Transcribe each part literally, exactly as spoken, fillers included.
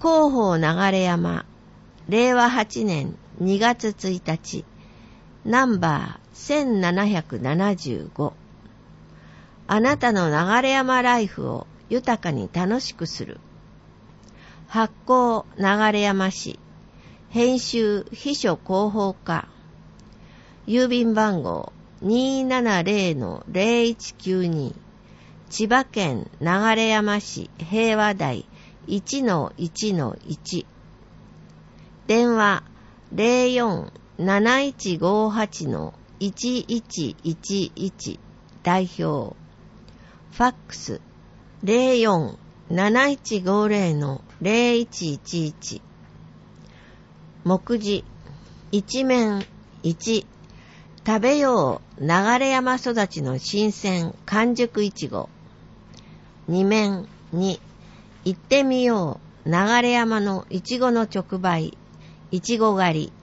広報流山、れいわはちねんにがつついたち、ナンバーせんななひゃくななじゅうご。あなたの流山ライフを豊かに楽しくする。発行流山市、編集秘書広報課、郵便番号 にーななぜろのぜろいちきゅうに、千葉県流山市平和台 いちのいちのいち、電話 ぜろよんなないちごはちのいちいちいちいち、代表。ファックス ぜろよんなないちごぜろのぜろいちいちいち。目次一面いち、食べよう流山育ちの新鮮完熟いちご。二面に、行ってみよう流山のいちごの直売いちご狩り。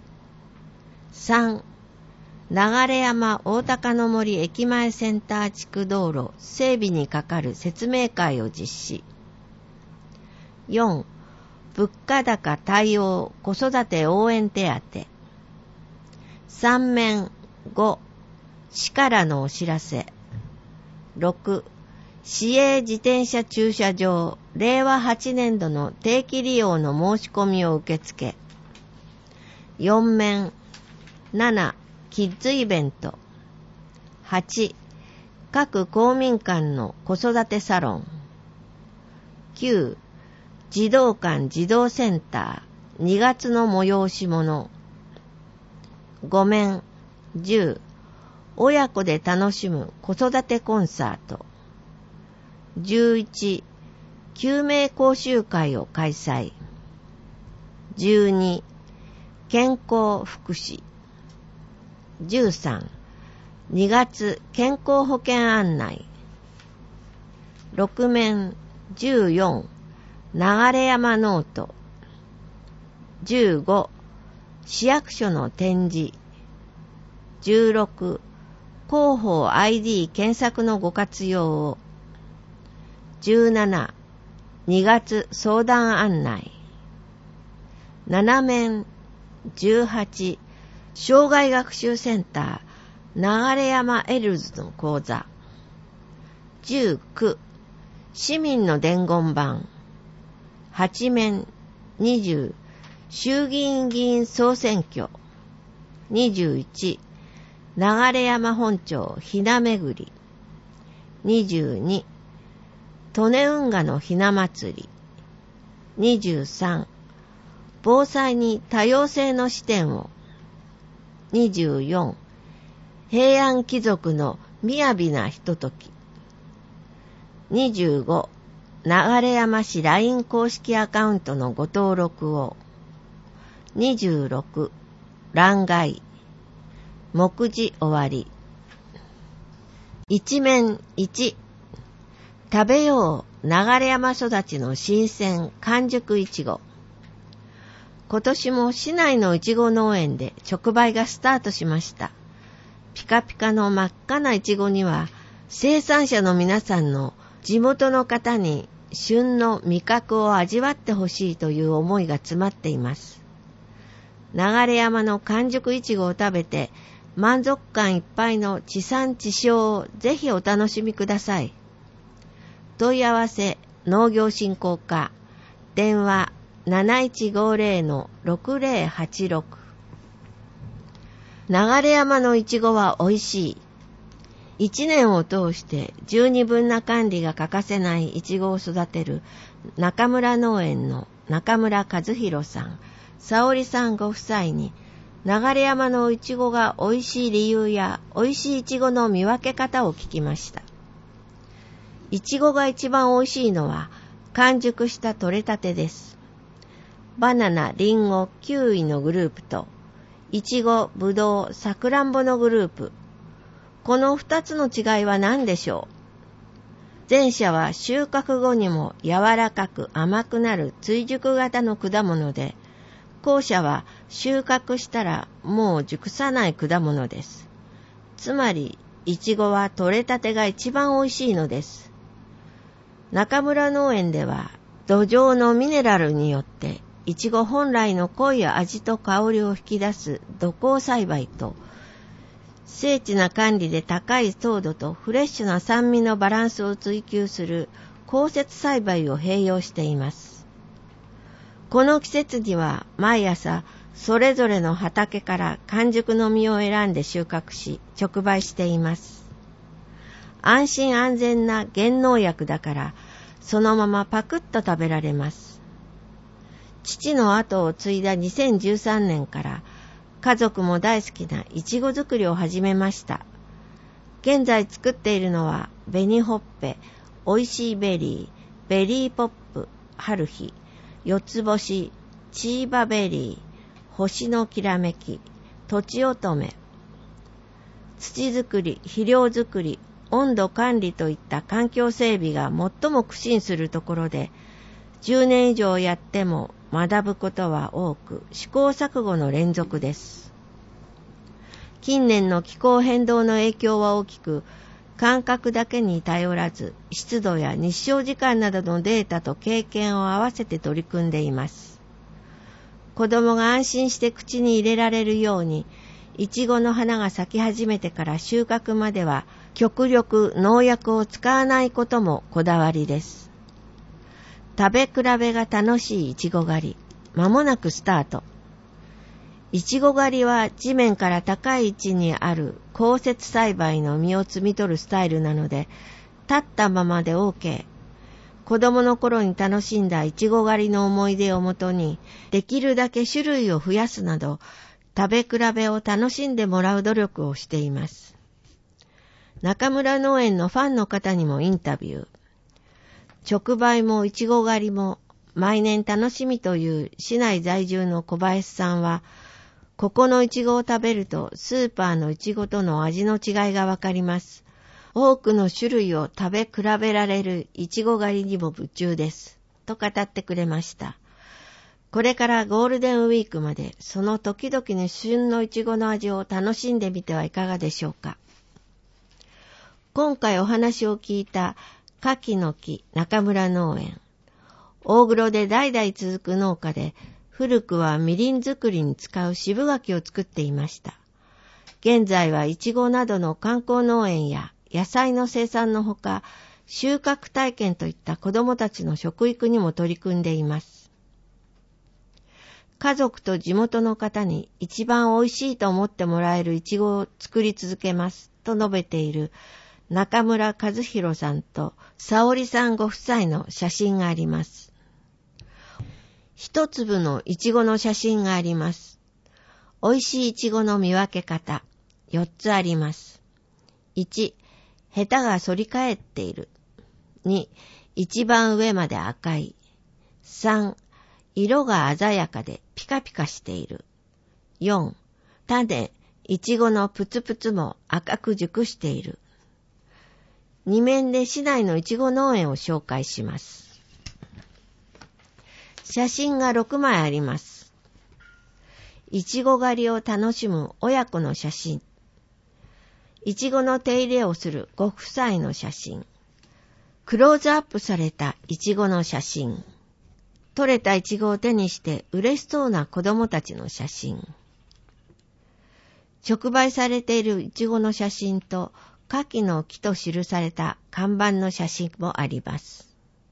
三、流山大高の森駅前センター地区道路整備にかかる説明会を実施。四、物価高対応子育て応援手当。三面五、市からのお知らせ。六、市営自転車駐車場れいわはちねんどの定期利用の申し込みを受付。四面七、キッズイベント。八、各公民館の子育てサロン。九、児童館児童センターにがつの催し物。五面十、親子で楽しむ子育てコンサート。十一、救命講習会を開催。十二、健康福祉。十三、にがつ健康保険案内。六面十四、流山ノート。十五、市役所の展示。十六、広報 アイディー 検索のご活用を。十七、にがつ相談案内。七面十八、障害学習センター流山エルズの講座。十九、市民の伝言板。八面二十、衆議院議員総選挙。二十一、流山本町ひな巡り。二十二、利根運河のひな祭り。二十三、防災に多様性の視点を。二十四、平安貴族の雅なひととき。二十五、流山市 ライン 公式アカウントのご登録を。二十六、欄外。目次終わり。一面一、食べよう流山育ちの新鮮完熟いちご。今年も市内のいちご農園で直売がスタートしました。ピカピカの真っ赤ないちごには生産者の皆さんの地元の方に旬の味覚を味わってほしいという思いが詰まっています。流山の完熟いちごを食べて満足感いっぱいの地産地消をぜひお楽しみください。問い合わせ農業振興課、電話なないちごぜろのろくぜろはちろく。流山のいちごは美味しい。一年を通して十二分な管理が欠かせないいちごを育てる中村農園の中村和弘さん、沙織さんご夫妻に流山のいちごが美味しい理由や美味しいいちごの見分け方を聞きました。いちごが一番美味しいのは完熟した取れたてです。バナナ、リンゴ、キウイのグループといちご、ぶどう、さくらんぼのグループ。このふたつの違いは何でしょう。前者は収穫後にも柔らかく甘くなる追熟型の果物で、後者は収穫したらもう熟さない果物です。つまり、いちごは取れたてが一番美味しいのです。中村農園では、 土壌のミネラルによっていちご本来の濃い味と香りを引き出す土耕栽培と、精緻な管理で高い糖度とフレッシュな酸味のバランスを追求する降雪栽培を併用しています。この季節には毎朝それぞれの畑から完熟の実を選んで収穫し直売しています。安心安全な減農薬だからそのままパクッと食べられます。父の後を継いだにせんじゅうさんねんから家族も大好きなイチゴ作りを始めました。現在作っているのは紅ほっぺ、おいしいベリー、ベリーポップ、春日、四つ星、チーバベリー、星のきらめき、とちおとめ。土作り、肥料作り、温度管理といった環境整備が最も苦心するところで、じゅうねん以上やっても学ぶことは多く、試行錯誤の連続です。近年の気候変動の影響は大きく、感覚だけに頼らず、湿度や日照時間などのデータと経験を合わせて取り組んでいます。子供が安心して口に入れられるように、いちごの花が咲き始めてから収穫までは、極力農薬を使わないこともこだわりです。食べ比べが楽しいいちご狩り。まもなくスタート。いちご狩りは地面から高い位置にある降雪栽培の実を摘み取るスタイルなので、立ったままで OK。子供の頃に楽しんだいちご狩りの思い出をもとに、できるだけ種類を増やすなど、食べ比べを楽しんでもらう努力をしています。中村農園のファンの方にもインタビュー。直売もいちご狩りも毎年楽しみという市内在住の小林さんは、ここのいちごを食べるとスーパーのいちごとの味の違いがわかります。多くの種類を食べ比べられるいちご狩りにも夢中です。と語ってくれました。これからゴールデンウィークまでその時々の旬のいちごの味を楽しんでみてはいかがでしょうか。今回お話を聞いた柿の木中村農園。大黒で代々続く農家で、古くはみりん作りに使う渋柿を作っていました。現在はいちごなどの観光農園や野菜の生産のほか、収穫体験といった子どもたちの食育にも取り組んでいます。家族と地元の方に一番おいしいと思ってもらえるいちごを作り続けますと述べている中村和弘さんと沙織さんご夫妻の写真があります。一粒のいちごの写真があります。おいしいいちごの見分け方、よっつあります。いち、ヘタが反り返っている。に、一番上まで赤い。さん、色が鮮やかでピカピカしている。よん、種、いちごのプツプツも赤く熟している。に面で市内のいちご農園を紹介します。写真がろくまいあります。いちご狩りを楽しむ親子の写真。いちごの手入れをするご夫妻の写真。クローズアップされたいちごの写真。採れたいちごを手にして嬉しそうな子供たちの写真。直売されているいちごの写真と柿の木と記された看板の写真もあります。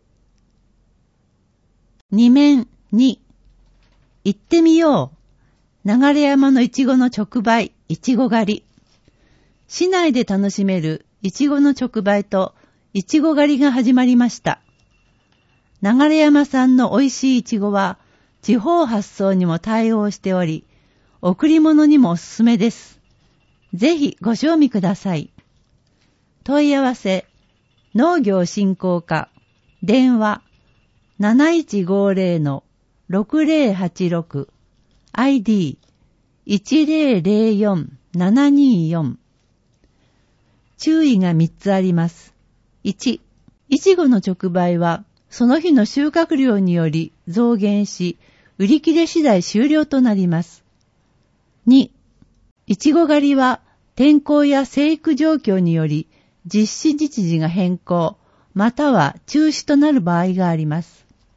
に面に、行ってみよう。流山のいちごの直売、いちご狩り。市内で楽しめるいちごの直売といちご狩りが始まりました。流山産の美味しいいちごは地方発送にも対応しており、贈り物にもおすすめです。ぜひご賞味ください。問い合わせ、農業振興課、電話、なないちごぜろのろくぜろはちろく アイディーいちぜろぜろよんななによん。注意がみっつあります。いち、いちごの直売はその日の収穫量により増減し、売り切れ次第終了となります。に、いちご狩りは天候や生育状況により実施日時が変更、または中止となる場合があります。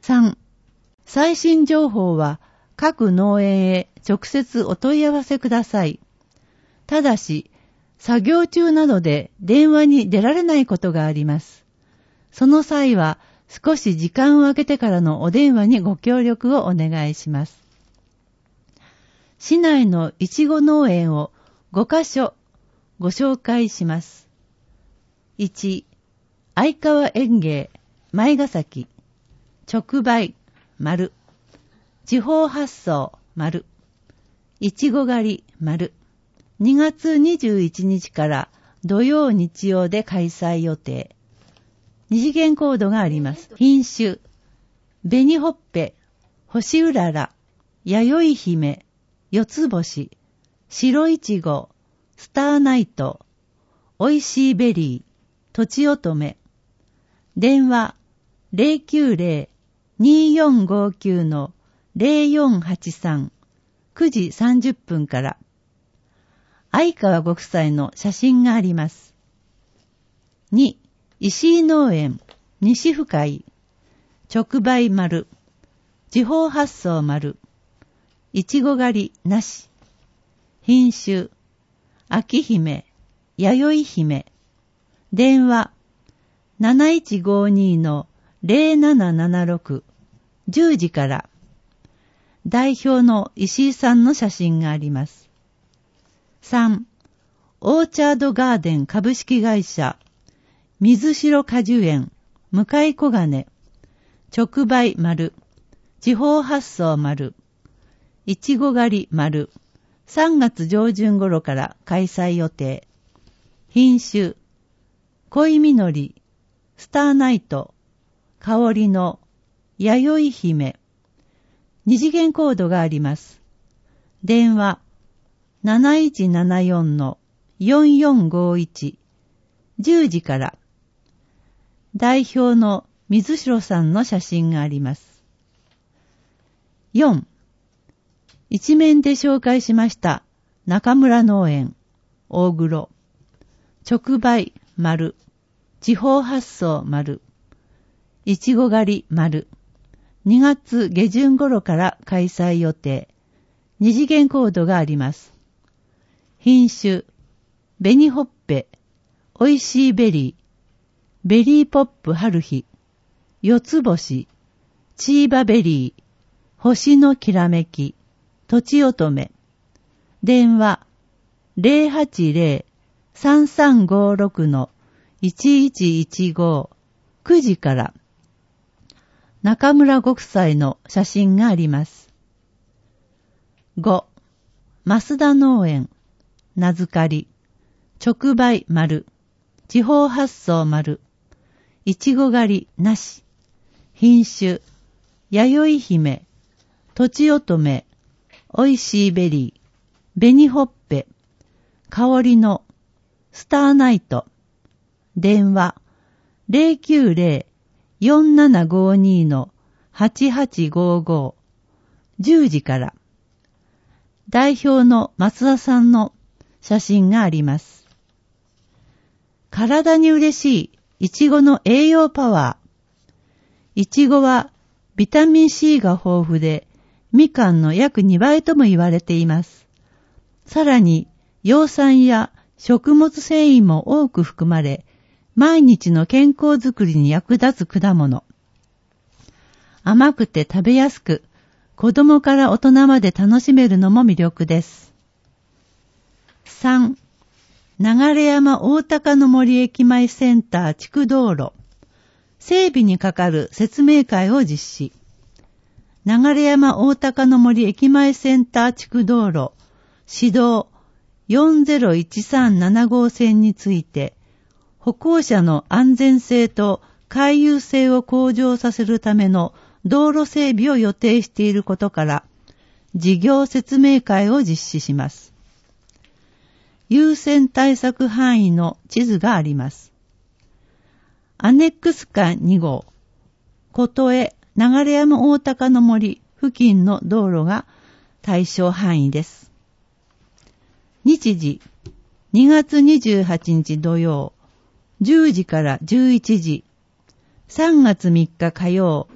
さん、最新情報は各農園へ直接お問い合わせください。ただし、作業中などで電話に出られないことがあります。その際は少し時間を空けてからのお電話にご協力をお願いします。市内のいちご農園をごカ所ご紹介します。いち、相川園芸前ヶ崎、直売丸、地方発送丸、いちご狩り丸、にがつにじゅういちにちから土曜日曜で開催予定。二次元コードがあります。品種、紅ほっぺ、星うらら、弥生姫、四つ星、白いちご、スターナイト、おいしいベリー、とちおとめ。電話 ゼロきゅうゼロ にーよんごきゅう のゼロよんはちさん、くじさんじゅっぷんから。相川ご夫妻の写真があります。に、石井農園、西深井、直売丸、地方発送丸、いちご狩りなし、品種、秋姫、弥生姫、電話、なないちごにのゼロななななろく、じゅうじから、代表の石井さんの写真があります。さん、オーチャードガーデン株式会社、水城果樹園、向井小金、直売丸、地方発送丸、いちご狩り丸、さんがつ上旬頃から開催予定。品種、恋みのり、スターナイト、香りの、弥生姫。二次元コードがあります。電話、なないちななよんのよんよんごいち、じゅうじから。代表の水城さんの写真があります。よん、一面で紹介しました中村農園、大黒、直売丸、地方発送丸、いちご狩り丸、にがつ下旬頃から開催予定。二次元コードがあります。品種、紅ほっぺ、おいしいベリー、ベリーポップ春日、四つ星、チーバベリー、星のきらめき、とちおとめ。電話、ゼロはちゼロ さんさんごろくのいちいちいちご、くじから。中村ご夫妻の写真があります。ご、増田農園、名付かり、直売丸、地方発送丸、いちご狩りなし、品種、弥生姫、とちおとめ、おいしいベリー、紅ほっぺ、香りの、スターナイト。電話、ゼロきゅうゼロ よんななごにのはちはちごご、じゅうじから。代表の松田さんの写真があります。体に嬉しいいちごの栄養パワー。いちごはビタミン C が豊富で、みかんの約にばいとも言われています。さらに、葉酸や食物繊維も多く含まれ、毎日の健康づくりに役立つ果物。甘くて食べやすく、子供から大人まで楽しめるのも魅力です。さん、流山大高の森駅前センター地区道路、整備にかかる説明会を実施。流山大高の森駅前センター地区道路、市道よんゼロいちさんななごうせんについて、歩行者の安全性と回遊性を向上させるための道路整備を予定していることから、事業説明会を実施します。優先対策範囲の地図があります。アネックス館にごう、琴江流山大高の森付近の道路が対象範囲です。日時、にがつにじゅうはちにち土曜、じゅうじからじゅういちじ、さんがつみっか火曜、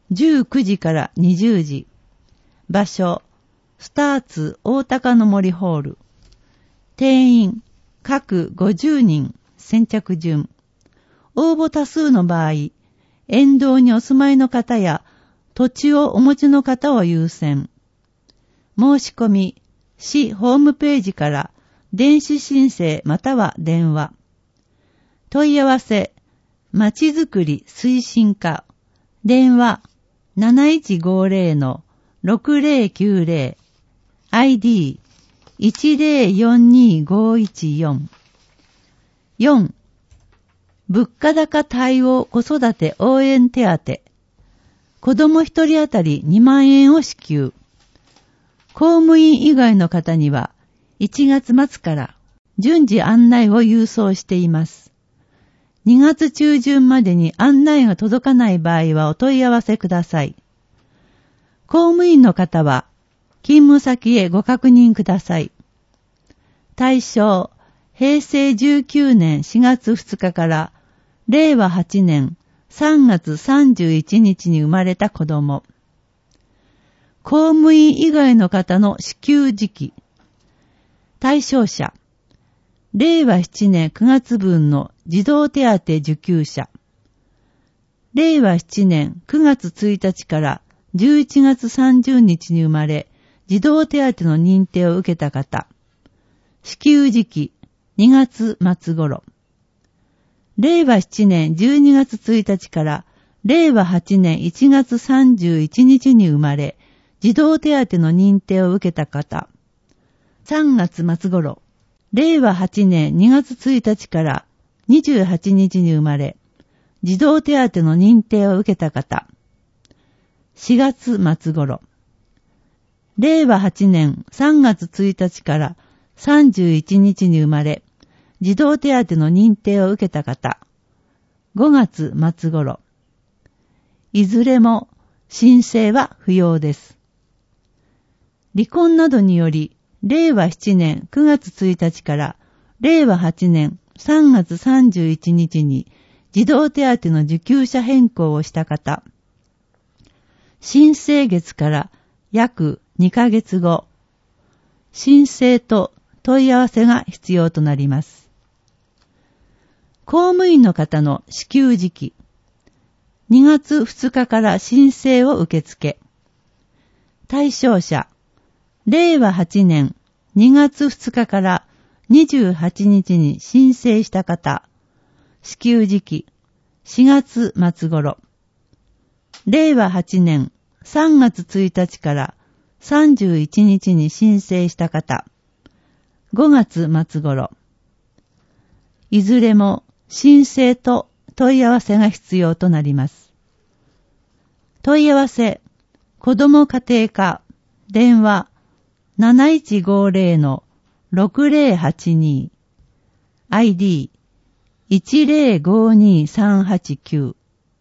じゅうくじからにじゅうじ。場所、スターツ大高の森ホール。定員、各ごじゅうにん、先着順。応募多数の場合、沿道にお住まいの方や土地をお持ちの方を優先。申し込み、市ホームページから電子申請または電話。問い合わせ、まちづくり推進課。電話 なないちごぜろのろくぜろきゅうぜろ。アイディーいちぜろよんにごいちよん。よん. 物価高対応子育て応援手当。子供一人当たりにまんえんを支給。公務員以外の方にはいちがつ末から順次案内を郵送しています。にがつ中旬までに案内が届かない場合はお問い合わせください。公務員の方は勤務先へご確認ください。対象、へいせいじゅうきゅうねんしがつふつかかられいわはちねんさんがつさんじゅういちにちに生まれた子供。公務員以外の方の支給時期。対象者、れいわななねんくがつぶんの児童手当受給者。れいわななねんくがつついたちからじゅういちがつさんじゅうにちに生まれ、児童手当の認定を受けた方。支給時期、にがつまつ頃。れいわななねんじゅうにがつついたちかられいわはちねんいちがつさんじゅういちにちに生まれ、児童手当の認定を受けた方。さんがつまつ頃。れいわはちねんにがつついたちからにじゅうはちにちに生まれ、児童手当の認定を受けた方。しがつまつ頃。れいわはちねんさんがつついたちからさんじゅういちにちに生まれ、児童手当の認定を受けた方。ごがつまつ頃。いずれも申請は不要です。離婚などにより、れいわななねんくがつついたちかられいわはちねんさんがつさんじゅういちにちに児童手当の受給者変更をした方。申請月から約にかげつご、申請と問い合わせが必要となります。公務員の方の支給時期。にがつふつかから申請を受け付け。対象者。れいわはちねんにがつふつかからにじゅうはちにちに申請した方。支給時期。しがつまつ頃。れいわはちねんさんがつついたちからさんじゅういちにちに申請した方。ごがつまつ頃。いずれも申請と問い合わせが必要となります。問い合わせ、子ども家庭課、電話なないちごぜろのろくぜろはちに、アイディーいちぜろごにさんはちきゅう。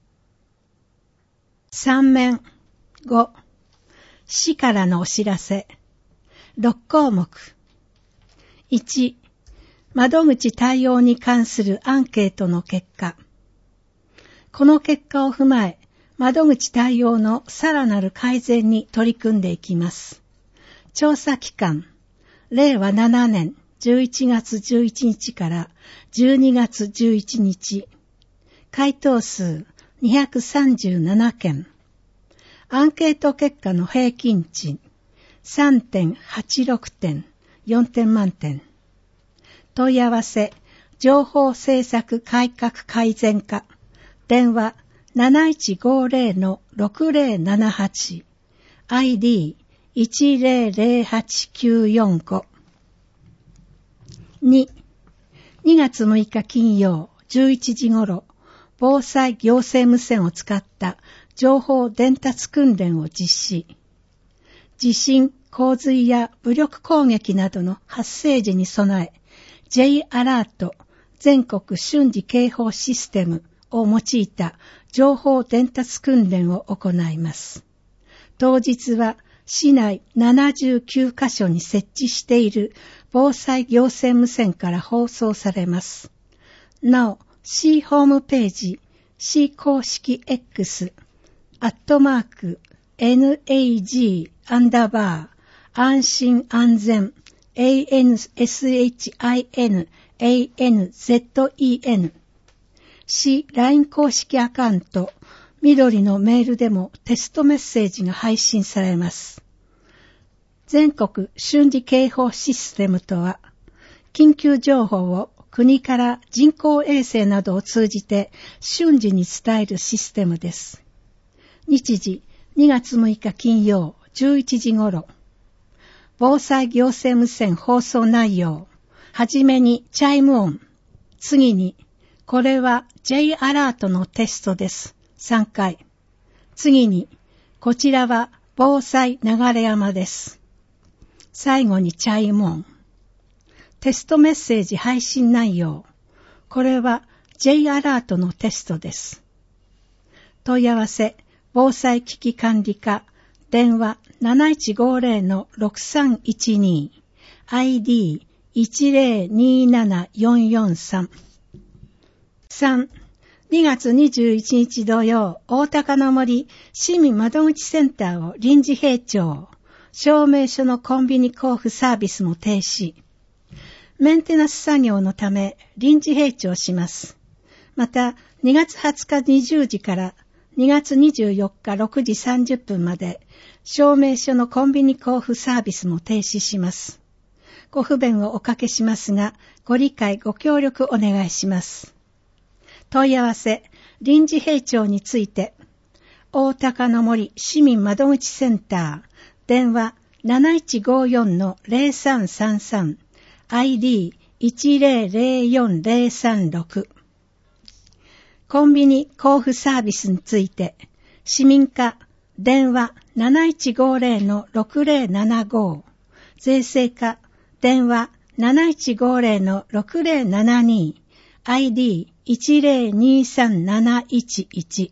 さん面ご、市からのお知らせ。ろっこうもく。いち、窓口対応に関するアンケートの結果。この結果を踏まえ、窓口対応のさらなる改善に取り組んでいきます。調査期間、れいわななねんじゅういちがつじゅういちにちからじゅうにがつじゅういちにち。回答数にひゃくさんじゅうななけん。アンケート結果の平均値 さんてんはちろくてん、よんてん満点。問い合わせ、情報政策改革改善課。電話なないちごぜろのろくぜろななはち。アイディーいちぜろぜろはちきゅうよんご。に、にがつむいか金曜じゅういちじ頃、防災行政無線を使った情報伝達訓練を実施。地震、洪水や武力攻撃などの発生時に備え、J アラート全国瞬時警報システムを用いた情報伝達訓練を行います。当日は市内ななじゅうきゅうかしょに設置している防災行政無線から放送されます。なお、市ホームページ、市公式 X、 アットマーク、nag、アンダーバー、安心安全、anshin、anzen、市 ライン 公式アカウント、緑のメールでもテストメッセージが配信されます。全国瞬時警報システムとは、緊急情報を国から人工衛星などを通じて瞬時に伝えるシステムです。日時にがつむいか金曜じゅういちじ頃。防災行政無線放送内容。はじめにチャイム音。次に、これは J アラートのテストです。さんかい。次に、こちらは防災流山です。最後にチャイム音。テストメッセージ配信内容。これは J アラートのテストです。問い合わせ、防災危機管理課、電話 なないちごぜろのろくさんいちに、アイディーいちぜろにななよんよんさん。さん、にがつにじゅういちにち土曜、大高の森市民窓口センターを臨時閉庁。証明書のコンビニ交付サービスも停止。メンテナンス作業のため臨時閉庁します。また、にがつはつかにじゅうじからにがつにじゅうよっかろくじさんじゅっぷんまで、証明書のコンビニ交付サービスも停止します。ご不便をおかけしますが、ご理解ご協力お願いします。問い合わせ、臨時閉庁について、大高の森市民窓口センター、電話 なないちごよんのぜろさんさんさん、アイディーいちぜろぜろよんぜろさんろく。コンビニ交付サービスについて、市民課、電話 なないちごぜろのろくぜろななご、税制課、電話 なないちごぜろのろくぜろななに、アイディーいちぜろにさんなないちいち。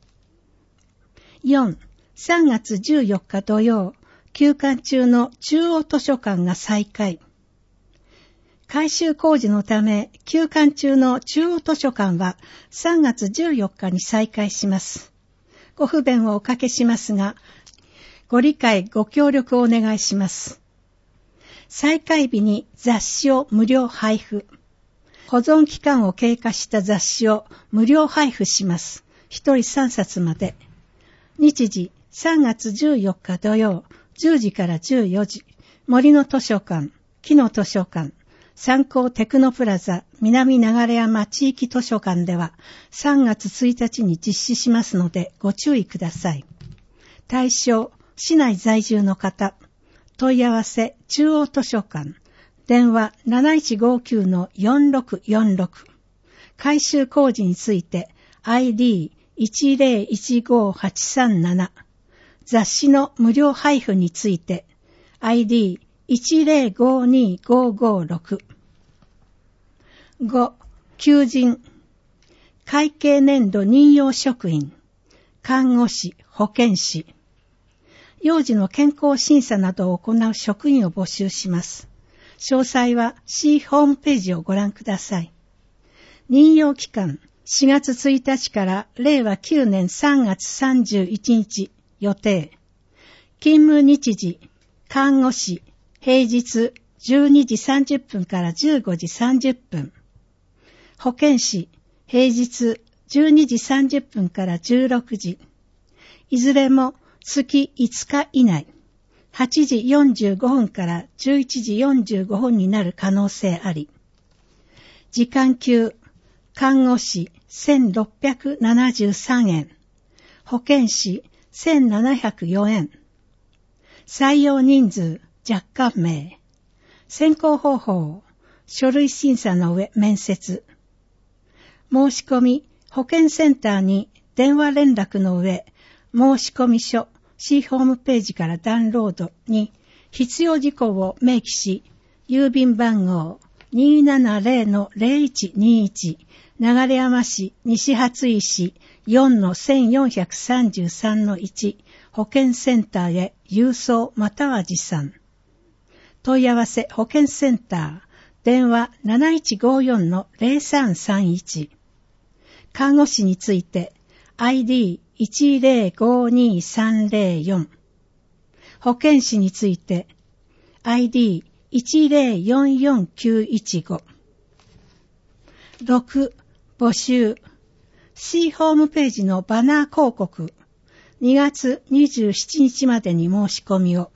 よん、さんがつじゅうよっか土曜、休館中の中央図書館が再開。改修工事のため、休館中の中央図書館はさんがつじゅうよっかに再開します。ご不便をおかけしますが、ご理解ご協力をお願いします。再開日に雑誌を無料配布。保存期間を経過した雑誌を無料配布します。ひとりさんさつまで。日時さんがつじゅうよっか土曜、じゅうじからじゅうよじ、森の図書館、木の図書館、三幸テクノプラザ南流山地域図書館ではさんがつついたちに実施しますのでご注意ください。対象、市内在住の方。問い合わせ、中央図書館。電話 なないちごきゅうのよんろくよんろく。改修工事について アイディーいちぜろいちごはちさんなな。雑誌の無料配布について アイディーいちぜろごにごごろく。ご. 求人。会計年度任用職員、看護師、保健師。幼児の健康審査などを行う職員を募集します。詳細は市ホームページをご覧ください。任用期間、しがつついたちかられいわきゅうねんさんがつさんじゅういちにち予定。勤務日時、看護師、平日じゅうにじさんじゅっぷんからじゅうごじさんじゅっぷん。保健師、平日じゅうにじさんじゅっぷんからじゅうろくじ。いずれも月いつか以内。はちじよんじゅうごふんからじゅういちじよんじゅうごふんになる可能性あり。時間給、看護師せんろっぴゃくななじゅうさんえん。保健師せんななひゃくよえん。採用人数若干名。選考方法、書類審査の上面接。申し込み、保健センターに電話連絡の上、申し込み書、市ホームページからダウンロードに必要事項を明記し、郵便番号 にーななぜろのぜろいちにいち、流山市西初石 よんのせんよんひゃくさんじゅうさんのいち 保健センターへ郵送または持参。問い合わせ保健センター、電話 なないちごよんのぜろさんさんいち。看護師について アイディーいちゼロごにさんゼロよん。保健師について アイディーいちゼロよんよんきゅういちご。ろく. 募集 C ホームページのバナー広告にがつにじゅうしちにちまでに申し込みを。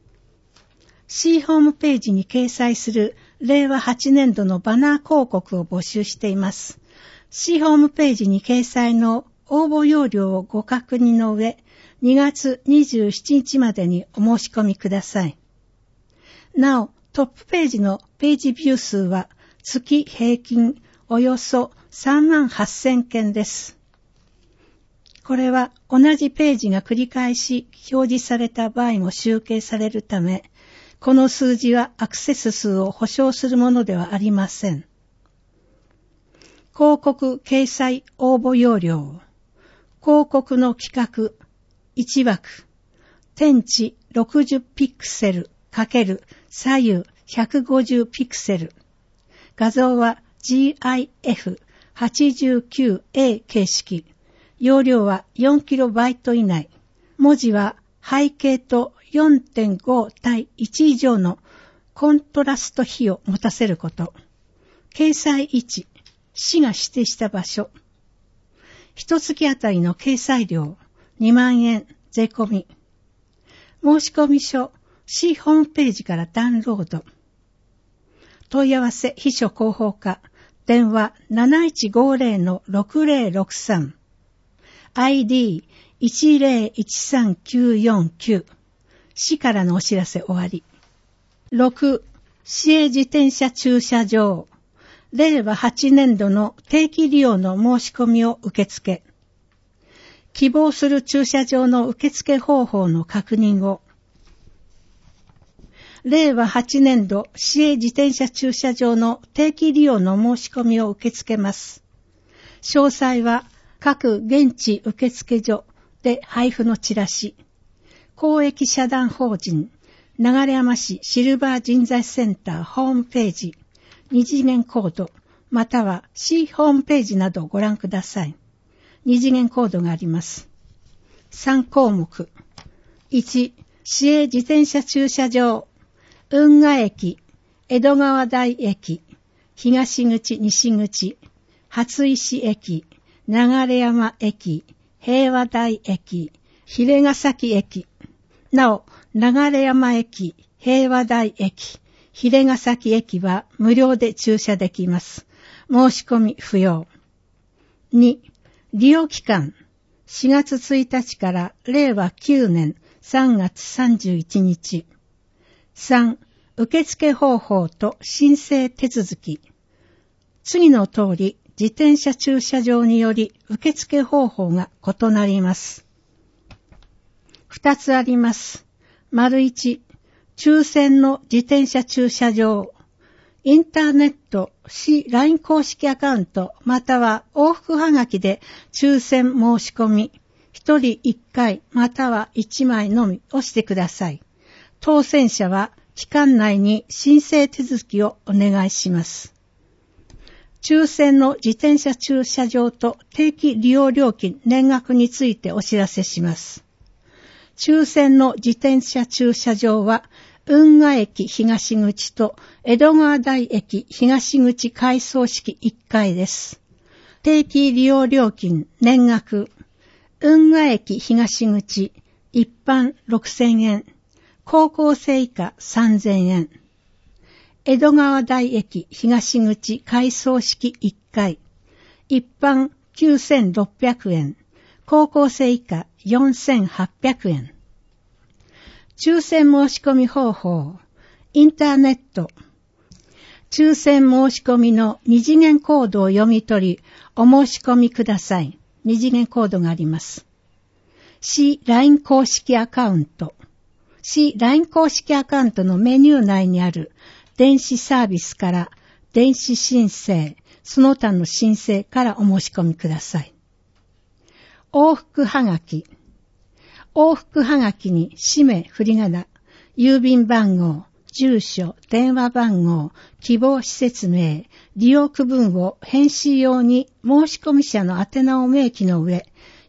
C ホームページに掲載するれいわはちねんどのバナー広告を募集しています。C ホームページに掲載の応募要領をご確認の上、にがつにじゅうしちにちまでにお申し込みください。なお、トップページのページビュー数は月平均およそさんまんはっせんけんです。これは同じページが繰り返し表示された場合も集計されるため、この数字はアクセス数を保証するものではありません。広告掲載応募要領。広告の規格いちわく、天地ろくじゅうピクセル×左右ひゃくごじゅうピクセル。画像は ジーアイエフはちじゅうきゅうエー 形式。容量は よんキロバイト 以内。文字は背景と よんてんごたいいち以上のコントラスト比を持たせること。掲載位置、市が指定した場所。一月あたりの掲載料にまんえん税込み。申込書 C ホームページからダウンロード。問い合わせ秘書広報課電話 なないちごゼロ ろくゼロろくさん アイディーいちゼロいちさんきゅうよんきゅう。市からのお知らせ終わり。ろく. 市営自転車駐車場れいわはちねんどの定期利用の申し込みを受付。希望する駐車場の受付方法の確認を。れいわはちねんど市営自転車駐車場の定期利用の申し込みを受け付けます。詳細は各現地受付所で配布のチラシ。公益社団法人流山市シルバー人材センターホームページ二次元コードまたは C ホームページなどをご覧ください。二次元コードがあります。さんこうもく。いち. 市営自転車駐車場運河駅、江戸川台駅、東口西口、初石駅、流山駅、平和台駅、鰭ヶ崎駅。なお、流山駅、平和台駅、鰭ヶ崎駅は無料で駐車できます。申し込み不要。に. 利用期間しがつついたちかられいわきゅうねんさんがつさんじゅういちにち。さん. 受付方法と申請手続き。次の通り自転車駐車場により受付方法が異なります。二つあります。丸一、抽選の自転車駐車場。インターネット、市 ライン 公式アカウント、または往復はがきで抽選申し込み、一人一回または一枚のみをしてください。当選者は期間内に申請手続きをお願いします。抽選の自転車駐車場と定期利用料金年額についてお知らせします。抽選の自転車駐車場は運河駅東口と江戸川台駅東口回送式いっかいです。定期利用料金年額運河駅東口一般ろくせんえん、高校生以下さんぜんえん。江戸川台駅東口回送式いっかい一般きゅうせんろっぴゃくえん、高校生以下よんせんはっぴゃくえん。抽選申し込み方法、インターネット。抽選申し込みの二次元コードを読み取り、お申し込みください。二次元コードがあります。C ライン 公式アカウント。C ライン 公式アカウントのメニュー内にある電子サービスから電子申請、その他の申請からお申し込みください。往復はがき。往復はがきに氏名、振り仮名、郵便番号、住所、電話番号、希望施設名、利用区分を返信用に申込者の宛名を明記の上、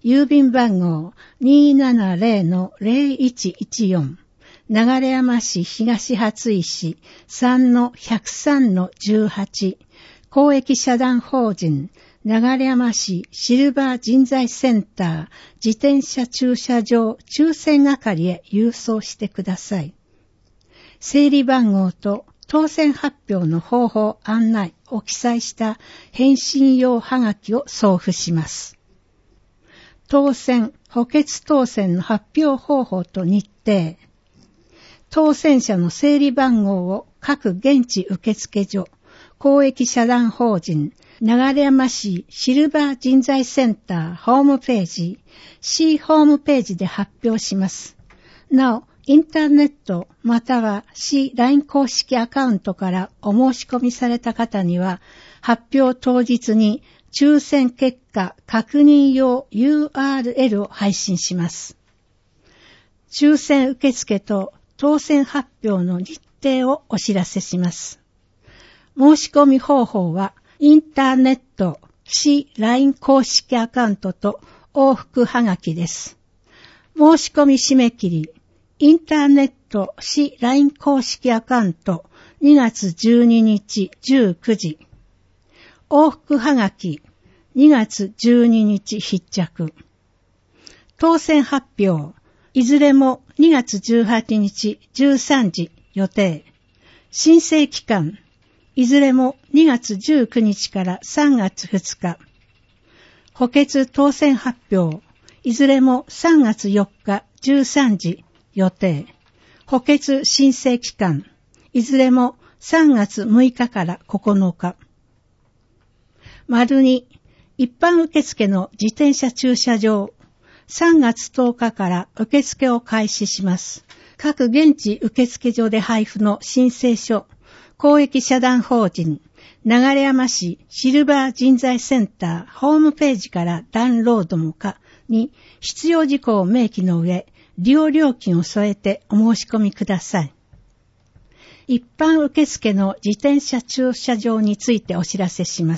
郵便番号 にーななぜろのぜろいちいちよん、流山市東初石 さんのひゃくさんのじゅうはち、公益社団法人流山市シルバー人材センター自転車駐車場抽選係へ郵送してください。整理番号と当選発表の方法案内を記載した返信用はがきを送付します。当選、補欠当選の発表方法と日程、当選者の整理番号を各現地受付所、公益社団法人流山市シルバー人材センターホームページ、C ホームページで発表します。なお、インターネットまたは C ライン 公式アカウントからお申し込みされた方には、発表当日に抽選結果確認用 ユーアールエル を配信します。抽選受付と当選発表の日程をお知らせします。申し込み方法は、インターネット C ライン 公式アカウントと往復はがきです。申し込み締め切り、インターネット C ライン 公式アカウントにがつじゅうににちじゅうくじ。往復はがきにがつじゅうににち必着。当選発表、いずれもにがつじゅうはちにちじゅうさんじ予定。申請期間、いずれもにがつじゅうくにちからさんがつふつか。補欠当選発表、いずれもさんがつよっかじゅうさんじ予定。補欠申請期間、いずれもさんがつむいかからここのか。丸に、一般受付の自転車駐車場、さんがつとおかから受付を開始します。各現地受付所で配布の申請書、公益社団法人流山市シルバー人材センターホームページからダウンロードも可に必要事項を明記の上、利用料金を添えてお申し込みください。一般受付の自転車駐車場についてお知らせします。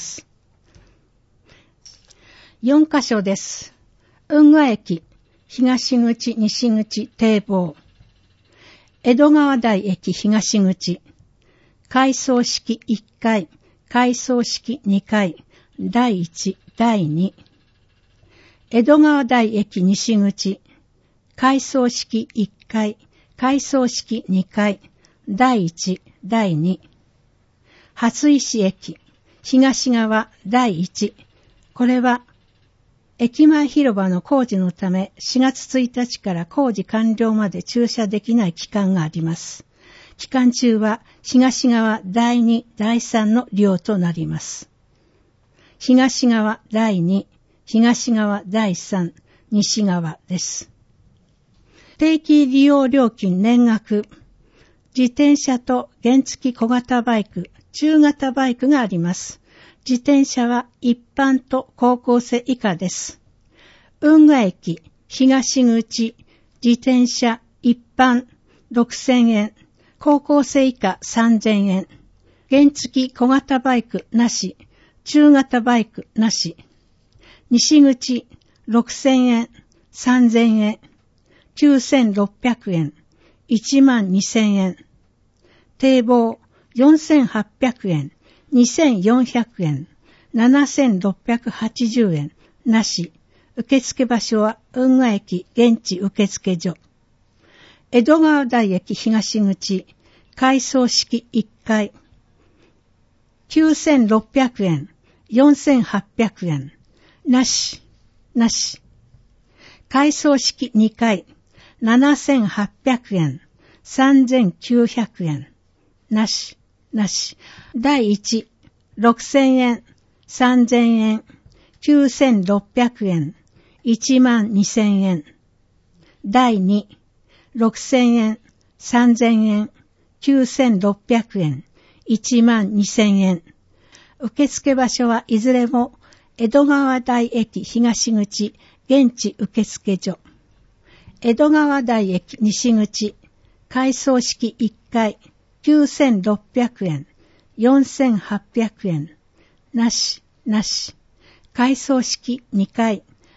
よんかしょです。運河駅、東口、西口、堤防。江戸川台駅東口。改装式いっかい、改装式にかい、だいいち、だいに。江戸川台駅西口。改装式いっかい、改装式にかい、だいいち、だいに。初石駅、東側だいいち。これは、駅前広場の工事のためしがつついたちから工事完了まで駐車できない期間があります。期間中は東側だいに、だいさんの利用となります。東側だいに、東側だいさん、西側です。定期利用料金年額、自転車と原付小型バイク、中型バイクがあります。自転車は一般と高校生以下です。運河駅、東口、自転車一般ろくせんえん、高校生以下さんぜんえん、原付小型バイクなし、中型バイクなし。西口ろくせんえん、さんぜんえん、きゅうせんろっぴゃくえん、いちまんにせんえん。堤防よんせんはっぴゃくえん、にせんよんひゃくえん、ななせんろっぴゃくはちじゅうえん、なし。受付場所は運河駅現地受付所。江戸川台駅東口、改装式いっかい。きゅうせんろっぴゃくえん、よんせんはっぴゃくえん、なし、なし。改装式にかい、ななせんはっぴゃくえん、さんぜんきゅうひゃくえん、なし、なし。だいいち、ろくせんえん、さんぜんえん、きゅうせんろっぴゃくえん、いちまんにせんえん。だいに、ろくせんえん、さんぜんえん、きゅうせんろっぴゃくえん、いちまんにせんえん。受付場所はいずれも江戸川台駅東口現地受付所。江戸川台駅西口、改装式いっかい、きゅうせんろっぴゃくえん、よんせんはっぴゃくえん、なし、なし。改装式にかい、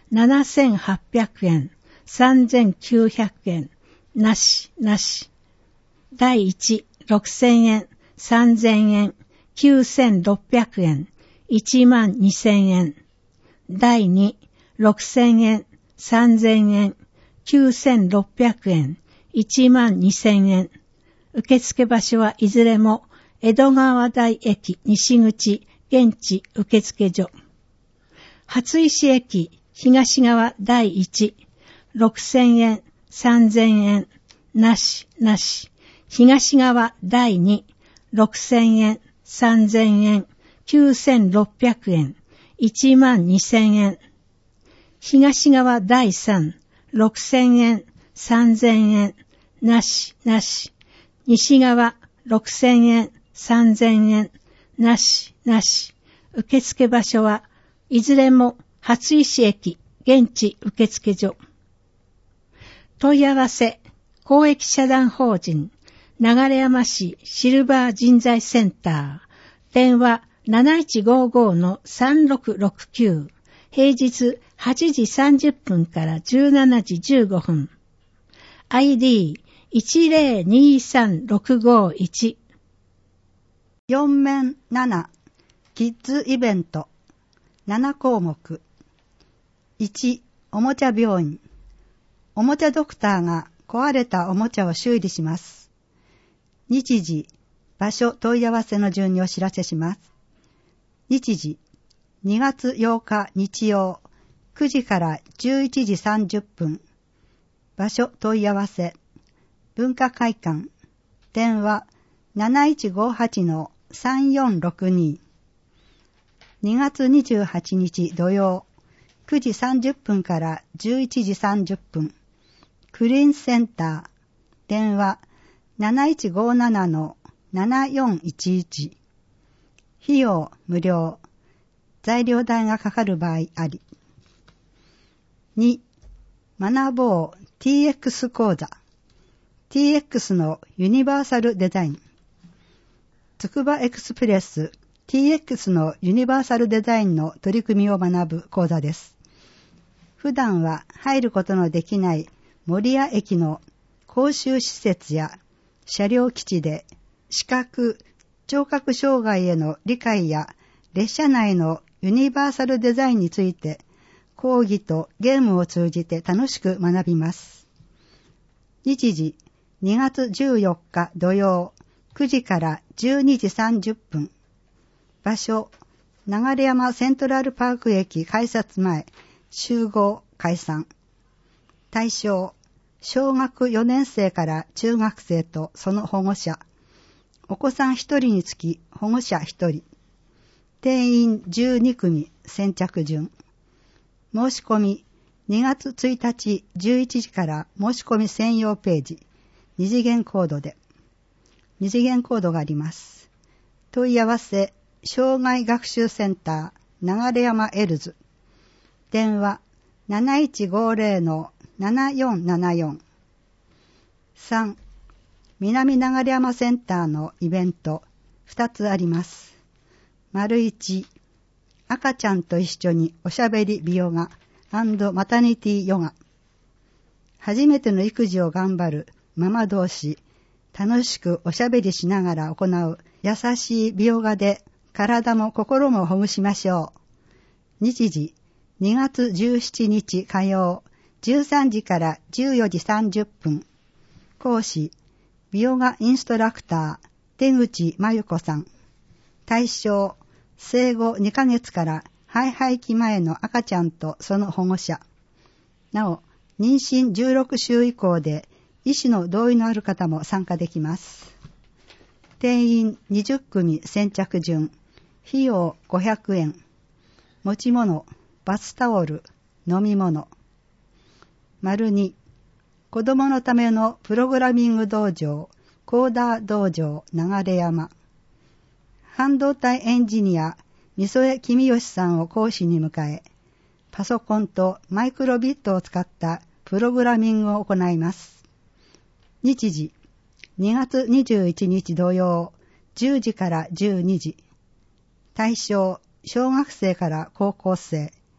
ななせんはっぴゃくえん、さんぜんきゅうひゃくえん、なし、なし。だいいち、ろくせんえん、さんぜんえん、きゅうせんろっぴゃくえん、いちまんにせんえん。だいに、ろくせんえん、さんぜんえん、きゅうせんろっぴゃくえん、いちまんにせんえん。受付場所はいずれも江戸川台駅西口現地受付所。初石駅東側だいいち、ろくせんえん、さんぜんえん、なし、なし。東側だいに、ろくせんえん、さんぜんえん、きゅうせんろっぴゃくえん、いちまんにせんえん。東側だいさん、ろくせんえん、さんぜんえん、なし、なし。西側ろくせんえん、さんぜんえん、なし、なし。受付場所はいずれも初石駅現地受付所。問い合わせ、公益社団法人流山市シルバー人材センター。電話 なないちごーごーのさんろくろくきゅう。平日はちじさんじゅっぷんからじゅうしちじじゅうごふん。アイディーいちぜろにさんろくごいち。 よん面なな、キッズイベント。なな項目。いち、おもちゃ病院。おもちゃドクターが壊れたおもちゃを修理します。日時、場所問い合わせの順にお知らせします。日時、にがつようか日曜、くじからじゅういちじさんじゅっぷん。場所問い合わせ。文化会館。電話 なないちごはちのさんよんろくに。にがつにじゅうはちにち土曜、くじさんじゅっぷんからじゅういちじさんじゅっぷん。クリーンセンター。電話 なないちごななのななよんいちいち。費用無料。材料代がかかる場合あり。に、学ぼう ティーエックス 講座。ティーエックス のユニバーサルデザイン。つくばエクスプレス ティーエックス のユニバーサルデザインの取り組みを学ぶ講座です。普段は入ることのできない守谷駅の公衆施設や車両基地で視覚・聴覚障害への理解や列車内のユニバーサルデザインについて講義とゲームを通じて楽しく学びます。日時、にがつじゅうよっか土曜、くじからじゅうにじさんじゅっぷん。場所、流山セントラルパーク駅改札前、集合解散。対象、小学よねんせいから中学生とその保護者。お子さんひとりにつき保護者ひとり。定員じゅうにくみ先着順。申し込み、にがつついたちじゅういちじから申し込み専用ページ。二次元コードで。二次元コードがあります。問い合わせ、障害学習センター、流山エルズ。電話、なないちごぜろのななよんななよん。さん、南流山センターのイベント、ふたつあります。丸いち、赤ちゃんと一緒におしゃべり美ヨガ&マタニティヨガ。初めての育児を頑張るママ同士、楽しくおしゃべりしながら行う優しい美ヨガで体も心もほぐしましょう。日時、にがつじゅうしちにち火曜、じゅうさんじからじゅうよじさんじゅっぷん。講師、美ヨガインストラクター、出口真由子さん。対象、生後にかげつから肺廃棄前の赤ちゃんとその保護者。なお、妊娠じゅうろくしゅう以降で医師の同意のある方も参加できます。定員にじゅっくみ先着順。費用ごひゃくえん。持ち物、バスタオル、飲み物。丸に、子供のためのプログラミング道場、コーダー道場流山。半導体エンジニア、みそえきみよしさんを講師に迎え、パソコンとマイクロビットを使ったプログラミングを行います。日時、にがつにじゅういちにち土曜、じゅうじからじゅうにじ。対象、小学生から高校生。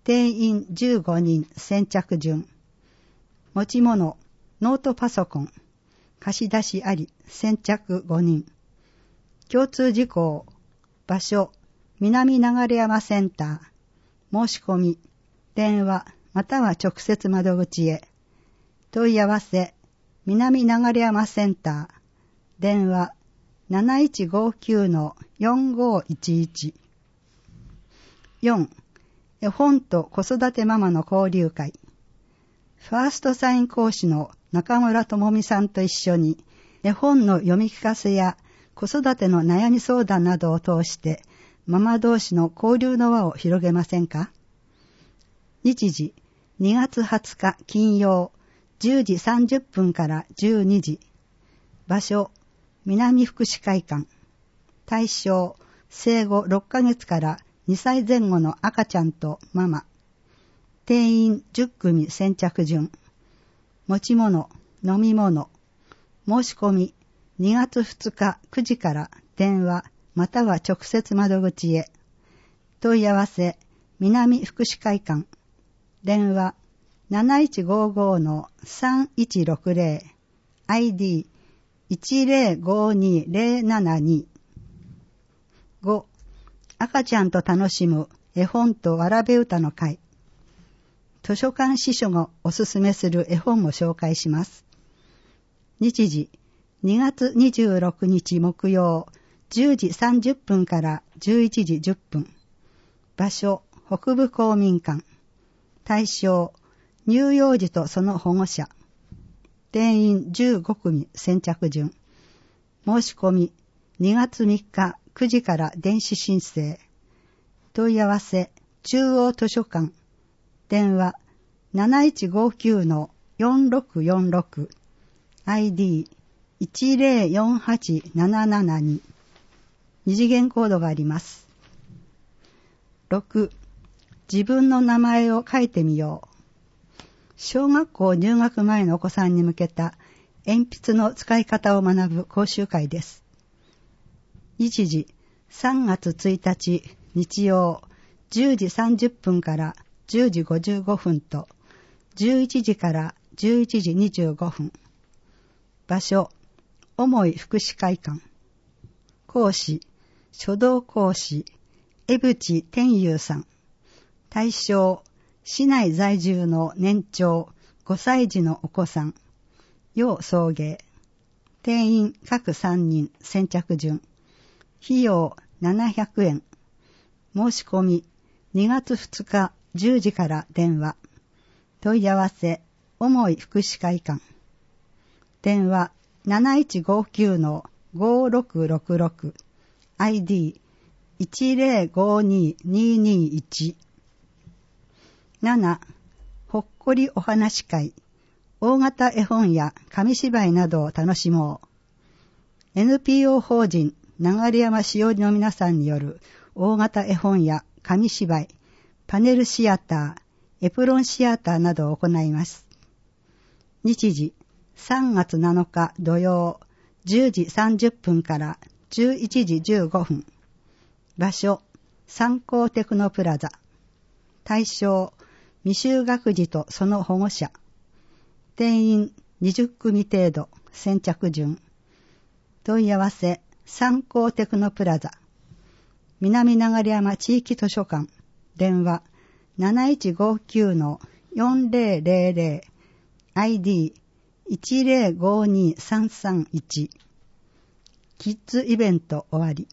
定員じゅうごにん先着順。持ち物、ノートパソコン、貸し出しあり先着ごにん。共通事項、場所、南流山センター、申し込み、電話または直接窓口へ。問い合わせ、南流山センター、電話 なないちごきゅうのよんごいちいち。よん. 絵本と子育てママの交流会。ファーストサイン講師の中村智美さんと一緒に絵本の読み聞かせや子育ての悩み相談などを通してママ同士の交流の輪を広げませんか？日時にがつはつか金曜じゅうじさんじゅっぷんからじゅうにじ。場所南福祉会館。対象生後ろっかげつからにさいぜん後の赤ちゃんとママ。定員じゅっくみ先着順。持ち物、飲み物。申し込みにがつふつかくじから電話または直接窓口へ。問い合わせ南福祉会館。電話 なないちごごのさんいちろくぜろ アイディーいちぜろごにぜろななに。ご. 赤ちゃんと楽しむ絵本とわらべ歌の会。図書館司書がおすすめする絵本を紹介します。日時にがつにじゅうろくにち木曜じゅうじさんじゅっぷんからじゅういちじじゅっぷん。場所北部公民館。対象乳幼児とその保護者。定員じゅうごくみ先着順。申し込みにがつみっかくじから電子申請。問い合わせ中央図書館。電話 なないちごきゅうのよんろくよんろく アイディーいちぜろよんはちななななに。二次元コードがあります。ろく. 自分の名前を書いてみよう。小学校入学前のお子さんに向けた鉛筆の使い方を学ぶ講習会です。日時さんがつついたち日曜じゅうじさんじゅっぷんからじゅうじごじゅうごふんとじゅういちじからじゅういちじにじゅうごふん。場所重い福祉会館。講師書道講師江淵天佑さん。対象市内在住の年長ごさい児のお子さん。要送迎。定員各さんにん先着順。費用ななひゃくえん。申し込みにがつふつかじゅうじから電話。問い合わせ重い福祉会館。電話 なないちごきゅうのごろくろくろく アイディーいちぜろごにににいち。なな. ほっこりお話会。大型絵本や紙芝居などを楽しもう。エヌピーオー 法人流山しおりの皆さんによる大型絵本や紙芝居、パネルシアター、エプロンシアターなどを行います。日時さんがつなのか土曜じゅうじさんじゅっぷんからじゅういちじじゅうごふん。場所三幸テクノプラザ。対象未就学児とその保護者。定員にじゅっくみ程度先着順。問い合わせ三幸テクノプラザ。南流山地域図書館。電話 なないちごきゅうのよんぜろぜろぜろ アイディーいちぜろごにさんさんいち。キッズイベント終わり。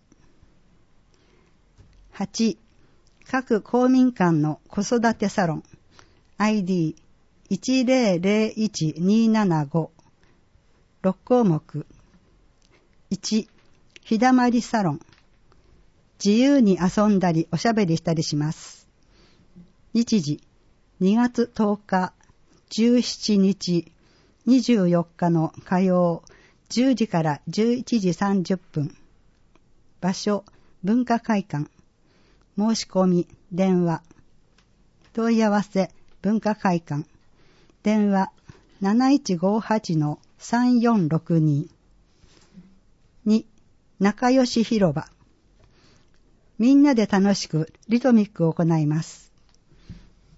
はち. 各公民館の子育てサロン。アイディーいちぜろぜろいちにななご。ろくこうもく。いち. ひだまりサロン。自由に遊んだりおしゃべりしたりします。日時にがつとおかじゅうしちにちにじゅうよっかの火曜じゅうじからじゅういちじさんじゅっぷん。場所文化会館。申し込み電話。問い合わせ文化会館。電話 なないちごはちのさんよんろくに。に. 仲良し広場。みんなで楽しくリトミックを行います。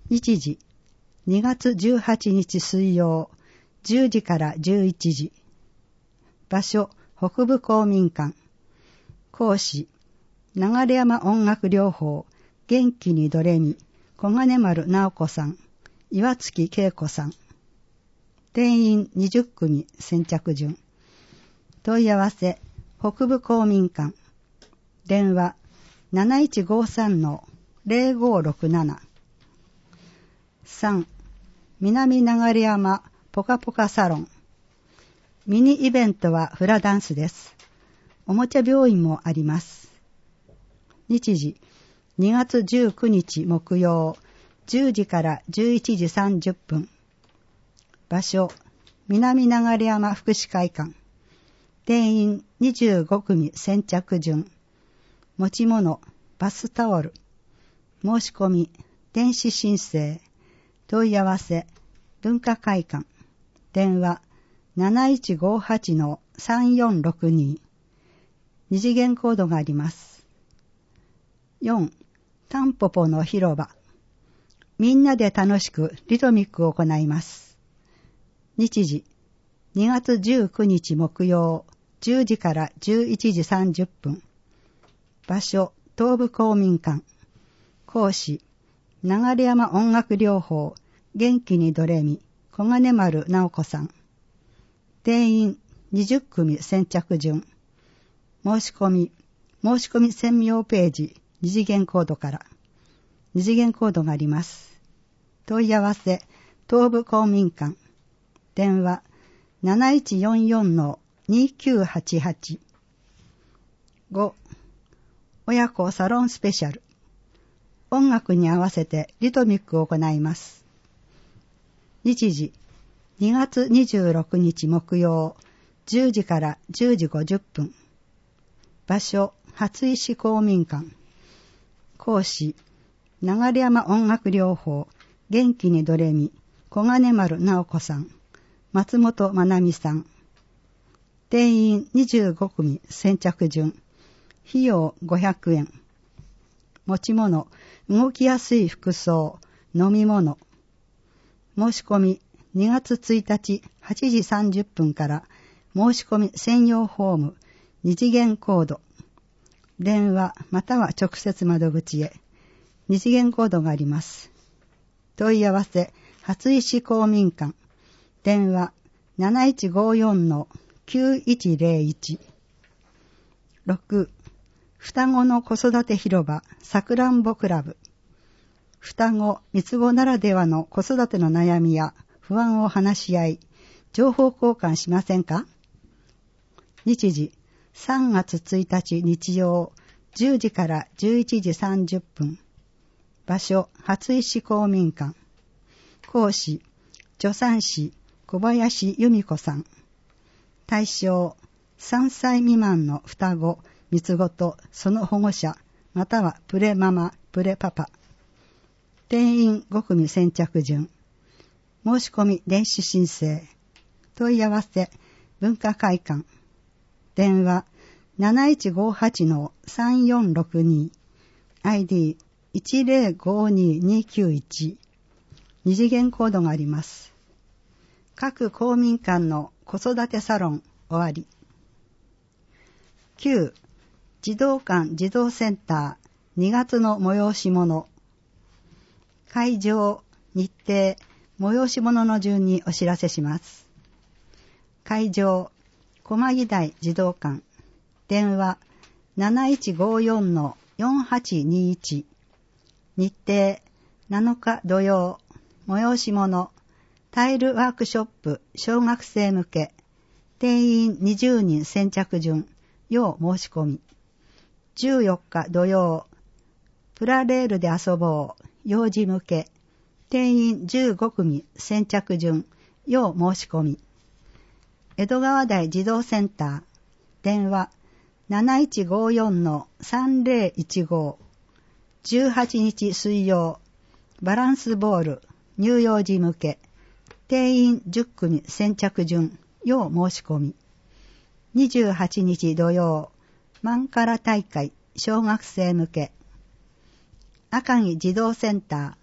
日時、にがつじゅうはちにち水曜、じゅうじからじゅういちじ。場所、北部公民館。講師、流山音楽療法、元気にドレミ、小金丸直子さん、岩月恵子さん。定員にじゅっくみ先着順。問い合わせ、北部公民館。電話、なないちごさんのぜろごろくなな。さん. 南流山ポカポカサロン。ミニイベントはフラダンスです。おもちゃ病院もあります。日時、にがつじゅうくにち木曜、じゅうじからじゅういちじさんじゅっぷん。場所、南流山福祉会館。定員にじゅうごくみ先着順。持ち物、バスタオル。申し込み、電子申請。問い合わせ、文化会館。電話、なないちごはちのさんよんろくに。二次元コードがあります。よん. タンポポの広場。みんなで楽しくリトミックを行います。日時、にがつじゅうくにち木曜、じゅうじからじゅういちじさんじゅっぷん。場所、東部公民館。講師、流山音楽療法、元気にドレミ、小金丸直子さん。定員にじゅっくみ先着順。申し込み、申し込み専用ページ、二次元コードから。二次元コードがあります。問い合わせ、東部公民館。電話、なないちよんよんのにきゅうはちはち。ご. 親子サロンスペシャル。音楽に合わせてリトミックを行います。日時、にがつにじゅうろくにち木曜、じゅうじからじゅうじごじゅっぷん。場所、初石公民館。講師、流山音楽療法、元気にドレミ、小金丸直子さん、松本まなみさん。定員にじゅうごくみ先着順。費用ごひゃくえん。持ち物、動きやすい服装、飲み物。申し込み、にがつついたちはちじさんじゅっぷんから申し込み専用フォーム、二次元コード。電話または直接窓口へ。二次元コードがあります。問い合わせ、初石公民館。電話なないちごよんのきゅういちぜろいち。ろく. 双子の子育て広場さくらんぼクラブ。双子、三つ子ならではの子育ての悩みや不安を話し合い、情報交換しませんか？日時、さんがつついたち日曜、じゅうじからじゅういちじさんじゅっぷん。場所、初石公民館。講師、助産師、小林由美子さん。対象、さんさい未満の双子、三つ子とその保護者、またはプレママ、プレパパ。定員ごくみ先着順。申し込み電子申請。問い合わせ、文化会館。電話、なないちごはちのさんよんろくに。アイディーいちぜろごににきゅういち。二次元コードがあります。各公民館の子育てサロン終わり。きゅう. 児童館児童センターにがつの催し物。会場、日程、催し物の順にお知らせします。会場、駒木台児童館。電話、なないちごよんのよんはちにいち。日程、なのか土曜。催し物、タイルワークショップ小学生向け。定員にじゅうにん先着順。要申し込み。じゅうよっか土曜。プラレールで遊ぼう。幼児向け。定員じゅうごくみ先着順。要申し込み。江戸川台児童センター。電話、なないちごよんのさんぜろいちご。じゅうはちにち水曜。バランスボール。乳幼児向け。定員じゅっくみ先着順。要申し込み。にじゅうはちにち土曜。マンカラ大会小学生向け。赤城児童センター。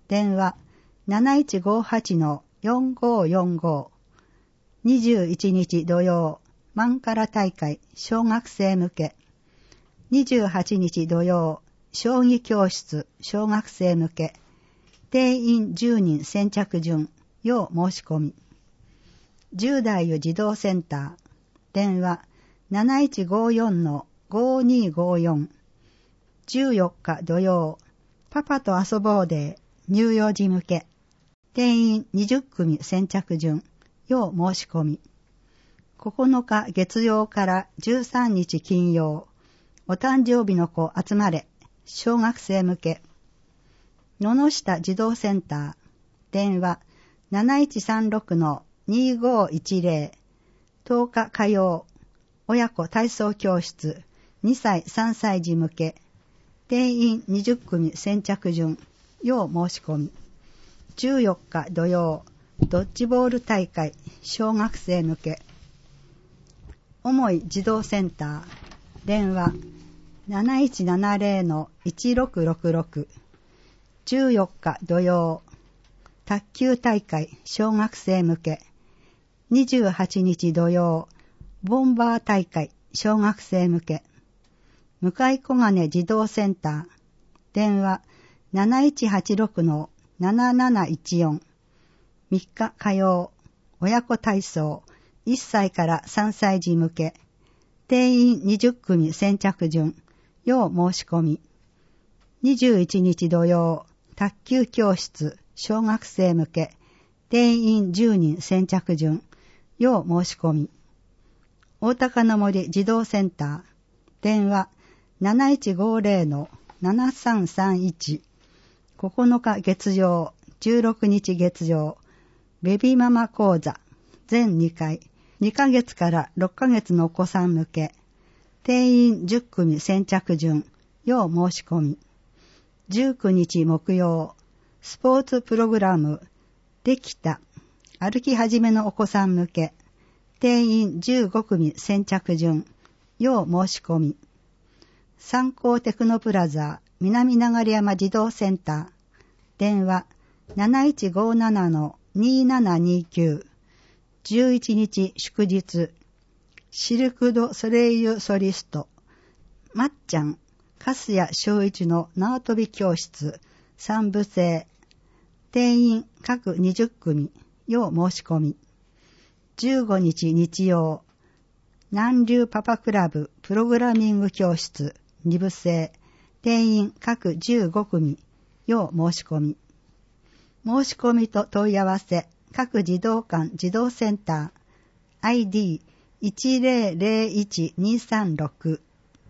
電話 なないちごはちのよんごーよんご。にじゅういちにち土曜、マンカラ大会小学生向け。にじゅうはちにち土曜、将棋教室小学生向け。定員じゅうにん先着順、要申し込み。十代児童センター、電話 なないちごよんのごにーごよん。じゅうよっか土曜、パパと遊ぼうデー乳幼児向け。定員にじゅっくみ先着順、要申し込み。ここのか月曜からじゅうさんにち金曜、お誕生日の子集まれ、小学生向け。野々下児童センター、電話 なないちさんろくのにーごーいちぜろ。とおか火曜、親子体操教室にさいさんさい児向け。定員にじゅっくみ先着順、要申し込み。じゅうよっか土曜、ドッジボール大会小学生向け。重い児童センター、電話 なないちななぜろのいちろくろくろく。じゅうよっか土曜、卓球大会小学生向け。にじゅうはちにち土曜、ボンバー大会小学生向け。向井小金児童センター、電話 なないちはちろくのなななないちよん。みっか火曜、親子体操いっさいからさんさい児向け。定員にじゅっくみ先着順、要申し込み。にじゅういちにち土曜、卓球教室小学生向け。定員じゅうにん先着順、要申し込み。大高の森児童センター、電話 なないちごぜろのななさんさんいち。ここのか月曜、じゅうろくにち月曜、ベビーママ講座全にかい、にかげつからろっかげつのお子さん向け。定員じゅっくみ先着順、要申し込み。じゅうくにち木曜、スポーツプログラムできた歩き始めのお子さん向け。定員じゅうごくみ先着順、要申し込み。三高テクノプラザ南流山児童センター、電話 なないちごななのにーななにーきゅう。じゅういちにち祝日、シルク・ド・ソレイユ・ソリスト、まっちゃん、粕谷翔一の縄跳び教室三部制。定員各にじゅっくみ、要申し込み。じゅうごにち日曜、南流パパクラブプログラミング教室に部制。定員各じゅうごくみ、要申し込み。申し込みと問い合わせ、各児童館児童センター、アイディーいちぜろぜろいちにさんろく。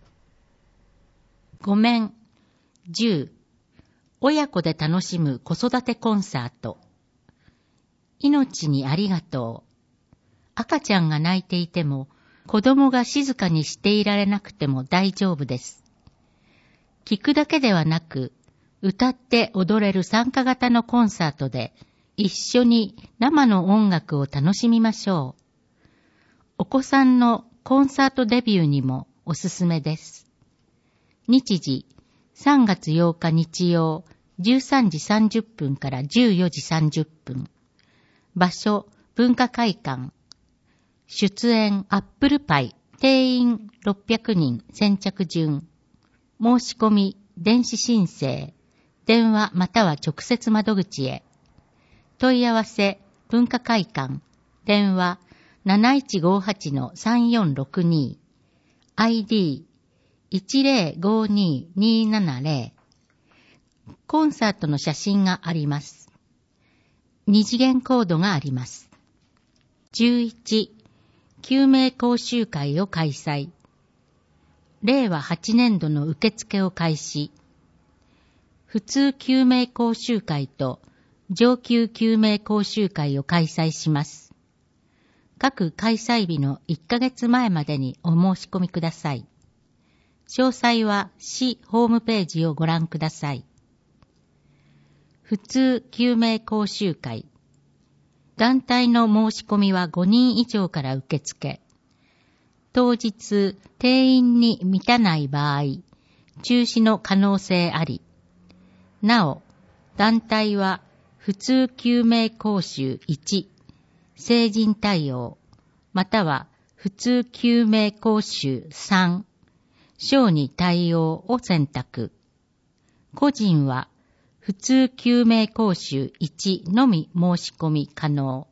ごめん、じゅう。親子で楽しむ子育てコンサート。命にありがとう。赤ちゃんが泣いていても、子供が静かにしていられなくても大丈夫です。聞くだけではなく、歌って踊れる参加型のコンサートで、一緒に生の音楽を楽しみましょう。お子さんのコンサートデビューにもおすすめです。日時、さんがつようか日曜、じゅうさんじさんじゅっぷんからじゅうよじさんじゅっぷん。場所、文化会館。出演、アップルパイ。定員ろっぴゃくにん先着順。申し込み、電子申請。電話または直接窓口へ。問い合わせ、文化会館。電話 なないちごはちのさんよんろくに。アイディーいちぜろごににーななぜろ。コンサートの写真があります。二次元コードがあります。じゅういち、救命講習会を開催。れいわはちねんどの受付を開始。普通救命講習会と上級救命講習会を開催します。各開催日のいっかげつまえまでにお申し込みください。詳細は市ホームページをご覧ください。普通救命講習会。団体の申し込みはごにん以上から受付。当日、定員に満たない場合、中止の可能性あり。なお、 団体は普通救命講習いち、成人対応、または普通救命講習さん、小児対応を選択。個人は普通救命講習いちのみ申し込み可能。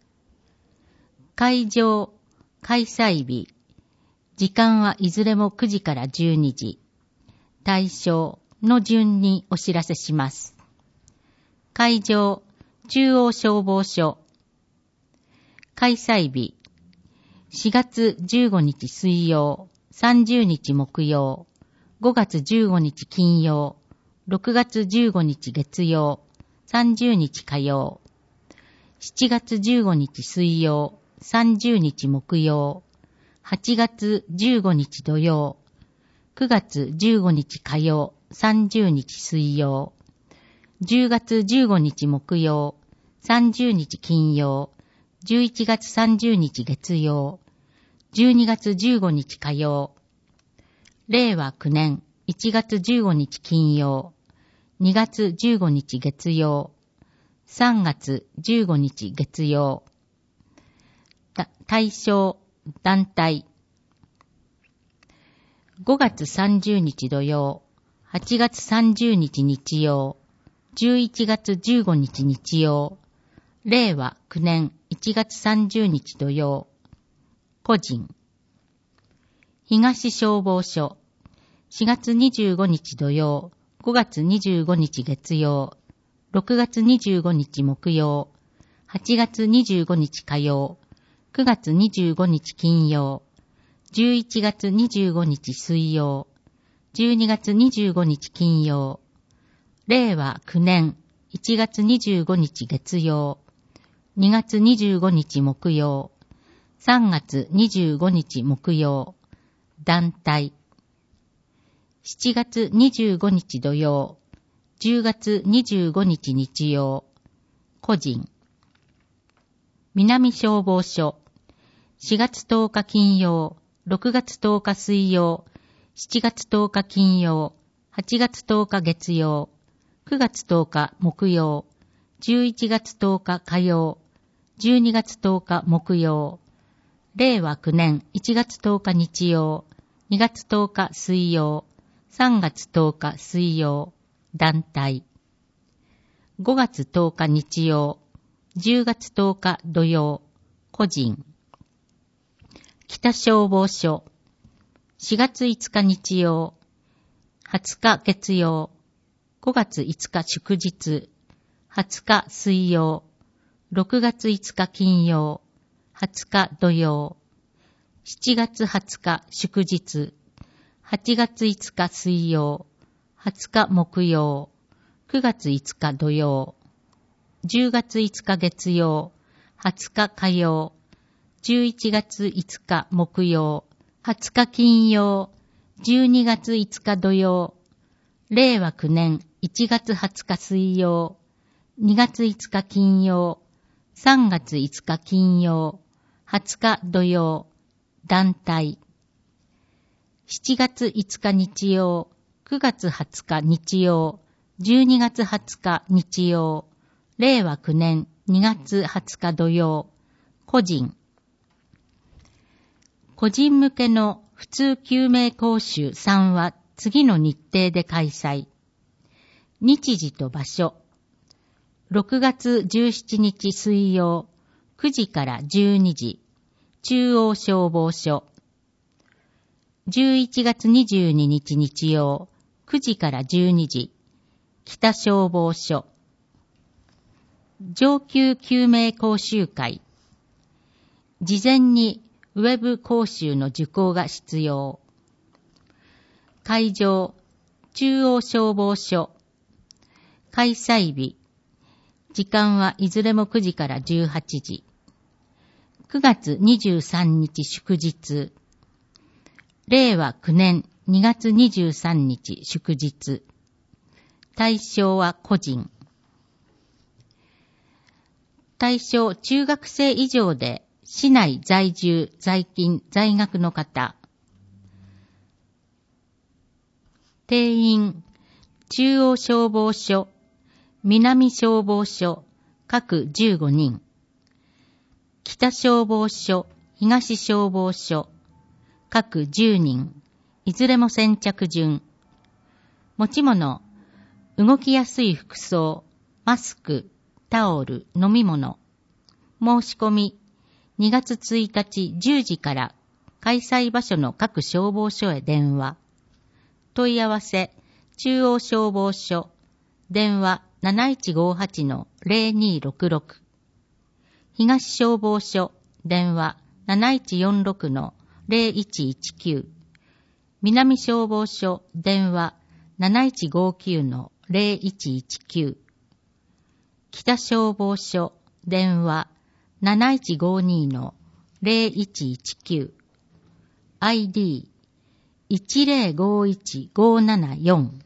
会場、開催日、時間はいずれもくじからじゅうにじ。対象の順にお知らせします。会場、中央消防署。開催日、しがつじゅうごにち水曜、さんじゅうにち木曜、ごがつじゅうごにち金曜、ろくがつじゅうごにち月曜、さんじゅうにち火曜、しちがつじゅうごにち水曜、さんじゅうにち木曜、はちがつじゅうごにち土曜、くがつじゅうごにち火曜、さんじゅうにち水曜、じゅうがつじゅうごにち木曜、さんじゅうにち金曜、じゅういちがつさんじゅうにち月曜、じゅうにがつじゅうごにち火曜、れいわきゅうねんいちがつじゅうごにち金曜、にがつじゅうごにち月曜、さんがつじゅうごにち月曜。対象、団体。ごがつさんじゅうにち土曜、はちがつさんじゅうにち日曜、じゅういちがつじゅうごにち日曜、れいわきゅうねんいちがつさんじゅうにち土曜。個人。東消防署。しがつにじゅうごにち土曜、ごがつにじゅうごにち月曜、ろくがつにじゅうごにち木曜、はちがつにじゅうごにち火曜、くがつにじゅうごにち金曜、じゅういちがつにじゅうごにち水曜、じゅうにがつにじゅうごにち金曜、れいわきゅうねんいちがつにじゅうごにち月曜、にがつにじゅうごにち木曜、さんがつにじゅうごにち木曜、団体。しちがつにじゅうごにち土曜、じゅうがつにじゅうごにち日曜、個人。南消防署。しがつとおか金曜、ろくがつとおか水曜、しちがつとおか金曜、はちがつとおか月曜、くがつとおか木曜、じゅういちがつとおか火曜、じゅうにがつとおか木曜、れいわきゅうねんいちがつとおか日曜、にがつとおか水曜、さんがつとおか水曜、団体。ごがつとおか日曜、じゅうがつとおか土曜、個人。北消防署。しがついつか日曜、はつか月曜、ごがついつか祝日、はつか水曜、ろくがついつか金曜、はつか土曜、しちがつはつか祝日、はちがついつか水曜、はつか木曜、くがついつか土曜、じゅうがついつか月曜、はつか火曜、じゅういちがついつか木曜、はつか金曜、じゅうにがついつか土曜、れいわきゅうねんいちがつはつか水曜、にがついつか金曜、さんがついつか金曜、はつか土曜、団体。しちがついつか日曜、くがつはつか日曜、じゅうにがつはつか日曜、れいわきゅうねんにがつはつか土曜、個人。個人向けの普通救命講習さんは次の日程で開催。日時と場所。ろくがつじゅうしちにち水曜、くじからじゅうにじ、中央消防署。じゅういちがつにじゅうににち日曜、くじからじゅうにじ、北消防署。上級救命講習会。事前にウェブ講習の受講が必要。会場、中央消防署。開催日。時間はいずれもくじからじゅうはちじ。くがつにじゅうさんにち祝日。れいわきゅうねんにがつにじゅうさんにち祝日。対象は個人。対象中学生以上で市内在住、在勤、在学の方。定員中央消防署、 南消防署各じゅうごにん、北消防署、東消防署各じゅうにん、いずれも先着順。持ち物、動きやすい服装、マスク、タオル、飲み物。申し込み、にがつついたちじゅうじから開催場所の各消防署へ電話。問い合わせ、中央消防署、電話 なないちごはちのぜろにろくろく。東消防署、電話 なないちよんろくのぜろいちいちきゅう。南消防署、電話 なないちごきゅうのぜろいちいちきゅう。北消防署、電話 なないちごにのぜろいちいちきゅう。アイディーいちぜろごいちごななよん。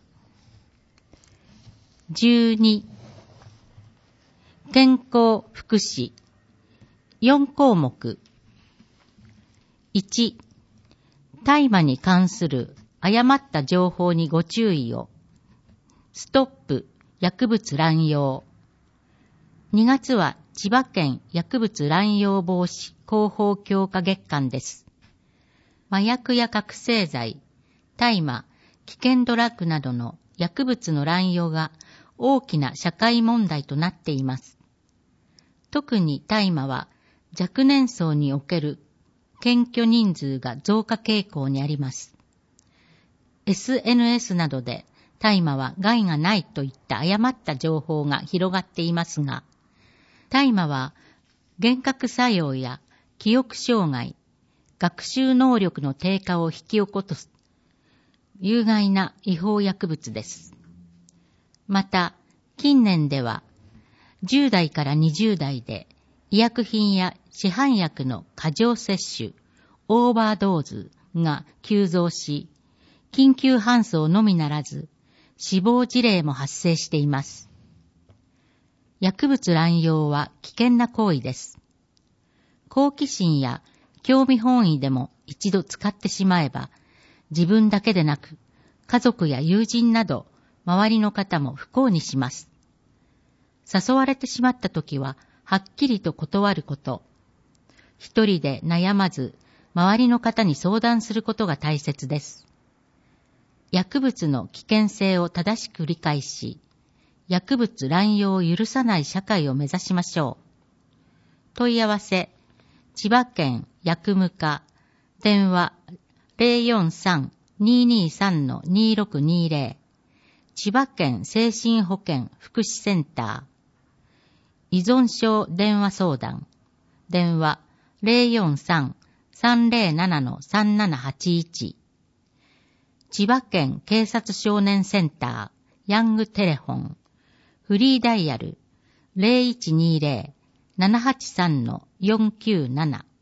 じゅうに、健康福祉よんこうもく。いち、大麻に関する誤った情報にご注意を。ストップ薬物乱用。にがつは千葉県薬物乱用防止広報強化月間です。麻薬や覚醒剤、大麻、危険ドラッグなどの薬物の乱用が大きな社会問題となっています。特に大麻は若年層における検挙人数が増加傾向にあります。エスエヌエス などで大麻は害がないといった誤った情報が広がっていますが、大麻は幻覚作用や記憶障害、学習能力の低下を引き起こす有害な違法薬物です。また、近年ではじゅうだいからにじゅうだいで医薬品や市販薬の過剰摂取、オーバードーズが急増し、緊急搬送のみならず死亡事例も発生しています。薬物乱用は危険な行為です。好奇心や興味本位でも一度使ってしまえば、自分だけでなく家族や友人など周りの方も不幸にします。誘われてしまったときははっきりと断ること。一人で悩まず周りの方に相談することが大切です。薬物の危険性を正しく理解し、薬物乱用を許さない社会を目指しましょう。問い合わせ、千葉県薬務課、電話 ぜろよんさん にーにーさん にーろくにーぜろ、千葉県精神保健福祉センター、依存症電話相談、電話 ぜろよんさん さんぜろなな さんななはちいち、千葉県警察少年センター、ヤングテレフォン、フリーダイヤル ぜろいちにーぜろ ななはちさん よんきゅうなな。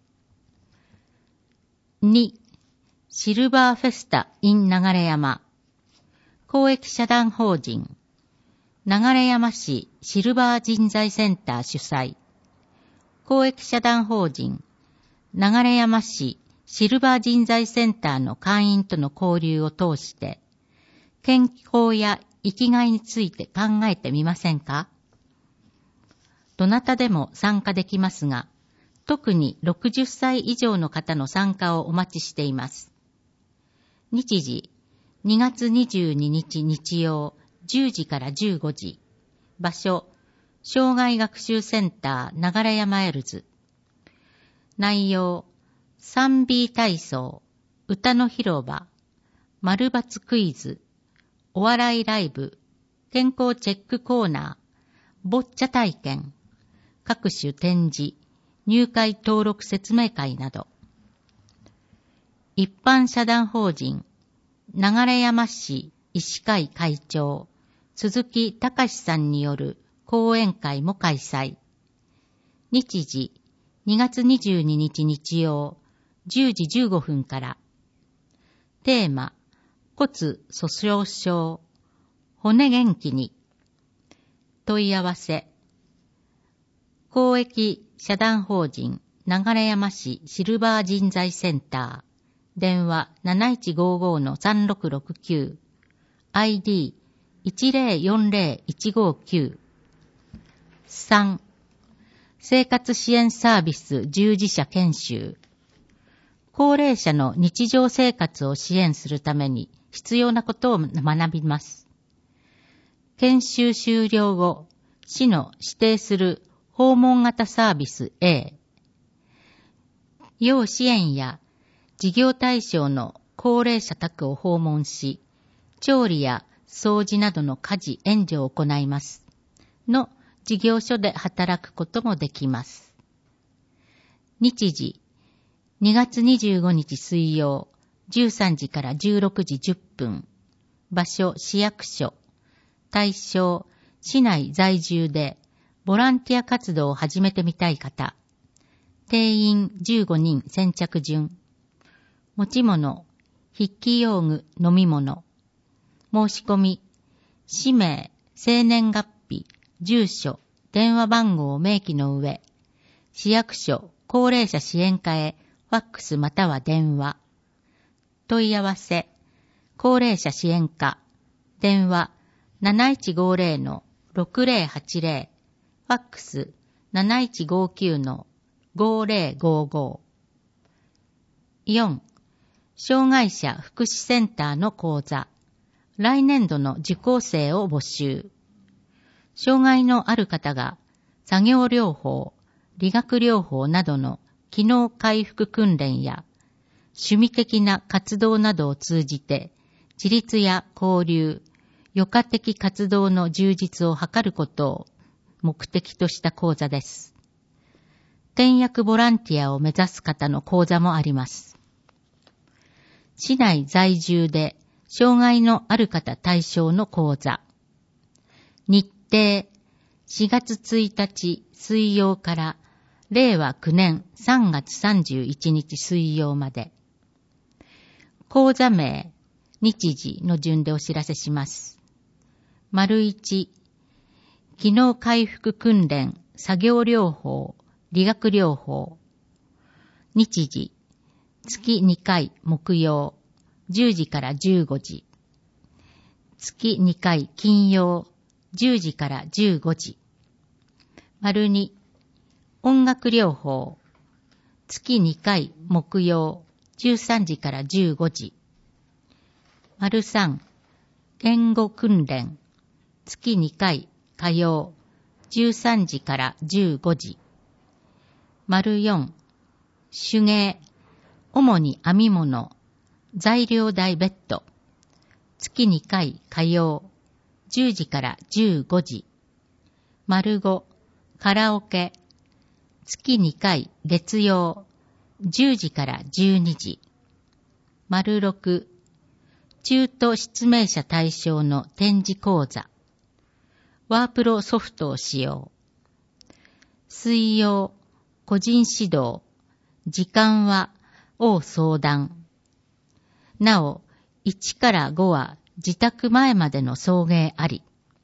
に、シルバーフェスタ in 流山。公益社団法人、流山市シルバー人材センター主催。公益社団法人、流山市シルバー人材センターの会員との交流を通して、健康や生きがいについて考えてみませんか？どなたでも参加できますが、特にろくじゅっさい以上の方の参加をお待ちしています。日時、にがつにじゅうににち日曜じゅうじからじゅうごじ。場所、障害学習センター流山エルズ。内容、さんビー 体操、歌の広場、丸抜クイズ、お笑いライブ、健康チェックコーナー、ボッチャ体験、各種展示、入会登録説明会など。一般社団法人、流山市医師会会長、鈴木隆さんによる講演会も開催。日時、にがつにじゅうににち日曜、じゅうじじゅうごふんから。テーマ、骨粗鬆症、骨元気に。問い合わせ、公益社団法人流山市シルバー人材センター、電話 なないちごごのさんろくろくきゅう、アイディーいちぜろよんぜろいちごきゅう。 さん、生活支援サービス従事者研修。高齢者の日常生活を支援するために必要なことを学びます。研修終了後、市の指定する訪問型サービス A、要支援や事業対象の高齢者宅を訪問し、調理や掃除などの家事援助を行います。の事業所で働くこともできます。日時、にがつにじゅうごにち水曜、じゅうさんじからじゅうろくじじゅっぷん。場所、市役所。対象、市内在住でボランティア活動を始めてみたい方。定員じゅうごにん先着順。持ち物、筆記用具、飲み物。申し込み、氏名、生年月日、住所、電話番号を明記の上、市役所、高齢者支援課へファックスまたは電話。問い合わせ、高齢者支援課、電話 なないちごぜろのろくぜろはちぜろ、ファックス なないちごきゅうのごぜろごご。よん、障害者福祉センターの講座。来年度の受講生を募集。障害のある方が作業療法、理学療法などの機能回復訓練や趣味的な活動などを通じて自立や交流、余暇的活動の充実を図ることを目的とした講座です。転訳ボランティアを目指す方の講座もあります。市内在住で障害のある方対象の講座。日程、しがつついたち水曜かられいわきゅうねんさんがつさんじゅういちにち水曜まで。講座名、日時の順でお知らせします。丸いち、機能回復訓練、作業療法、理学療法。日時、月にかい木曜、じゅうじからじゅうごじ。月にかい金曜、じゅうじからじゅうごじ。丸に、音楽療法。月にかい木曜、じゅうさんじからじゅうごじ。丸さん、言語訓練。月にかい火曜、じゅうさんじからじゅうごじ。丸よん、手芸。主に編み物。材料代別途。月にかい火曜、じゅうじからじゅうごじ。丸ご、カラオケ。月にかい月曜、じゅうじからじゅうにじ。丸ろく、中途失明者対象の展示講座。ワープロソフトを使用。水曜、個人指導。時間は、を相談。なお、いちからごは自宅前までの送迎あり。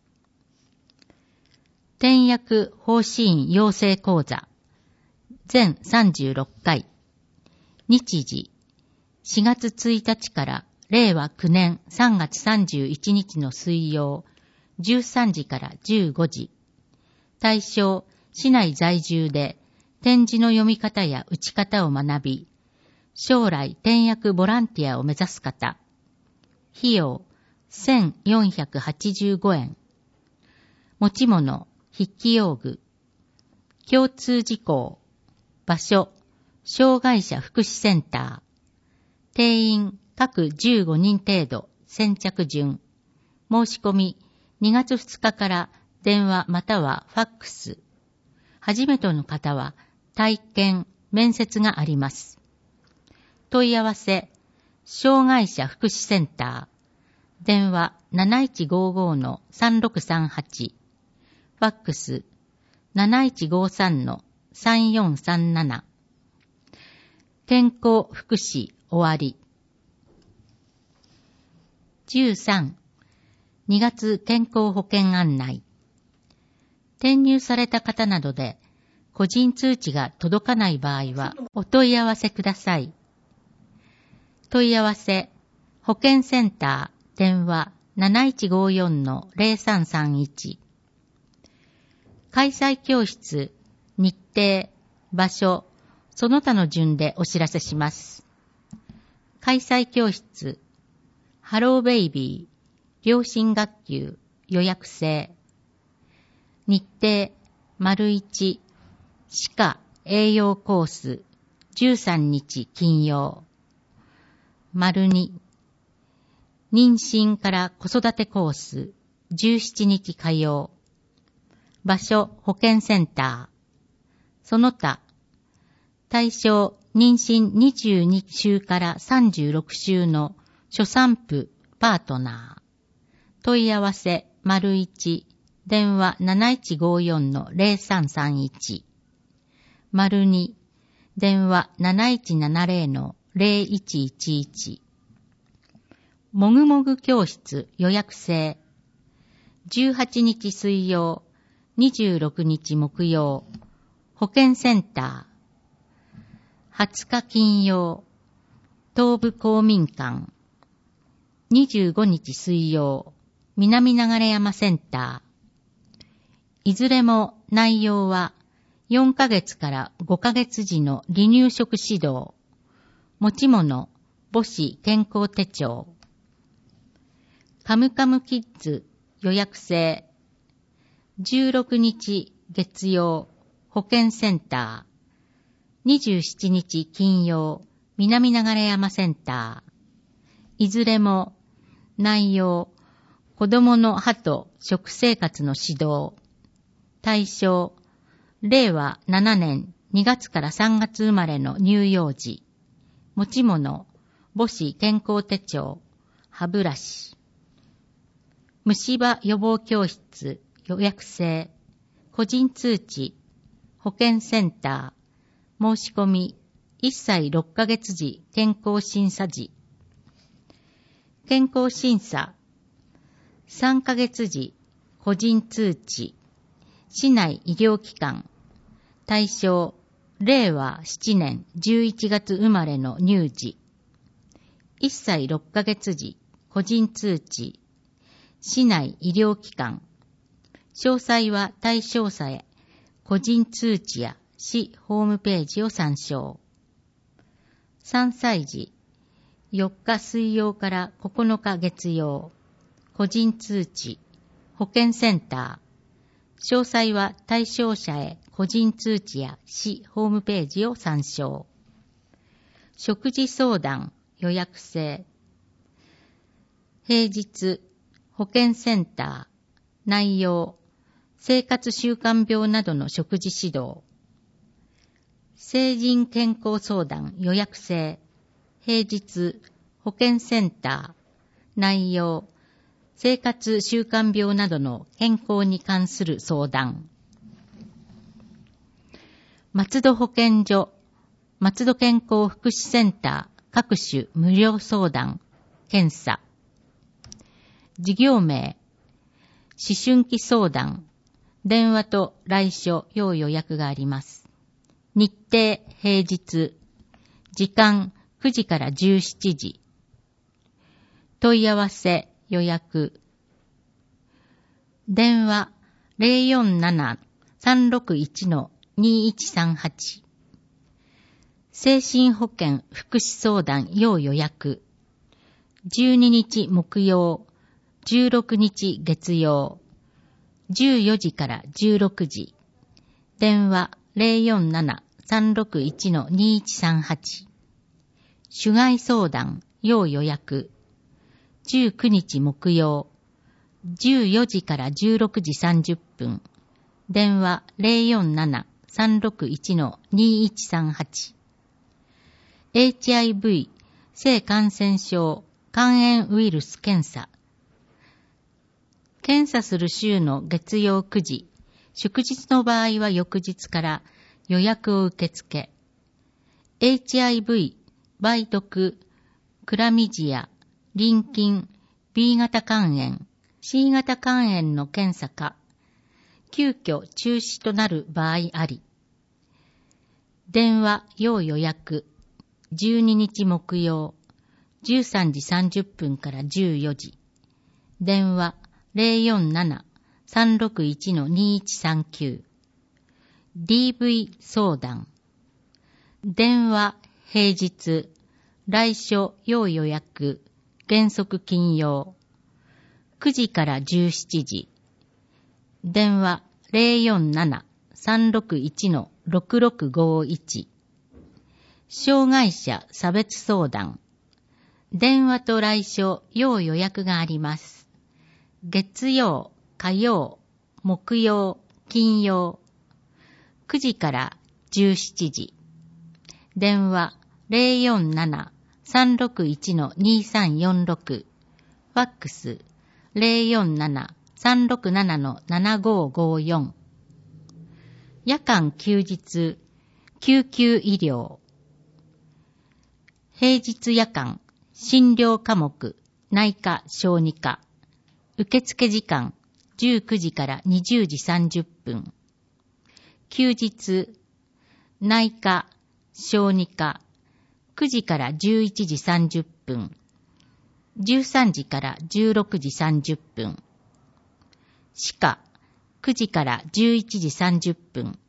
転訳方針養成講座。全さんじゅうろっかい。日時、しがつついたちかられいわきゅうねんさんがつさんじゅういちにちの水曜、じゅうさんじからじゅうごじ。対象、市内在住で点字の読み方や打ち方を学び、将来転訳ボランティアを目指す方。費用せんよんひゃくはちじゅうごえん。持ち物、筆記用具。共通事項。場所、障害者福祉センター。定員、各じゅうごにん程度、先着順。申し込み、にがつふつかから電話またはファックス。初めての方は体験、面接があります。問い合わせ、障害者福祉センター。電話 なないちごごのさんろくさんはち。ファックス なないちごさんのさんよんさんなな。健康福祉終わり。じゅうさん、にがつ健康保険案内。転入された方などで個人通知が届かない場合はお問い合わせください。問い合わせ、保健センター、電話 なないちごよんのぜろさんさんいち。 開催教室、日程、場所、その他の順でお知らせします。開催教室、ハローベイビー、両親学級、予約制。日程、丸一、歯科栄養コース、じゅうさんにち金曜。丸二、妊娠から子育てコース、じゅうしちにち火曜。場所、保健センター。その他、対象、妊娠にじゅうにしゅうからさんじゅうろくしゅうの初産婦、パートナー。問い合わせ、丸一、電話 なないちごよんのゼロさんさんいち。丸二、電話 なないちななゼロのゼロいちいちいち。もぐもぐ教室予約制。じゅうはちにち水曜、にじゅうろくにち木曜、保健センター。はつか金曜、東部公民館。にじゅうごにち水曜、南流山センター。いずれも内容はよんかげつからごかげつ時の離乳食指導、持ち物、母子健康手帳。カムカムキッズ予約制。じゅうろくにち月曜、保健センター。にじゅうしちにち金曜、南流山センター。いずれも内容、子供の歯と食生活の指導。対象、れいわななねんにがつからさんがつ生まれの乳幼児。持ち物、母子健康手帳、歯ブラシ。虫歯予防教室予約制。個人通知、保健センター。申し込み、いっさいろっかげつ時健康審査時。健康審査、さんかげつ時個人通知。市内医療機関。対象、れいわななねんじゅういちがつ生まれの乳児。いっさいろっかげつ時個人通知。市内医療機関。詳細は対象者へ個人通知や市ホームページを参照。さんさい児、よっか水曜からここのか月曜。個人通知、保健センター。詳細は対象者へ個人通知や市ホームページを参照。食事相談予約制。平日、保健センター。内容、生活習慣病などの食事指導。成人健康相談予約制。平日、保健センター。内容、生活習慣病などの健康に関する相談。松戸保健所、松戸健康福祉センター各種無料相談、検査。事業名、思春期相談、電話と来所要予約があります。日程平日、時間くじからじゅうしちじ。問い合わせ予約。電話 ゼロよんなな さんろくいち にいちさんはち。精神保健福祉相談要予約。じゅうににち木曜、じゅうろくにち月曜。じゅうよじからじゅうろくじ。電話 ゼロよんなな さんろくいち にいちさんはち。主害相談要予約。じゅうくにち木曜。じゅうよじからじゅうろくじさんじゅっぷん。電話 ゼロよんなな さんろくいち にいちさんはち。エイチアイブイ 性感染症肝炎ウイルス検査。検査する週の月曜くじ、祝日の場合は翌日から予約を受け付け。エイチアイブイ、梅毒、クラミジア、淋菌、ビー 型肝炎、シー 型肝炎の検査か、急遽中止となる場合あり。電話要予約、じゅうににち木曜、じゅうさんじさんじゅっぷんからじゅうよじ。電話 ゼロよんななさんろくいちのにいちさんきゅう。ディーブイ 相談。電話、平日、来所要予約、原則金曜。くじからじゅうしちじ。電話 ゼロよんなな さんろくいちのろくろくごいち。障害者差別相談。電話と来所要予約があります。月曜、火曜、木曜、金曜。くじからじゅうしちじ。電話 ゼロよんなな さんろくいちのにさんよんろく。ファックス ゼロよんなな さんろくななのななごごよん。夜間休日、救急医療。平日夜間、診療科目、内科、小児科。受付時間、じゅうくじからにじゅうじさんじゅっぷん。休日、内科、小児科。くじからじゅういちじさんじゅっぷん。じゅうさんじからじゅうろくじさんじゅっぷん。歯科、くじからじゅういちじさんじゅっぷん。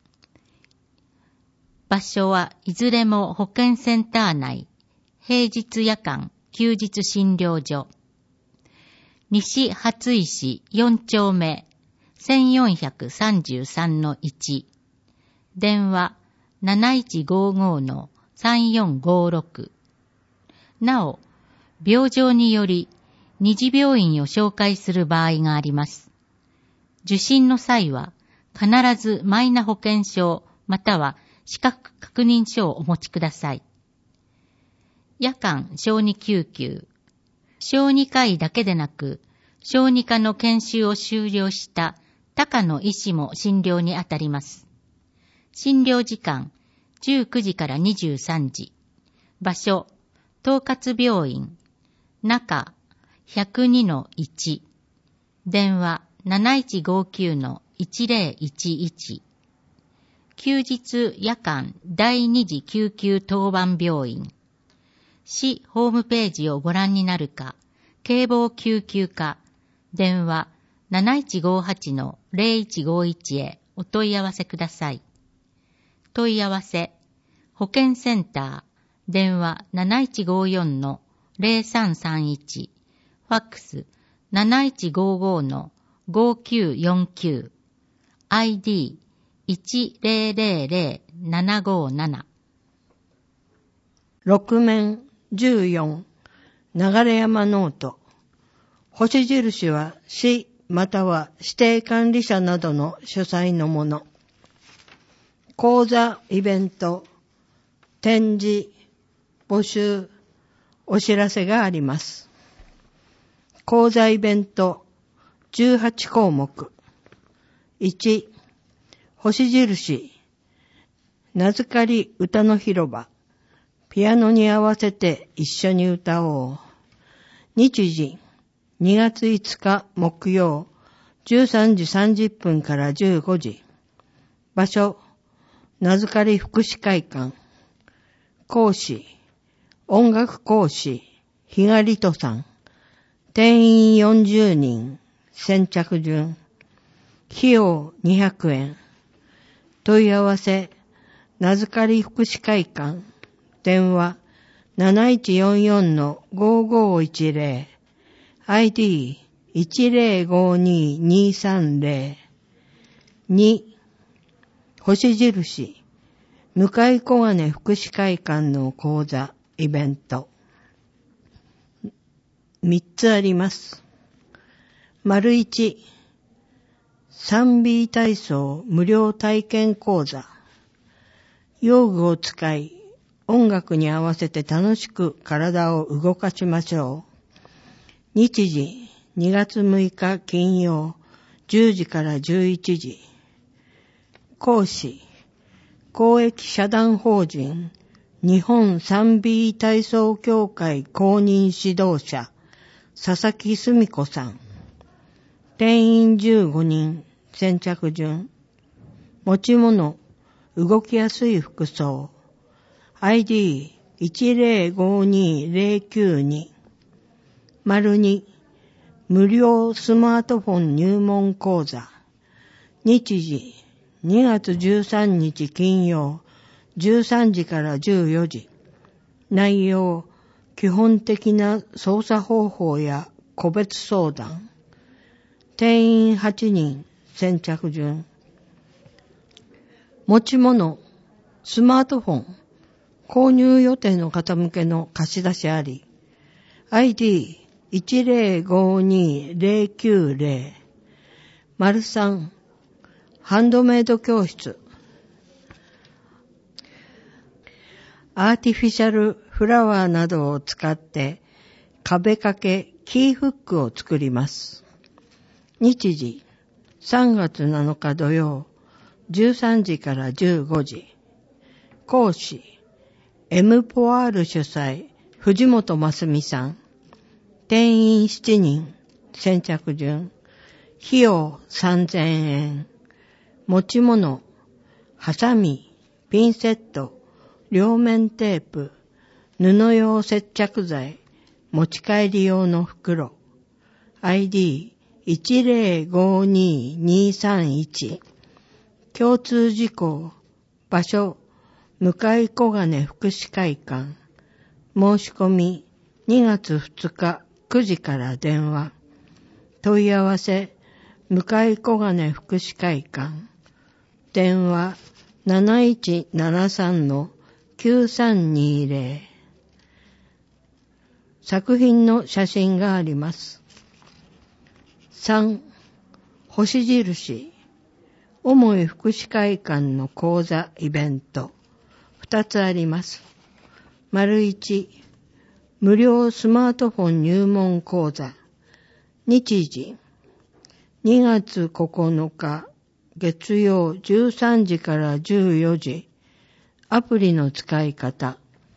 場所はいずれも保健センター内、平日夜間、休日診療所。西初石よんちょうめ、せんよんひゃくさんじゅうさんのいち。電話なないちごごのさんよんごろく。なお、病状により二次病院を紹介する場合があります。受診の際は必ずマイナ保険証または資格確認書をお持ちください。夜間小児救急。小児科医だけでなく、小児科の研修を修了した他科の医師も診療にあたります。診療時間じゅうくじからにじゅうさんじ。場所、統括病院。中ひゃくにのいち。電話なないちごきゅうのいちゼロいちいち。休日夜間第二次救急当番病院。市ホームページをご覧になるか、警棒救急課、電話なないちごはちのゼロいちごいちへお問い合わせください。問い合わせ、保健センター、電話なないちごよんのゼロさんさんいち、ファックスなないちごごのごきゅうよんきゅう、アイディーいちゼロゼロゼロななごなな。 ろく面じゅうよん、流山ノート。星印は市または指定管理者などの主催のもの。講座、イベント、展示、募集、お知らせがあります。講座イベントじゅうはちこうもく。いち、星印、名付かり歌の広場。ピアノに合わせて一緒に歌おう。日時、にがついつか木曜、じゅうさんじさんじゅっぷんからじゅうごじ。場所、名付かり福祉会館。講師、音楽講師、比嘉里人さん。定員よんじゅうにん、先着順。費用にひゃくえん。問い合わせ、名付かり福祉会館。電話なないちよんよんのごごいちゼロ、アイディーいちゼロごににさんゼロ。に、星印、向井小金福祉会館の講座、イベント。みっつあります。丸いち、さんビー 体操無料体験講座。用具を使い、音楽に合わせて楽しく体を動かしましょう。日時、にがつむいか金曜、じゅうじからじゅういちじ。講師、公益社団法人、日本 スリービー 体操協会公認指導者、佐々木澄子さん。定員じゅうごにん、先着順。持ち物、動きやすい服装。アイディーいちゼロごにゼロきゅうに。丸に、 無料スマートフォン入門講座。日時、にがつじゅうさんにち金曜、じゅうさんじからじゅうよじ。内容、基本的な操作方法や個別相談。定員はちにん、先着順。持ち物、スマートフォン、購入予定の方向けの貸し出しあり。アイディーいちゼロごにゼロきゅうゼロ。丸さん、ハンドメイド教室。アーティフィシャルフラワーなどを使って壁掛けキーフックを作ります。日時、さんがつなのか土曜、じゅうさんじからじゅうごじ。講師、エムポアール主催、藤本真澄さん。定員しちにん、先着順。費用さんぜんえん。持ち物、ハサミ、ピンセット、両面テープ、布用接着剤、持ち帰り用の袋。アイディーいちゼロごににさんいち。共通事項、場所、向小金福祉会館。申し込み、にがつふつかくじから電話。問い合わせ、向小金福祉会館。電話、なないちななさんのきゅうさんにゼロ。作品の写真があります。さん、星印。主い福祉会館の講座イベント。ふたつあります。丸いち、無料スマートフォン入門講座。日時、にがつここのか月曜じゅうさんじからじゅうよじ。アプリの使い方。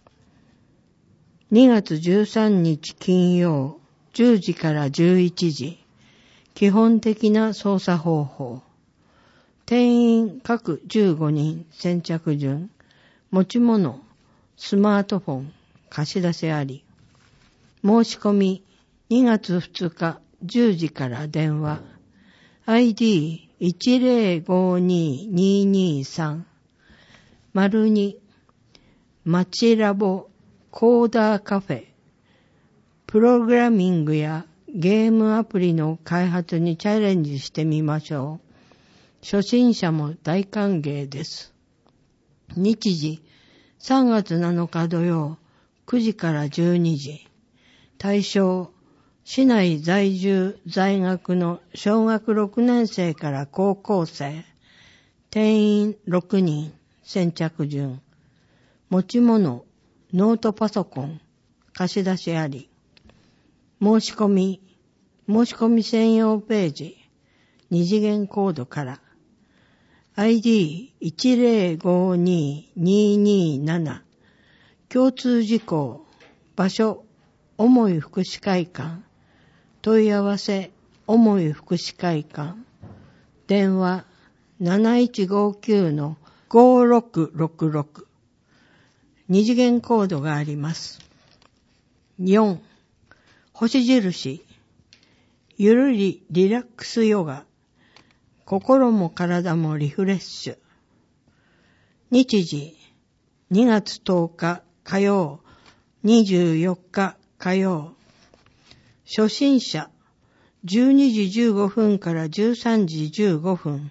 にがつじゅうさんにち金曜じゅうじからじゅういちじ。基本的な操作方法。定員各じゅうごにん、先着順。持ち物、スマートフォン、貸し出しあり。申し込み、にがつふつかじゅうじから電話。アイディーいちゼロごにににさん。丸に、街ラボコーダーカフェ。プログラミングやゲームアプリの開発にチャレンジしてみましょう。初心者も大歓迎です。日時、さんがつなのか土曜、くじからじゅうにじ。対象、市内在住在学の小学ろくねん生から高校生。定員ろくにん、先着順。持ち物、ノートパソコン、貸し出しあり。申し込み、申し込み専用ページ、二次元コードから。アイディーいちゼロごににになな。共通事項、場所、主い福祉会館。問い合わせ、主い福祉会館。電話、なないちごきゅうのごろくろくろく。二次元コードがあります。よん、星印。ゆるりリラックスヨガ。心も体もリフレッシュ。日時、にがつとおか火曜、にじゅうよっか火曜。初心者、じゅうにじじゅうごふんからじゅうさんじじゅうごふん。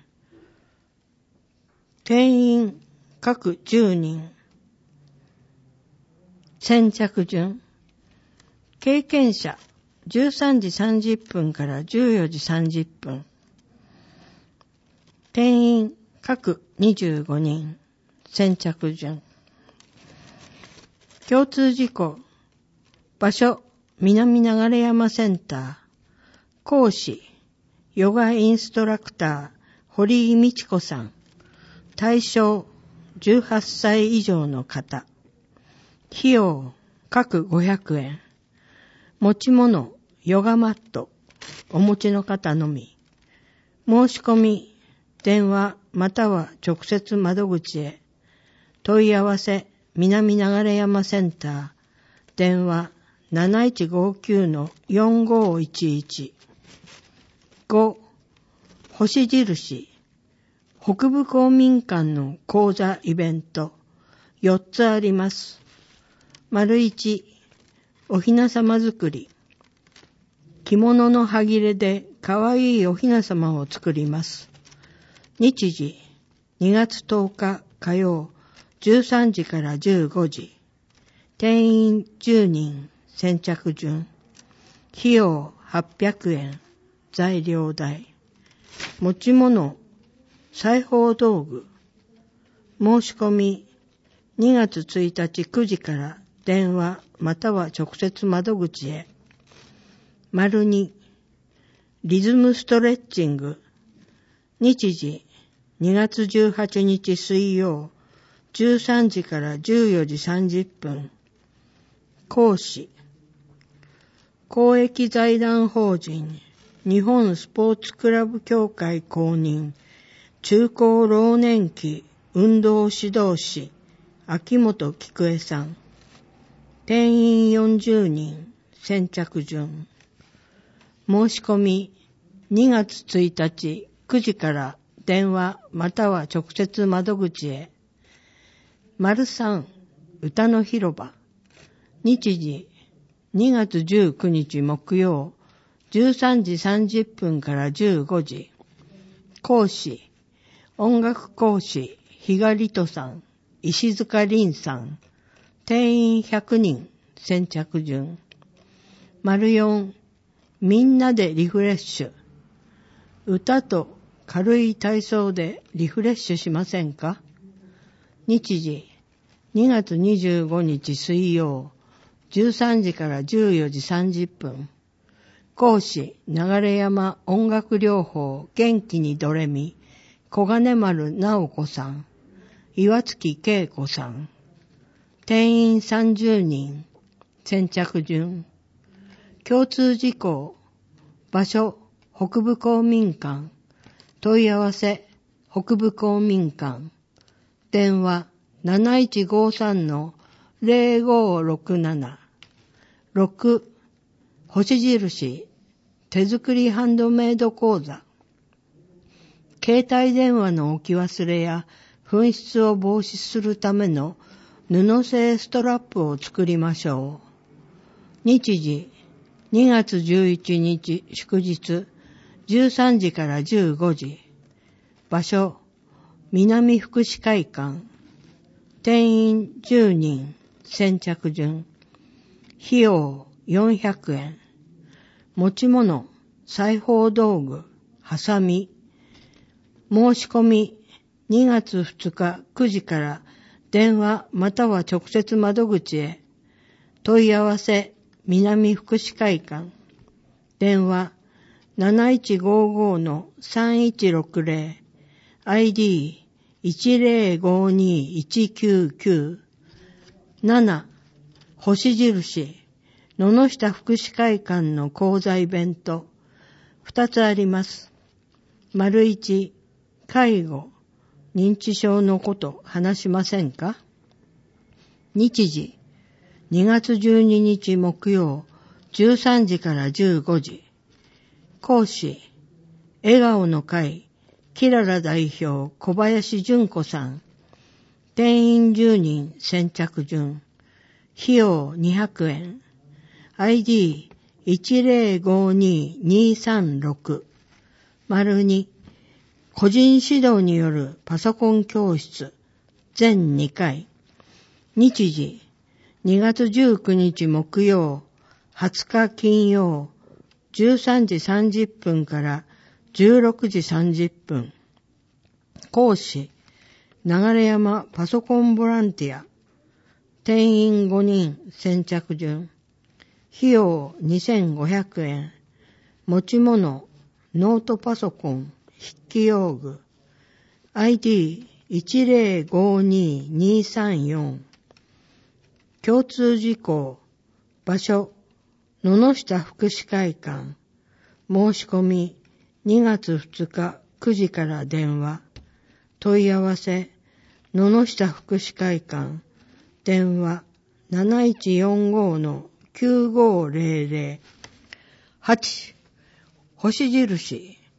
定員各じゅうにん。先着順。経験者、じゅうさんじさんじゅっぷんからじゅうよじさんじゅっぷん。定員各にじゅうごにん。先着順。共通事項。場所、南流山センター。講師、ヨガインストラクター、堀井美智子さん。対象、じゅうはっさい以上の方。費用、各ごひゃくえん。持ち物、ヨガマット。お持ちの方のみ。申し込み、電話または直接窓口へ。問い合わせ、南流山センター。電話なないちごきゅうのよんごいちいち。 ご、星印、北部公民館の講座イベント、よっつあります。丸いち、おひなさま作り。着物の端切れでかわいいおひなさまを作ります。日時、にがつとおか火曜、じゅうさんじからじゅうごじ。定員じゅうにん、先着順。費用はっぴゃくえん、材料代。持ち物、裁縫道具。申し込み、にがつついたちくじから電話または直接窓口へ。丸に、リズムストレッチング。日時、にがつじゅうはちにち水曜、じゅうさんじからじゅうよじさんじゅっぷん。講師、公益財団法人日本スポーツクラブ協会公認中高老年期運動指導士秋元菊江さん。定員よんじゅうにん、先着順。申し込み、にがつついたちくじから電話または直接窓口へ。丸さん、歌の広場。日時、にがつじゅうくにち木曜、じゅうさんじさんじゅっぷんからじゅうごじ。講師、音楽講師、比嘉里人さん、石塚凛さん。定員ひゃくにん、先着順。丸よん、みんなでリフレッシュ。歌と軽い体操でリフレッシュしませんか？日時、にがつにじゅうごにち水曜、じゅうさんじからじゅうよじさんじゅっぷん。講師、流山音楽療法元気にドレミ、小金丸直子さん、岩月恵子さん。定員さんじゅうにん、先着順。共通事項、場所、北部公民館。問い合わせ、北部公民館。電話、なないちごさんのぜろごろくなな。ろく、星印、手作りハンドメイド講座。携帯電話の置き忘れや紛失を防止するための布製ストラップを作りましょう。日時、にがつじゅういちにち祝日、じゅうさんじからじゅうごじ。場所、南福祉会館。定員じゅうにん、先着順。費用よんひゃくえん。持ち物、裁縫道具、ハサミ。申し込み、にがつふつかくじから電話または直接窓口へ。問い合わせ、南福祉会館。電話、なないちごごのさんいちろくぜろ。アイディーいちぜろごにいちきゅうきゅう。なな、星印、野々下福祉会館の講座イベント。ふたつあります。丸いち、介護、認知症のこと話しませんか？日時、にがつじゅうににち木曜、じゅうさんじからじゅうごじ。講師、笑顔の会、キララ代表小林純子さん。定員じゅうにん、先着順。費用にひゃくえん。アイディーいちぜろごににさんろく。丸に、個人指導によるパソコン教室、全にかい。日時、にがつじゅうくにち木曜、はつか金曜、じゅうさんじさんじゅっぷんからじゅうろくじさんじゅっぷん。講師、流山パソコンボランティア。定員ごにん、先着順。費用にせんごひゃくえん。持ち物、ノートパソコン、筆記用具。アイディーいちぜろごににさんよん。共通事項、場所、野々下福祉会館。申し込み、にがつふつかくじから電話。問い合わせ、野々下福祉会館。電話、なないちよんごのきゅうごぜろぜろ。はち、星印、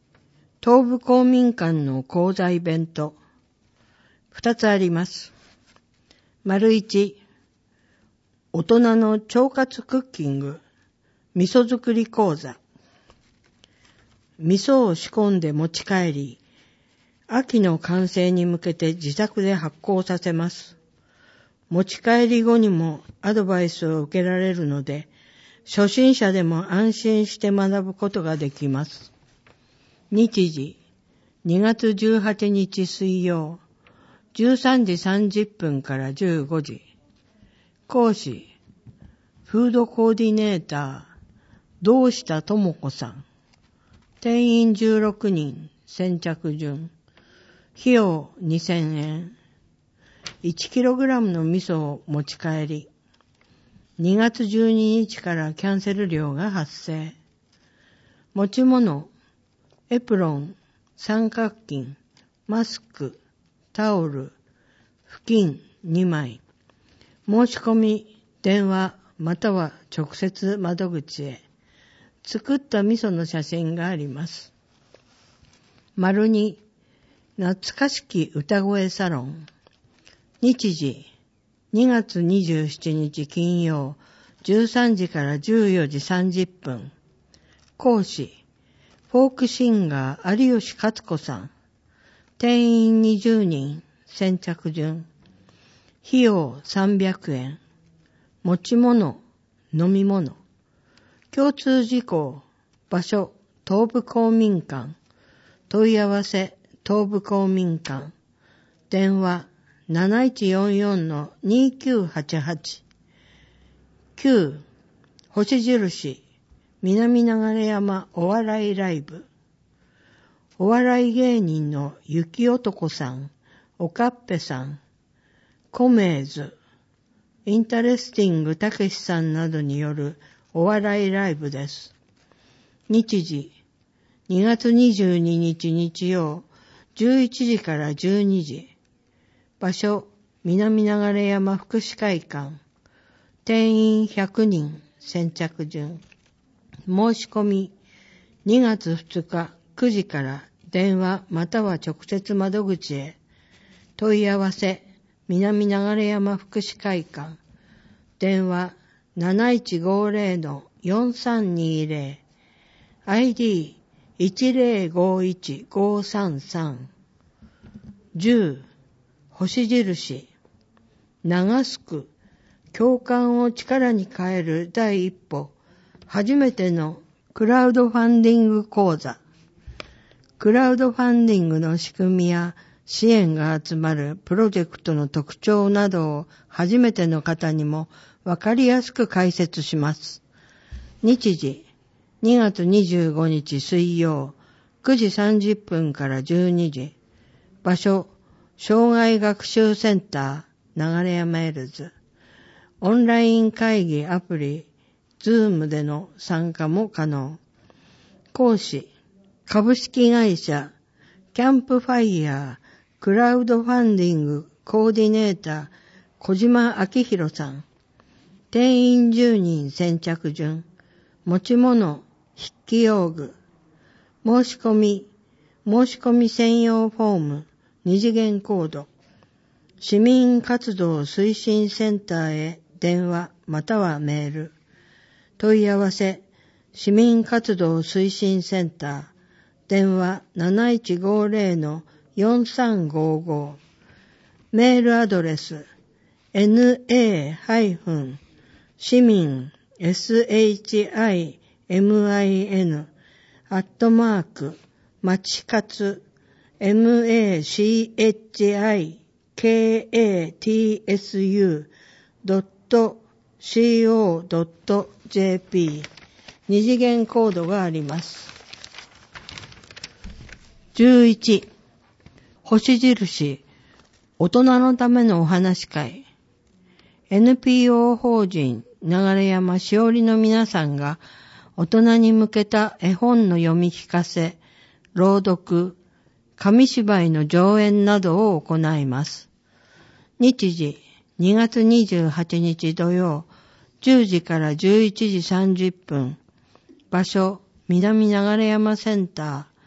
東部公民館の講座イベント。二つあります。丸一、大人の腸活クッキング、味噌作り講座。味噌を仕込んで持ち帰り、秋の完成に向けて自宅で発酵させます。持ち帰り後にもアドバイスを受けられるので、初心者でも安心して学ぶことができます。日時、にがつじゅうはちにち水曜、じゅうさんじさんじゅっぷんからじゅうごじ。講師、フードコーディネーター、堂下智子さん。定員じゅうろくにん、先着順。費用にせんえん。いちキログラムの味噌を持ち帰り。にがつじゅうににちからキャンセル料が発生。持ち物、エプロン、三角巾、マスク、タオル、布巾にまい。申し込み、電話または直接窓口へ。作った味噌の写真があります。丸に、懐かしき歌声サロン。日時、にがつにじゅうしちにち金曜、じゅうさんじからじゅうよじさんじゅっぷん。講師、フォークシンガー有吉勝子さん。定員にじゅうにん、先着順。費用さんびゃくえん。持ち物、飲み物。共通事項、場所、東部公民館。問い合わせ、東部公民館。電話、なないちよんよんのにきゅうはちはち。きゅう、星印、南流山お笑いライブ。お笑い芸人の雪男さん、おかっぺさん、コメーズ、インタレスティングたけしさんなどによるお笑いライブです。日時、にがつにじゅうににち日曜、じゅういちじからじゅうにじ。場所、南流山福祉会館。定員ひゃくにん、先着順。申し込み、にがつふつかくじから電話または直接窓口へ。問い合わせ、南流山福祉会館。電話、なないちごぜろのよんさんにぜろ。アイディーいちぜろごいちごさんさん。じゅう、星印。長すく、共感を力に変える第一歩。初めてのクラウドファンディング講座。クラウドファンディングの仕組みや支援が集まるプロジェクトの特徴などを初めての方にもわかりやすく解説します。日時、にがつにじゅうごにち水曜、くじさんじゅっぷんからじゅうにじ。場所、障害学習センター、流山エルズ。オンライン会議アプリ、Zoom での参加も可能。講師、株式会社、キャンプファイヤー、クラウドファンディングコーディネーター、小島明宏さん。定員じゅうにん先着順。持ち物、筆記用具。申し込み、申し込み専用フォーム、二次元コード。市民活動推進センターへ電話またはメール。問い合わせ、市民活動推進センター。電話なないちごぜろのよんさんごご。メールアドレス、エヌエー 市民 シミン アットマークまちかつ マチカツ ドット シーオー ドット ジェーピー 二次元コードがあります。じゅういち、星印、大人のためのお話会。エヌピーオー 法人流山しおりの皆さんが大人に向けた絵本の読み聞かせ、朗読、紙芝居の上演などを行います。日時、にがつにじゅうはちにち土曜、じゅうじからじゅういちじさんじゅっぷん。場所、南流山センター。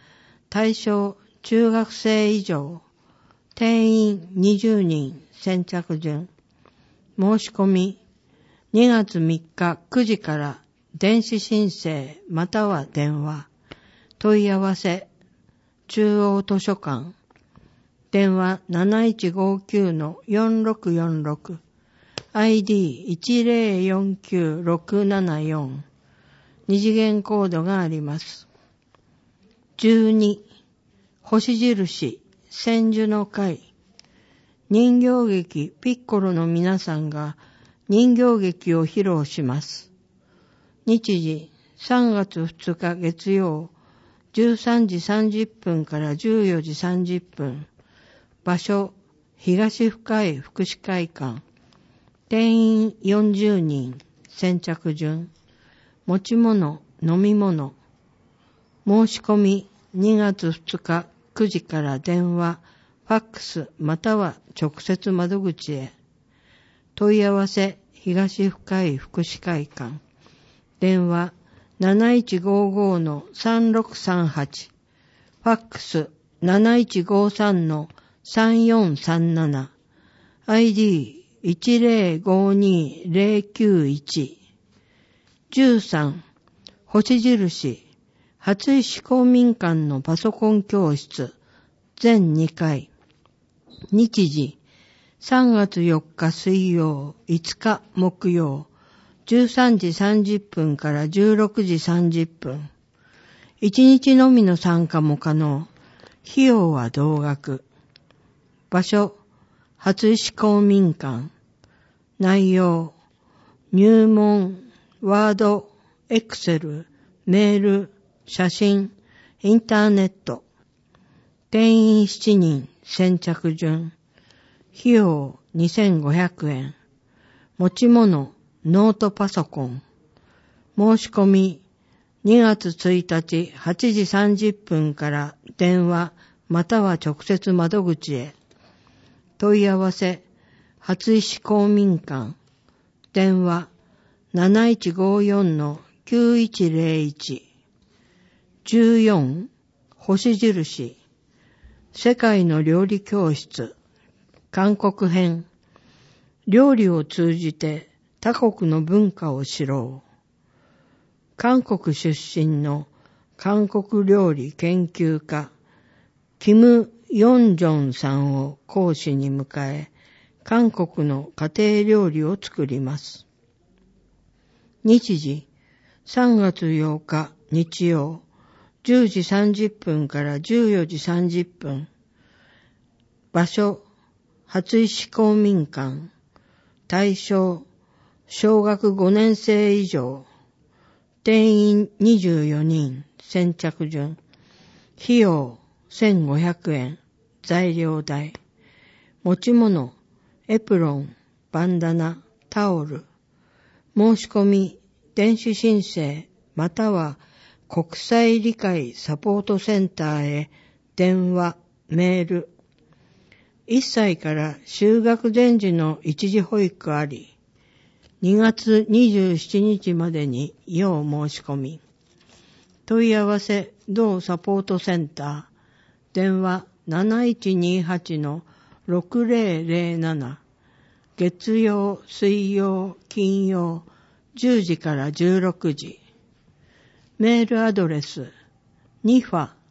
対象中学生以上、定員にじゅうにん先着順。申し込みにがつみっかくじから電子申請または電話。問い合わせ中央図書館。電話 なないちごきゅうのよんろくよんろく。アイディーいちぜろよんきゅうろくななよん。二次元コードがあります。じゅうに、星印、千手の会。人形劇ピッコロの皆さんが人形劇を披露します。日時、さんがつふつか月曜、じゅうさんじさんじゅっぷんからじゅうよじさんじゅっぷん。場所、東深井福祉会館。定員よんじゅうにん、先着順。持ち物、飲み物。申し込みにがつふつかくじから電話、ファックスまたは直接窓口へ。問い合わせ東深井福祉会館。電話 なないちごごのさんろくさんはち。ファックス なないちごさんのさんよんさんなな。アイディーいちぜろごにぜろきゅういち。じゅうさん、星印、初石公民館のパソコン教室、全にかい。日時、さんがつよっか水曜、いつか木曜、じゅうさんじさんじゅっぷんからじゅうろくじさんじゅっぷん。いちにちのみの参加も可能。費用は同額。場所、初石公民館。内容、入門、ワード、エクセル、メール、写真、インターネット。定員しちにん、先着順。費用にせんごひゃくえん。持ち物、ノートパソコン。申し込み、にがつついたちはちじさんじゅっぷんから電話または直接窓口へ。問い合わせ、初石公民館。電話、なないちごよんのきゅういちぜろいち。じゅうよん、星印。世界の料理教室。韓国編。料理を通じて他国の文化を知ろう。韓国出身の韓国料理研究家、キム・ヨンジョンさんを講師に迎え、韓国の家庭料理を作ります。日時、さんがつようか日曜、じゅうじさんじゅっぷんからじゅうよじさんじゅっぷん。場所、初石公民館。対象、小学ごねん生以上。定員にじゅうよにん、先着順。費用せんごひゃくえん。材料代。持ち物、エプロン、バンダナ、タオル。申し込み、電子申請、または国際理解サポートセンターへ電話、メール。いっさいから就学前時の一時保育あり。にがつにじゅうしちにちまでに要申し込み。問い合わせ、同サポートセンター。電話 なないちにはちのろくぜろぜろなな。月曜、水曜、金曜、じゅうじからじゅうろくじ。メールアドレス、ニファ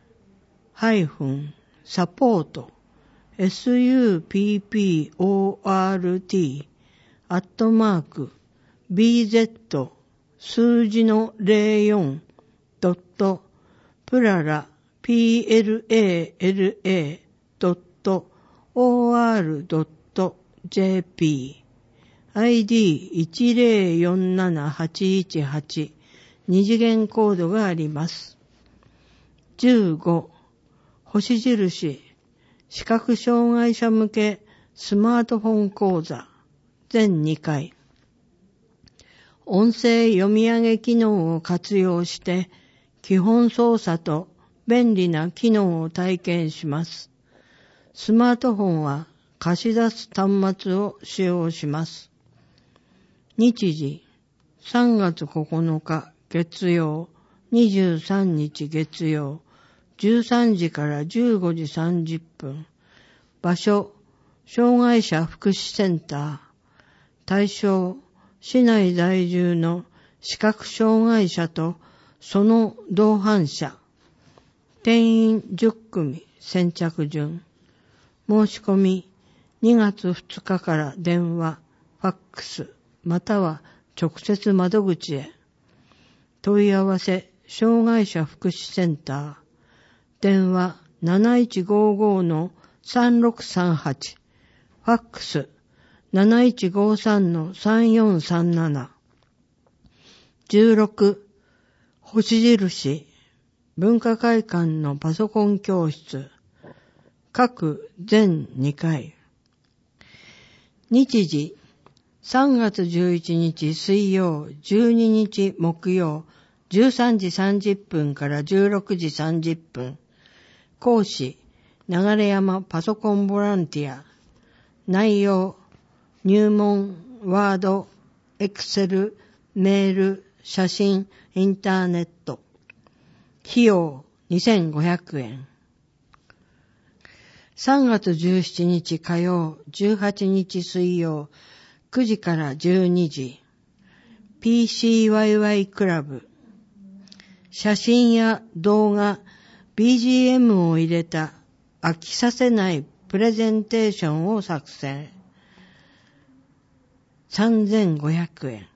サポート サポート アットマーク ビーゼット 数字のゼロよんドットプララ ピーエルエーエルエードットオーアールドットジェーピー アイディーいちぜろよんななはちいちはち。二次元コードがあります。じゅうご、星印、視覚障害者向けスマートフォン講座、全にかい。音声読み上げ機能を活用して、基本操作と便利な機能を体験します。スマートフォンは貸し出す端末を使用します。日時、さんがつここのか月曜、にじゅうさんにち月曜、 じゅうさんじからじゅうごじさんじゅっぷん。場所、障害者福祉センター。対象、市内在住の視覚障害者とその同伴者。定員じゅっくみ先着順。申し込み、にがつふつかから電話、ファックス、または直接窓口へ。問い合わせ、障害者福祉センター。電話 なないちごーごーのさんろくさんはち。ファックス なないちごーさんのさんよんさんなな。じゅうろく、星印、文化会館のパソコン教室。各全にかい。日時、さんがつじゅういちにち水曜、じゅうににち木曜、じゅうさんじさんじゅっぷんからじゅうろくじさんじゅっぷん。講師、流山パソコンボランティア。内容、入門、ワード、エクセル、メール、写真、インターネット。費用、にせんごひゃくえん。さんがつじゅうしちにち火曜、じゅうはちにち水曜、くじからじゅうにじ。ピーシーワイワイ クラブ。写真や動画、ビージーエム を入れた飽きさせないプレゼンテーションを作成。さんぜんごひゃくえん。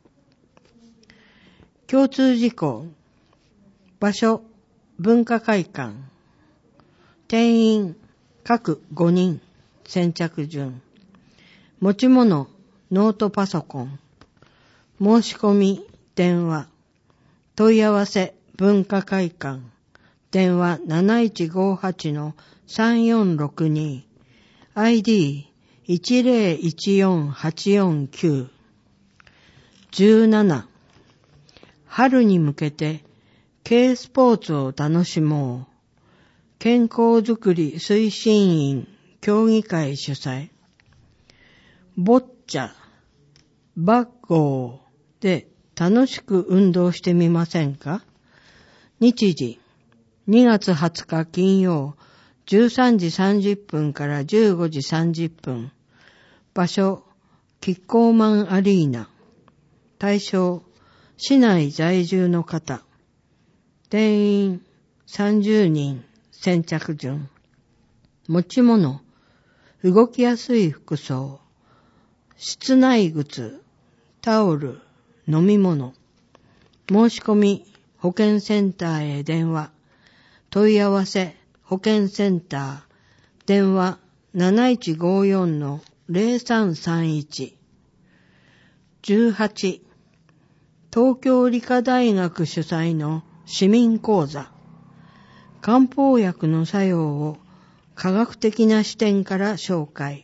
共通事項。場所、文化会館。定員、各ごにん、先着順。持ち物、ノートパソコン。申し込み、電話。問い合わせ、文化会館。電話 なないちごーはちのさんよんろくに。アイディーいちぜろいちよんはちよんきゅう。じゅうなな。春に向けて、軽スポーツを楽しもう。健康づくり推進員協議会主催。ボッチャ、バッゴーで楽しく運動してみませんか？日時、にがつはつか金曜、じゅうさんじさんじゅっぷんからじゅうごじさんじゅっぷん。場所、キッコーマンアリーナ。対象、市内在住の方。定員、さんじゅうにん、先着順。持ち物、動きやすい服装。室内靴、タオル、飲み物。申し込み、保健センターへ電話。問い合わせ、保健センター。電話 なないちごーよんのぜろさんさんいち。じゅうはち、東京理科大学主催の市民講座。漢方薬の作用を科学的な視点から紹介。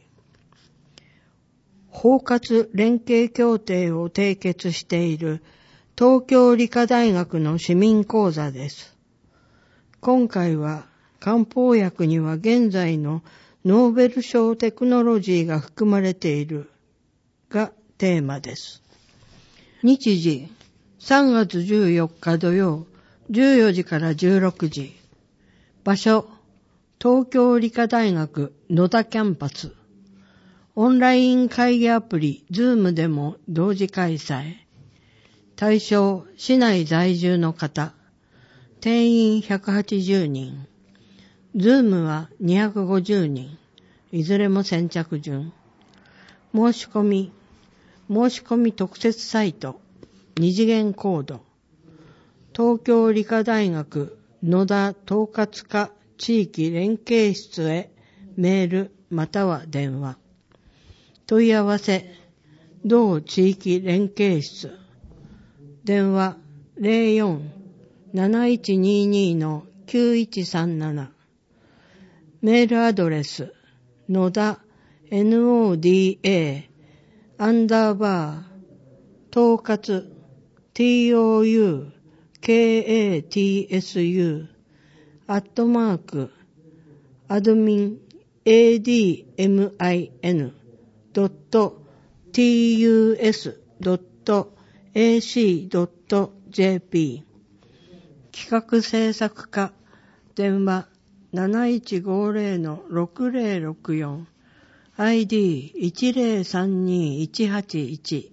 包括連携協定を締結している東京理科大学の市民講座です。今回は漢方薬には現在のノーベル賞テクノロジーが含まれているがテーマです。日時、さんがつじゅうよっか土曜、じゅうよじからじゅうろくじ。場所、東京理科大学野田キャンパス。オンライン会議アプリ Zoom でも同時開催。対象、市内在住の方。定員ひゃくはちじゅうにん。Zoom はにひゃくごじゅうにん。いずれも先着順。申し込み。申し込み特設サイト。二次元コード。東京理科大学野田統括課地域連携室へメールまたは電話。問い合わせ、同地域連携室。電話 ゼロよん なないちにに のきゅういちさんなな。メールアドレス、野田 ノダ アンダーバー統括 トゥカツ アットマークアドミン エーディーエムアイエヌ ドット ティーユーエス ドット エーシー ドット ジェーピー 企画制作課電話 なないちごぜろのろくぜろろくよん アイディーいちぜろさんにいちはちいち。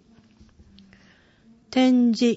展示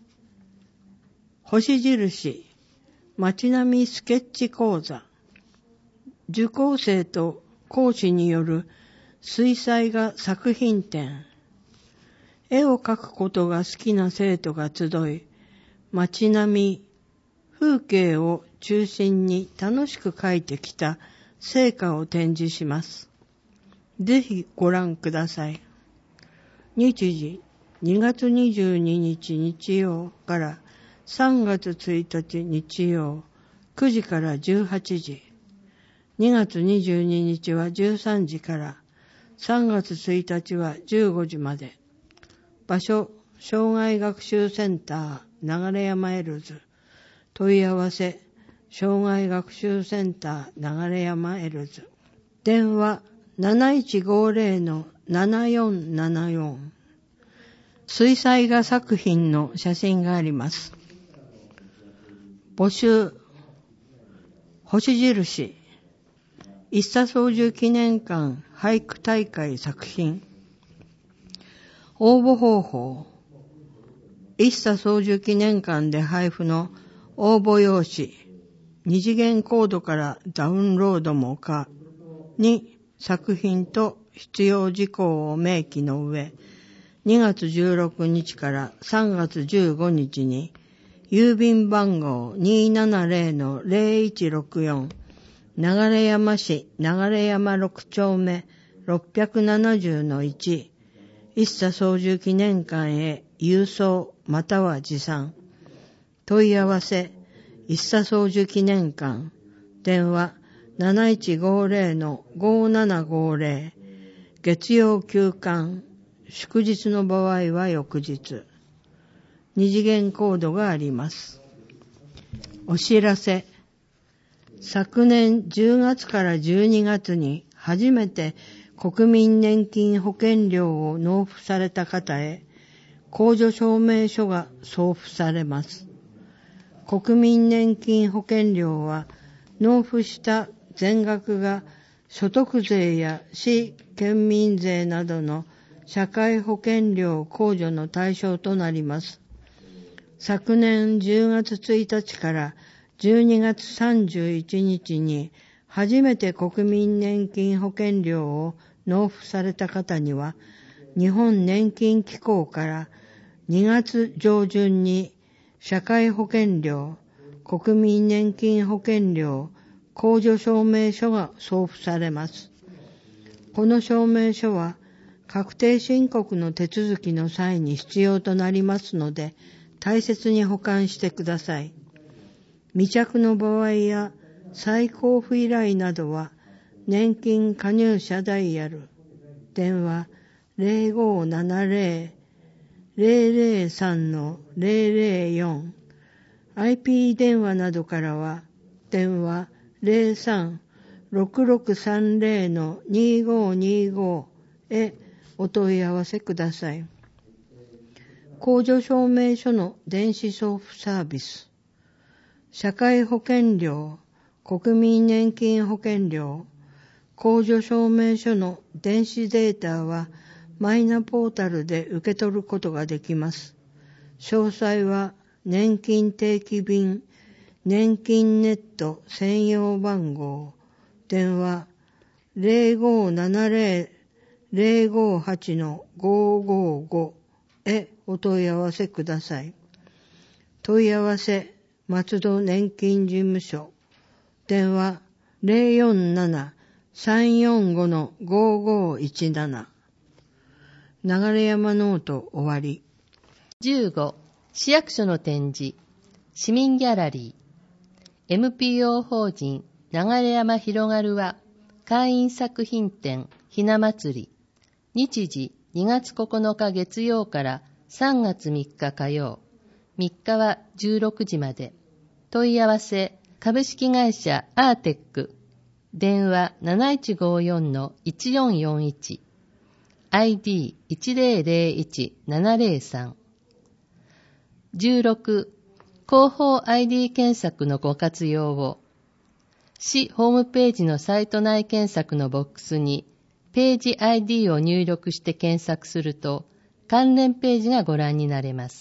星印街並みスケッチ講座。受講生と講師による水彩画作品展。絵を描くことが好きな生徒が集い、街並み、風景を中心に楽しく描いてきた成果を展示します。ぜひご覧ください。日時にがつにじゅうににち日曜からさんがつついたち日曜くじからじゅうはちじ。にがつにじゅうににちはじゅうさんじからさんがつついたちはじゅうごじまで。場所、障害学習センター流山エルズ。問い合わせ、障害学習センター流山エルズ。電話なないちごぜろのななよんななよん。水彩画作品の写真があります。募集、星印、一茶操縦記念館俳句大会作品。応募方法、一茶操縦記念館で配布の応募用紙、二次元コードからダウンロードも可に作品と必要事項を明記の上、にがつじゅうろくにちからさんがつじゅうごにちに郵便番号 にーななぜろのぜろいちろくよん 流山市流山ろくちょうめろっぴゃくななじゅうのいち一茶操縦記念館へ郵送または持参。問い合わせ一茶操縦記念館電話なないちごぜろのごななごぜろ月曜休館祝日の場合は翌日。二次元コードがあります。お知らせ。昨年じゅうがつからじゅうにがつに初めて国民年金保険料を納付された方へ控除証明書が送付されます。国民年金保険料は納付した全額が所得税や市県民税などの社会保険料控除の対象となります。昨年じゅうがつついたちからじゅうにがつさんじゅういちにちに初めて国民年金保険料を納付された方には、日本年金機構からにがつ上旬に社会保険料、国民年金保険料控除証明書が送付されます。この証明書は確定申告の手続きの際に必要となりますので、大切に保管してください。未着の場合や再交付依頼などは、年金加入者ダイヤル、電話ぜろごななぜろ ぜろぜろさんのぜろぜろよん、アイピー 電話などからは、電話ぜろさんろくろくさんぜろのにごにごへお問い合わせください。控除証明書の電子送付サービス。社会保険料、国民年金保険料、控除証明書の電子データはマイナポータルで受け取ることができます。詳細は年金定期便、年金ネット専用番号、電話ぜろごななぜろ ぜろごはちのごごごへお問い合わせください。問い合わせ松戸年金事務所、電話ぜろよんなな さんよんごのごごいちなな。流山ノート終わり。 じゅうご、市役所の展示、市民ギャラリー、エムピーオー 法人流山広がるは会員作品展ひな祭り、日時にがつここのか月曜からさんがつみっか火曜、みっかはじゅうろくじまで。問い合わせ株式会社アーテック、電話なないちごよんのいちよんよんいち、アイディーいちぜろぜろいちななぜろさん。じゅうろく、広報 アイディー 検索のご活用を。 市ホームページのサイト内検索のボックスにページ アイディー を入力して検索すると関連ページがご覧になれます。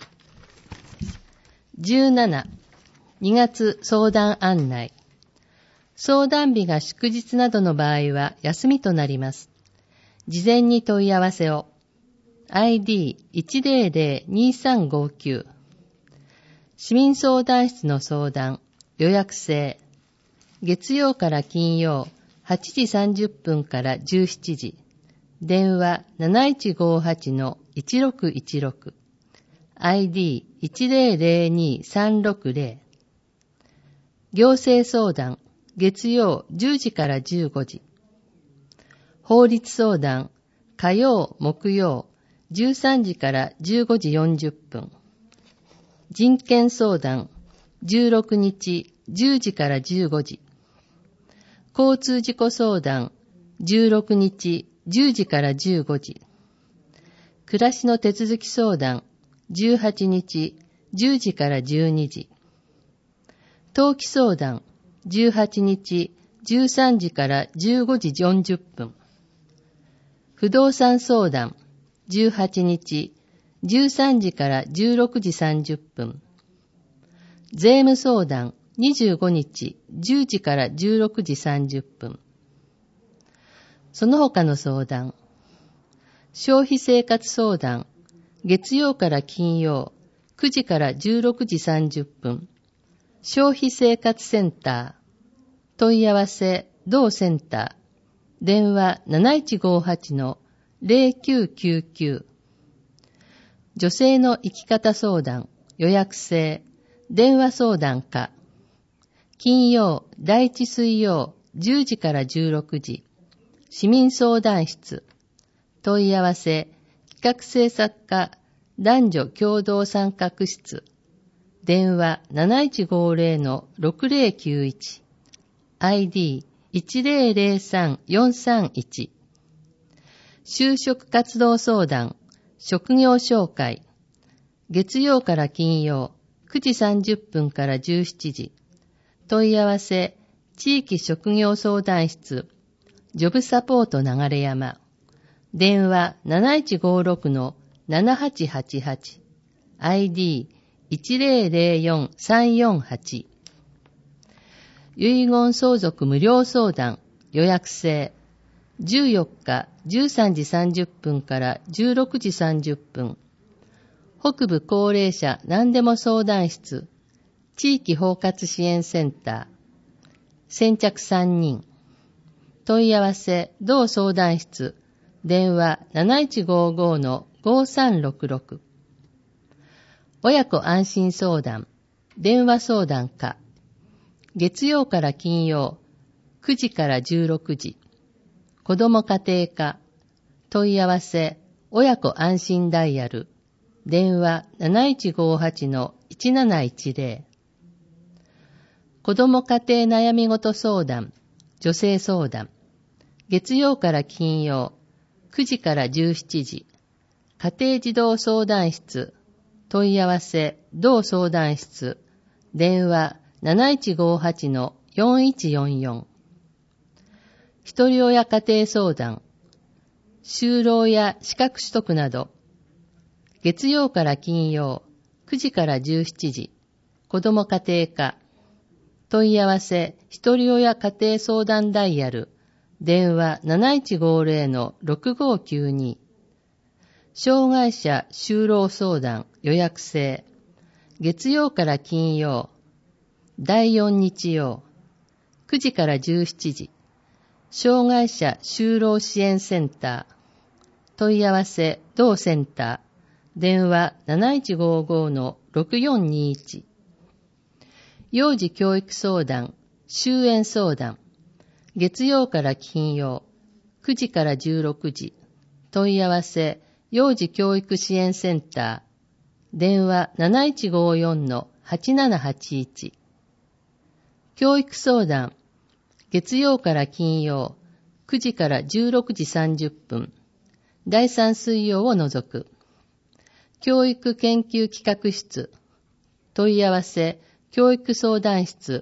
じゅうなな、にがつ相談案内。相談日が祝日などの場合は休みとなります。事前に問い合わせを。アイディーいちゼロゼロにさんごきゅう。市民相談室の相談、予約制。月曜から金曜、はちじさんじゅっぷんからじゅうしちじ。電話 なないちごはちのいちろくいちろく。アイディーいちゼロゼロにさんろくゼロ。行政相談、月曜じゅうじからじゅうごじ。法律相談、火曜、木曜、じゅうさんじからじゅうごじよんじゅっぷん。人権相談、じゅうろくにち、じゅうじからじゅうごじ。交通事故相談、じゅうろくにち、じゅうじからじゅうごじ。暮らしの手続き相談、じゅうはちにち、じゅうじからじゅうにじ。登記相談、じゅうはちにち、じゅうさんじからじゅうごじよんじゅっぷん。不動産相談、じゅうはちにち、じゅうさんじからじゅうろくじさんじゅっぷん。税務相談、にじゅうごにち、じゅうじからじゅうろくじさんじゅっぷん。その他の相談。消費生活相談、月曜から金曜、くじからじゅうろくじさんじゅっぷん。消費生活センター。問い合わせ、同センター。電話 なないちごはちのゼロきゅうきゅうきゅう。女性の生き方相談、予約制。電話相談課。金曜、第一水曜、じゅうじからじゅうろくじ。市民相談室。問い合わせ、企画制作課、男女共同参画室。電話 なないちごゼロのろくゼロきゅういち。アイディーいちゼロゼロさんよんさんいち。就職活動相談、職業紹介。月曜から金曜、くじさんじゅっぷんからじゅうしちじ。問い合わせ、地域職業相談室、ジョブサポート流山。電話 なないちごろくのななはちはちはち。アイディーいちゼロゼロよんさんよんはち。遺言相続無料相談、予約制。じゅうよっかじゅうさんじさんじゅっぷんからじゅうろくじさんじゅっぷん。北部高齢者何でも相談室、地域包括支援センター。先着さんにん。問い合わせ、同相談室。電話 なないちごごのごさんろくろく。親子安心相談。電話相談課。月曜から金曜、くじからじゅうろくじ。子ども家庭課。問い合わせ、親子安心ダイヤル。電話 なないちごはちのいちなないちゼロ。子ども家庭悩み事相談、女性相談。月曜から金曜、くじからじゅうしちじ。家庭児童相談室。問い合わせ、同相談室。電話 なないちごはちのよんいちよんよん。ひとり親家庭相談。就労や資格取得など。月曜から金曜、くじからじゅうしちじ。子ども家庭科。問い合わせ、ひとり親家庭相談ダイヤル。電話 なないちごゼロのろくごきゅうに。障害者就労相談予約制。月曜から金曜。だいよん日曜。くじからじゅうしちじ。障害者就労支援センター。問い合わせ、同センター。電話 なないちごごのろくよんにいち。幼児教育相談、終園相談。月曜から金曜、くじからじゅうろくじ。問い合わせ、幼児教育支援センター。電話 なないちごよんのはちななはちいち。教育相談。月曜から金曜、くじからじゅうろくじさんじゅっぷん。だいさん水曜を除く。教育研究企画室。問い合わせ、教育相談室。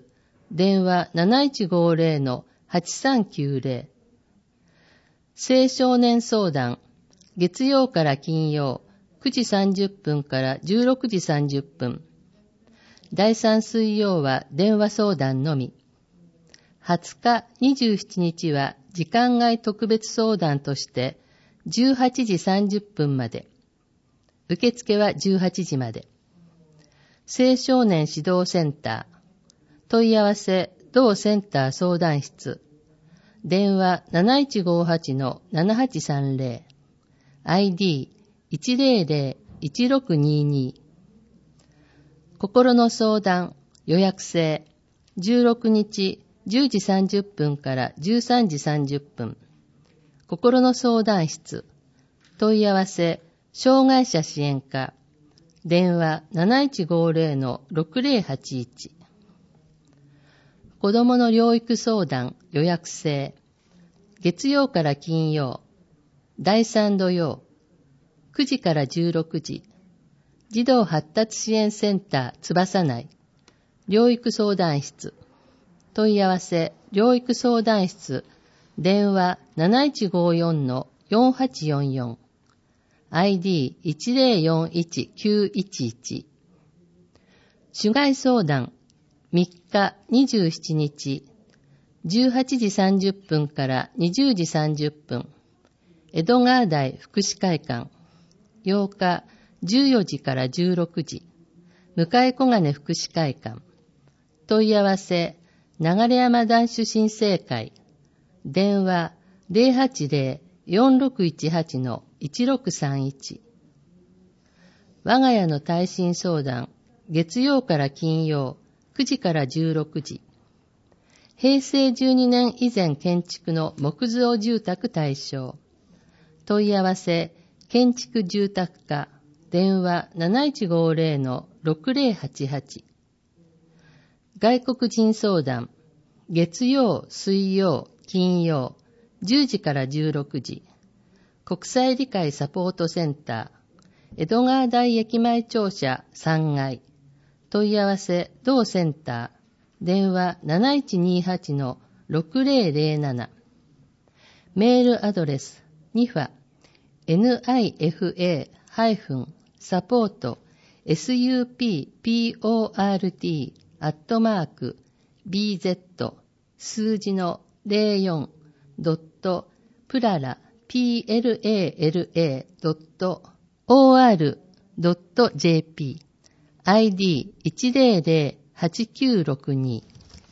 電話 なないちごぜろのはちさんきゅうぜろ。青少年相談、月曜から金曜、くじさんじゅっぷんからじゅうろくじさんじゅっぷん。だいさん水曜は電話相談のみ。はつか、にじゅうしちにちは時間外特別相談としてじゅうはちじさんじゅっぷんまで。受付はじゅうはちじまで。青少年指導センター。問い合わせ、同センター相談室。電話 なないちごはちのななはちさんぜろ。アイディーいちぜろぜろいちろくにに。心の相談、予約制。じゅうろくにちじゅうじさんじゅっぷんからじゅうさんじさんじゅっぷん。心の相談室。問い合わせ、障害者支援課。電話 なないちごぜろのろくぜろはちいち。子どもの療育相談予約制。月曜から金曜。だいさん土曜。くじからじゅうろくじ。児童発達支援センター翼内。療育相談室。問い合わせ、療育相談室。電話 なないちごよんのよんはちよんよん。アイディーいちぜろよんいちきゅういちいち。主害相談みっかにじゅうしちにちじゅうはちじさんじゅっぷんからにじゅうじさんじゅっぷん。江戸川台福祉会館。ようかじゅうよじからじゅうろくじ。向小金福祉会館。問い合わせ、流山男子新生会。電話ぜろはちぜろよんろくいちはちのいちろくさんいち。我が家の耐震相談、月曜から金曜、くじからじゅうろくじ。平成じゅうにねん以前建築の木造住宅対象。問い合わせ、建築住宅課。電話 なないちごぜろのろくぜろはちはち。外国人相談、月曜、水曜、金曜、じゅうじからじゅうろくじ。国際理解サポートセンター、江戸川台駅前庁舎さんがい。問い合わせ、同センター、電話 なないちにはちのろくぜろぜろなな。メールアドレス、ニファ、ニファ-サポート、サポート、アットマーク、ビーゼット、数字のぜろよん、ドット、プララ、プララ、ドット、オーアール、ドット、ジェーピー、アイディーいちぜろぜろはちきゅうろくに。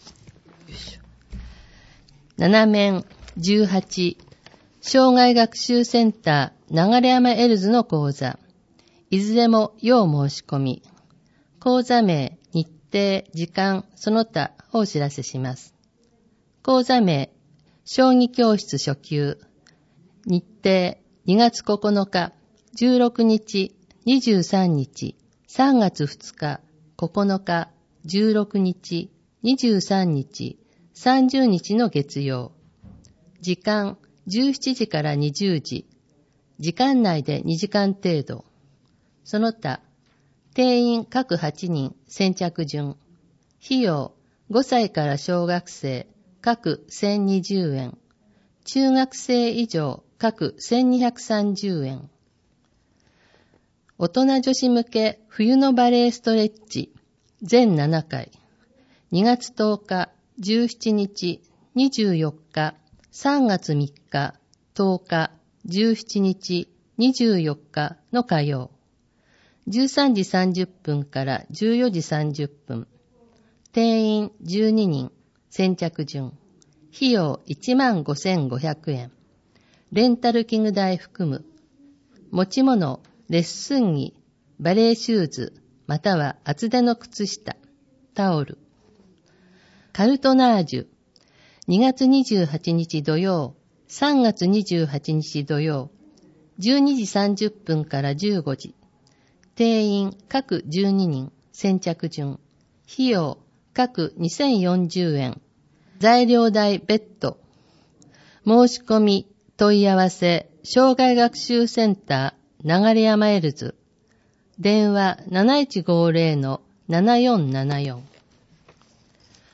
なな面じゅうはち、障害学習センター流山エルズの講座。いずれも要申し込み。講座名、日程、時間、その他をお知らせします。講座名、将棋教室初級。日程、にがつここのか、じゅうろくにち、にじゅうさんにち、さんがつふつか、ここのか、じゅうろくにち、にじゅうさんにち、さんじゅうにちの月曜。時間、じゅうしちじからにじゅうじ。時間内でにじかん程度。その他、定員各はちにん先着順。費用、ごさいから小学生各せんにじゅうえん。中学生以上各せんにひゃくさんじゅうえん。大人女子向け冬のバレエストレッチ全ななかい。にがつとおか、じゅうしちにち、にじゅうよっか、さんがつみっか、とおか、じゅうしちにち、にじゅうよっかの火曜。じゅうさんじさんじゅっぷんからじゅうよじさんじゅっぷん。定員じゅうににん、先着順。費用いちまんごせんごひゃくえん。レンタル器具代含む。持ち物、レッスン着、バレエシューズ、または厚手の靴下、タオル。カルトナージュ。にがつにじゅうはちにち土曜、さんがつにじゅうはちにち土曜、じゅうにじさんじゅっぷんからじゅうごじ。定員各じゅうににん、先着順。費用各にせんよんじゅうえん。材料代別途。申し込み、問い合わせ、障害学習センター、流山エルズ。電話 なないちごぜろのななよんななよん。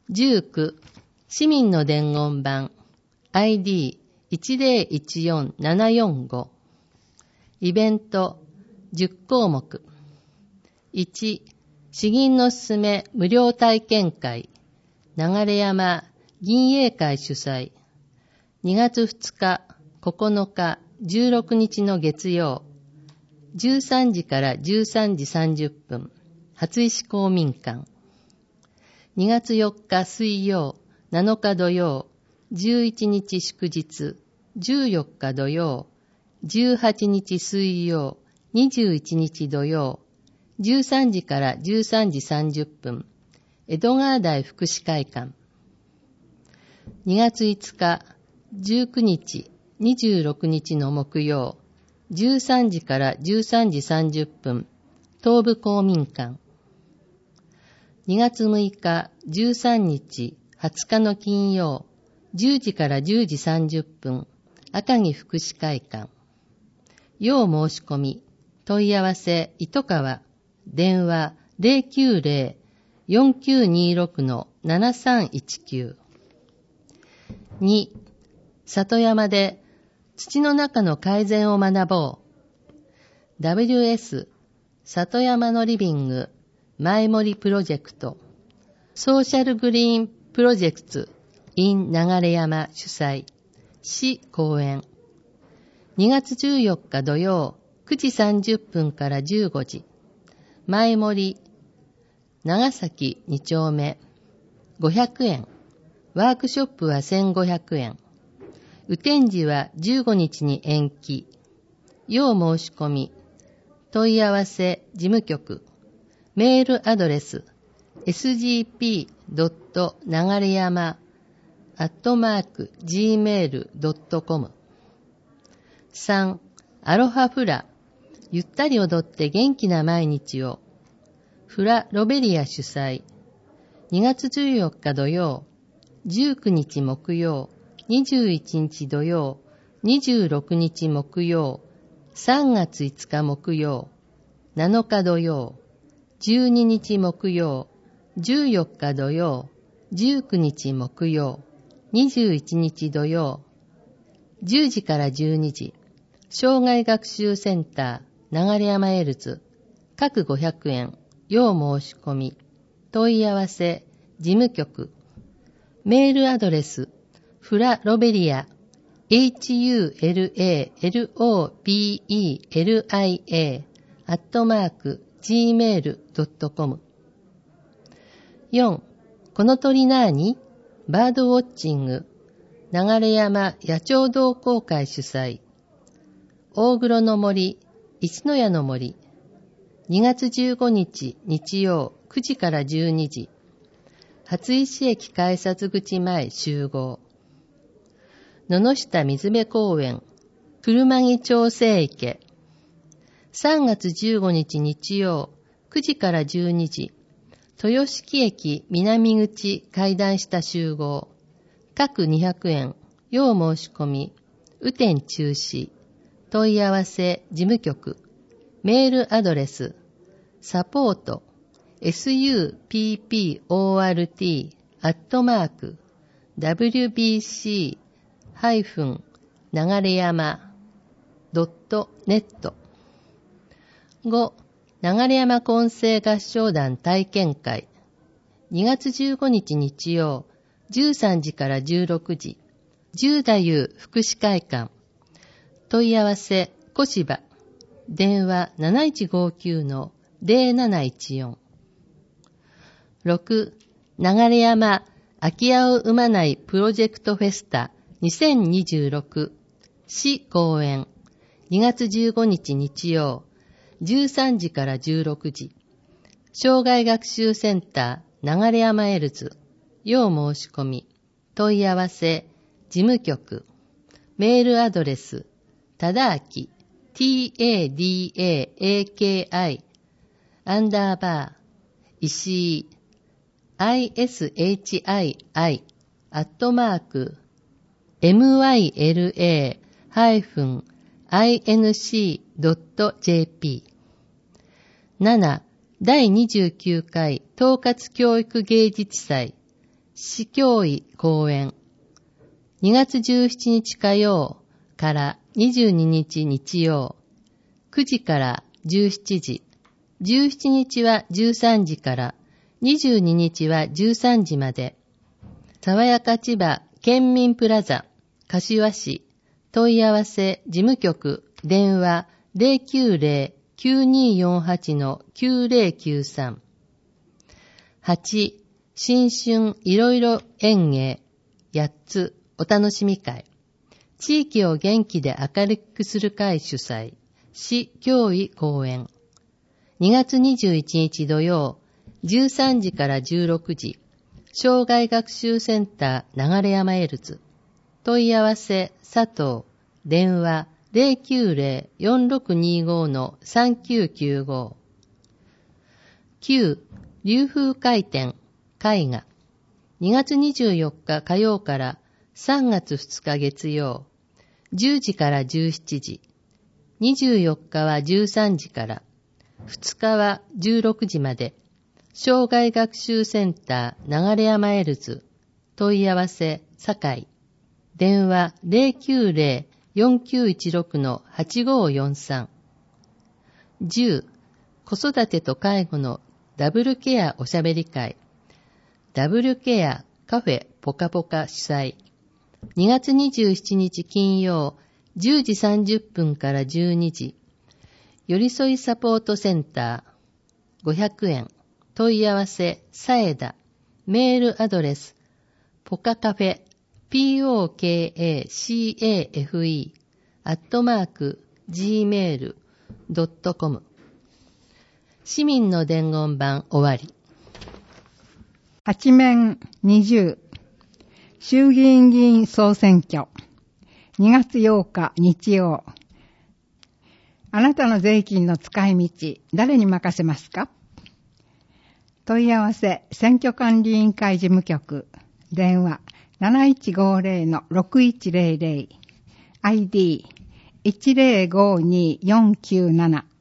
じゅうきゅう市民の伝言板 アイディーいちゼロいちよんななよんご イベントじゅっこうもく。いち詩吟のすすめ無料体験会流山銀英会主催にがつふつか、ここのか、じゅうろくにちの月曜じゅうさんじからじゅうさんじさんじゅっぷん初石公民館にがつよっか水曜なのか土曜じゅういちにち祝日じゅうよっか土曜じゅうはちにち水曜にじゅういちにち土曜じゅうさんじからじゅうさんじさんじゅっぷん江戸川台福祉会館にがついつかじゅうくにちにじゅうろくにちの木曜じゅうさんじからじゅうさんじさんじゅっぷん東部公民館にがつむいかじゅうさんにちはつかの金曜じゅうじからじゅうじさんじゅっぷん赤城福祉会館要申し込み問い合わせ糸川電話 ゼロきゅうゼロ よんきゅうにろく ななさんいちきゅう に里山で土の中の改善を学ぼう ダブリューエス 里山のリビング前森プロジェクトソーシャルグリーンプロジェクト in 流山主催市公演にがつじゅうよっか土曜くじさんじゅっぷんからじゅうごじ前森長崎にちょうめごひゃくえんワークショップはせんごひゃくえん雨天時はじゅうごにちに延期要申し込み問い合わせ事務局メールアドレス エスジーピー ドット 流山 アットマーク ジーメール ドットコム さんアロハフラゆったり踊って元気な毎日をフラロベリア主催にがつじゅうよっか土曜じゅうくにち木曜にじゅういちにち土曜にじゅうろくにち木曜さんがついつか木曜なのか土曜じゅうににち木曜じゅうよっか土曜じゅうくにち木曜にじゅういちにち土曜じゅうじからじゅうにじ障害学習センター流山エルズ各ごひゃくえん要申し込み問い合わせ事務局メールアドレスフラロベリア エイチユーエルエーエルオービーイーエルアイエー アットマーク ジーメール ドットコム よんこの鳥なーにバードウォッチング流山野鳥同好会主催大黒の森一の谷の森にがつじゅうごにち日曜くじからじゅうにじ初石駅改札口前集合野々下水辺公園車木調整池さんがつじゅうごにち日曜くじからじゅうにじ豊敷駅南口階段下集合各にひゃくえん要申し込み雨天中止問い合わせ事務局メールアドレスサポート サポート アットマーク ダブリュービーシー 流山 ドットネット ご流山混声合唱団体験会にがつじゅうごにち日曜じゅうさんじからじゅうろくじ十太夫福祉会館問い合わせ小芝電話 なないちごきゅう のゼロなないちよん ろく流山空き家を生まないプロジェクトフェスタにせんにじゅうろく市公演にがつじゅうごにち日曜じゅうさんじからじゅうろくじ障害学習センター流山エルズ要申し込み問い合わせ事務局メールアドレスただあき ティーエーディーエーエーケーアイ アンダーバー石井 アイエスエイチアイアイ アットマーク エムワイエルエー アイエヌシー ドット ジェーピー ななだいにじゅうきゅうかい統括教育芸術祭市教委講演。にがつじゅうしちにち火曜からにじゅうににち日曜、くじからじゅうしちじ、じゅうしちにちはじゅうさんじから、にじゅうににちはじゅうさんじまで、爽やか千葉県民プラザ、柏市、問い合わせ事務局、電話 ゼロきゅうゼロ きゅうにーよんはち きゅうゼロきゅうさん。はち. 新春いろいろ演芸やっつお楽しみ会。地域を元気で明るくする会主催。市教委講演。にがつにじゅういちにち土曜、じゅうさんじからじゅうろくじ、障害学習センター流山エルズ。問い合わせ佐藤、電話 ゼロきゅうゼロ よんろくにーごー さんきゅうきゅうご。きゅう. 流風会展絵画。にがつにじゅうよっか火曜からさんがつふつか月曜、じゅうじからじゅうしちじ、にじゅうよっかはじゅうさんじから、ふつかはじゅうろくじまで、障害学習センター流山エルズ。問い合わせ堺。電話 ゼロきゅうゼロ よんきゅういちろく はちごーよんさん。じゅう. 子育てと介護のダブルケアおしゃべり会。ダブルケアカフェポカポカ主催。にがつにじゅうしちにち金曜、じゅうじさんじゅっぷんからじゅうにじ。寄り添いサポートセンター。ごひゃくえん。問い合わせさえだ。メールアドレスポカカフェ ポカカフェ アットマーク ジーメールドットコム。市民の伝言版終わり。 八面にじゅう衆議院議員総選挙にがつようか日曜。あなたの税金の使い道誰に任せますか？問い合わせ選挙管理委員会事務局。電話 なないちごーぜろ ろくいちゼロゼロ。アイディーいちゼロごにーよんきゅうなな。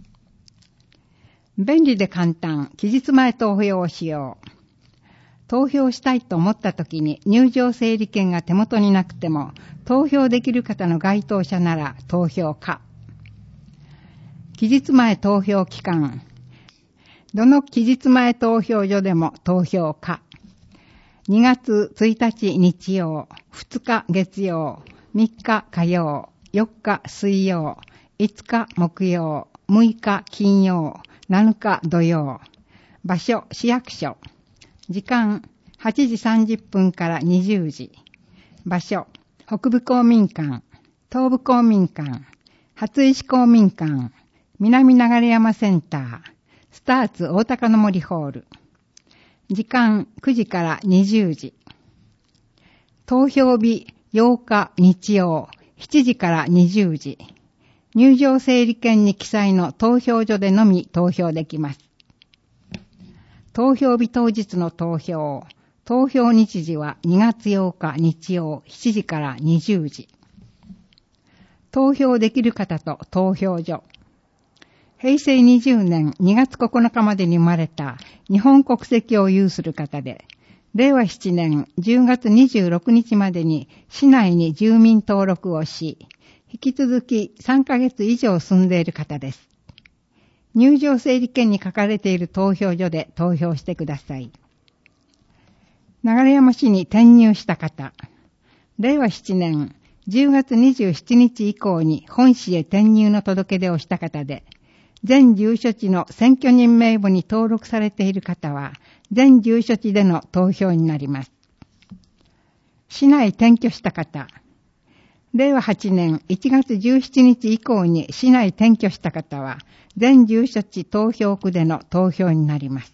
便利で簡単、期日前投票をしよう。投票したいと思った時に入場整理券が手元になくても、投票できる方の該当者なら投票可。期日前投票期間。どの期日前投票所でも投票可。にがつついたち日曜、ふつか月曜、みっか火曜、よっか水曜、いつか木曜、むいか金曜、なのか土曜。場所市役所。時間はちじさんじゅっぷんからにじゅうじ。場所北部公民館、東部公民館、初石公民館、南流山センター、スターツ大高の森ホール。時間くじからにじゅうじ。投票日ようか日曜しちじからにじゅうじ。入場整理券に記載の投票所でのみ投票できます。投票日当日の投票。投票日時はにがつようか日曜しちじからにじゅうじ。投票できる方と投票所。へいせいにじゅうねんにがつここのかまでに生まれた日本国籍を有する方で、れいわななねんじゅうがつにじゅうろくにちまでに市内に住民登録をし、引き続きさんかげつ以上住んでいる方です。入場整理券に書かれている投票所で投票してください。流山市に転入した方。れいわななねんじゅうがつにじゅうしちにち以降に本市へ転入の届け出をした方で、全住所地の選挙人名簿に登録されている方は、全住所地での投票になります。市内転居した方。れいわはちねんいちがつじゅうしちにち以降に市内転居した方は、全住所地投票区での投票になります。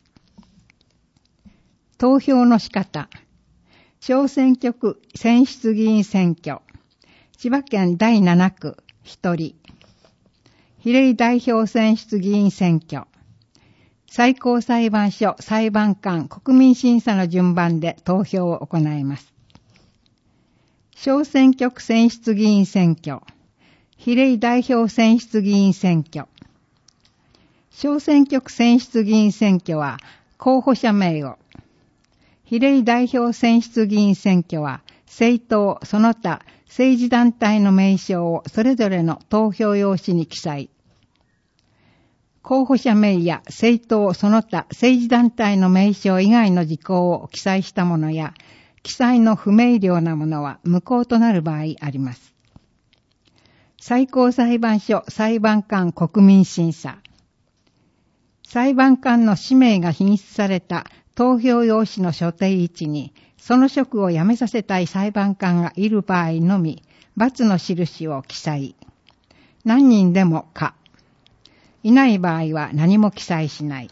投票の仕方。小選挙区選出議員選挙。千葉県だいななくひとり。比例代表選出議員選挙。最高裁判所裁判官国民審査の順番で投票を行います。小選挙区選出議員選挙。比例代表選出議員選挙。小選挙区選出議員選挙は候補者名を。 比例代表選出議員選挙は、政党その他政治団体の名称をそれぞれの投票用紙に記載。候補者名や政党その他政治団体の名称以外の事項を記載したものや、記載の不明瞭なものは無効となる場合あります。最高裁判所裁判官国民審査。裁判官の氏名が品質された投票用紙の所定位置に、その職を辞めさせたい裁判官がいる場合のみ、×の印を記載。何人でも可。いない場合は何も記載しない。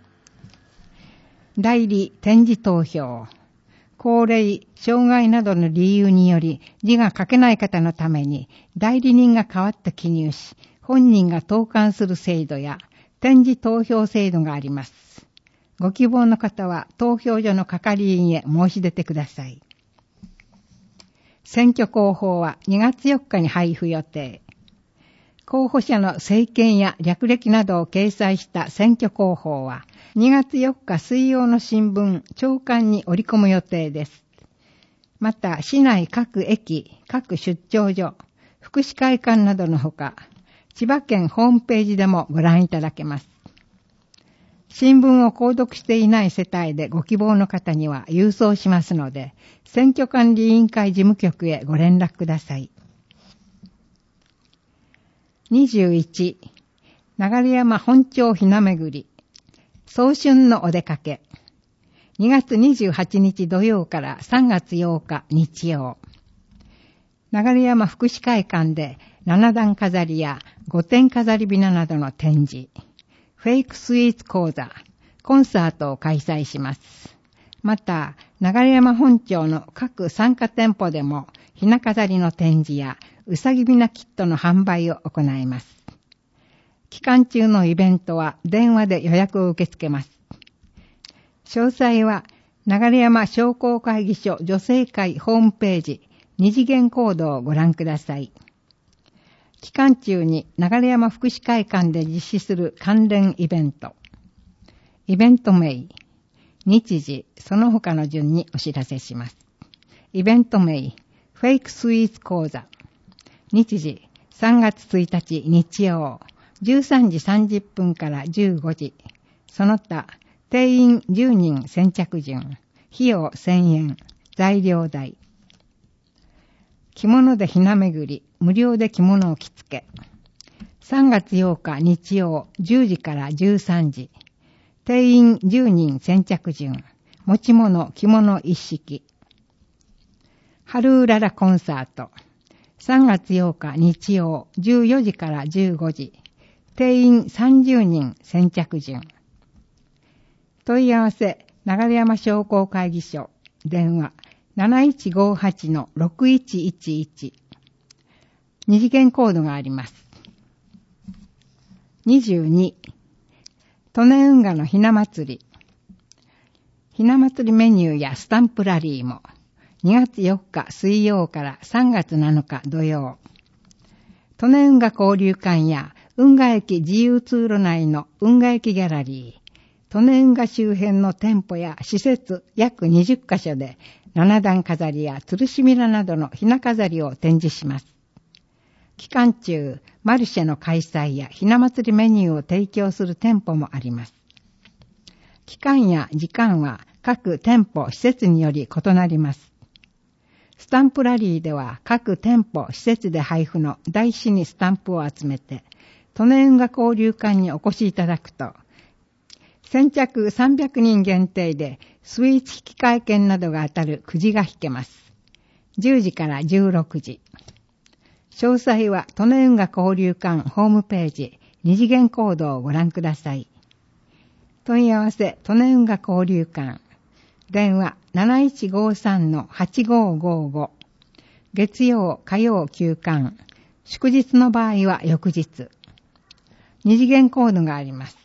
代理展示投票。高齢、障害などの理由により字が書けない方のために代理人が代わって記入し、本人が投函する制度や展示投票制度があります。ご希望の方は投票所の係員へ申し出てください。選挙広報はにがつよっかに配布予定。候補者の政見や略歴などを掲載した選挙広報はにがつよっか水曜の新聞朝刊に織り込む予定です。また市内各駅、各出張所、福祉会館などのほか、千葉県ホームページでもご覧いただけます。新聞を購読していない世帯でご希望の方には郵送しますので、選挙管理委員会事務局へご連絡ください。にじゅういち、流山本町ひなめぐり、早春のお出かけ。にがつにじゅうはちにち土曜からさんがつようか日曜。流山福祉会館でななだん飾りやごてん飾り雛などの展示、フェイクスイーツ講座、コンサートを開催します。また、流山本町の各参加店舗でもひな飾りの展示やうさぎ雛キットの販売を行います。期間中のイベントは電話で予約を受け付けます。詳細は流山商工会議所女性会ホームページ二次元コードをご覧ください。期間中に流山福祉会館で実施する関連イベント。イベント名、日時、その他の順にお知らせします。イベント名、フェイクスイーツ講座。日時、さんがつついたち日曜、じゅうさんじさんじゅっぷんからじゅうごじ。その他、定員じゅうにん先着順。費用せんえん。材料代。着物でひなめぐり、無料で着物を着付け。さんがつようか日曜、じゅうじからじゅうさんじ。定員じゅうにん先着順。持ち物、着物一式。春うららコンサート。さんがつようか日曜、じゅうよじからじゅうごじ。定員さんじゅうにん先着順。問い合わせ、流山商工会議所。電話、なないちごはちのろくいちいちいち。二次元コードがあります。にじゅうに、利根運河のひな祭り。ひな祭りメニューやスタンプラリーも。にがつよっか水曜からさんがつなのか土曜。利根運河交流館や運河駅自由通路内の運河駅ギャラリー、利根運河周辺の店舗や施設約にじゅっかしょで七段飾りや吊るし雛などのひな飾りを展示します。期間中、マルシェの開催やひな祭りメニューを提供する店舗もあります。期間や時間は各店舗施設により異なります。スタンプラリーでは各店舗施設で配布の台紙にスタンプを集めて、利根運河交流館にお越しいただくと、先着さんびゃくにん限定でスイーツ引換券などが当たるくじが引けます。じゅうじからじゅうろくじ。詳細は利根運河交流館ホームページ二次元コードをご覧ください。問い合わせ、利根運河交流館。電話なないちごさんのはちごごご。月曜、火曜休館。祝日の場合は翌日。二次元コードがあります。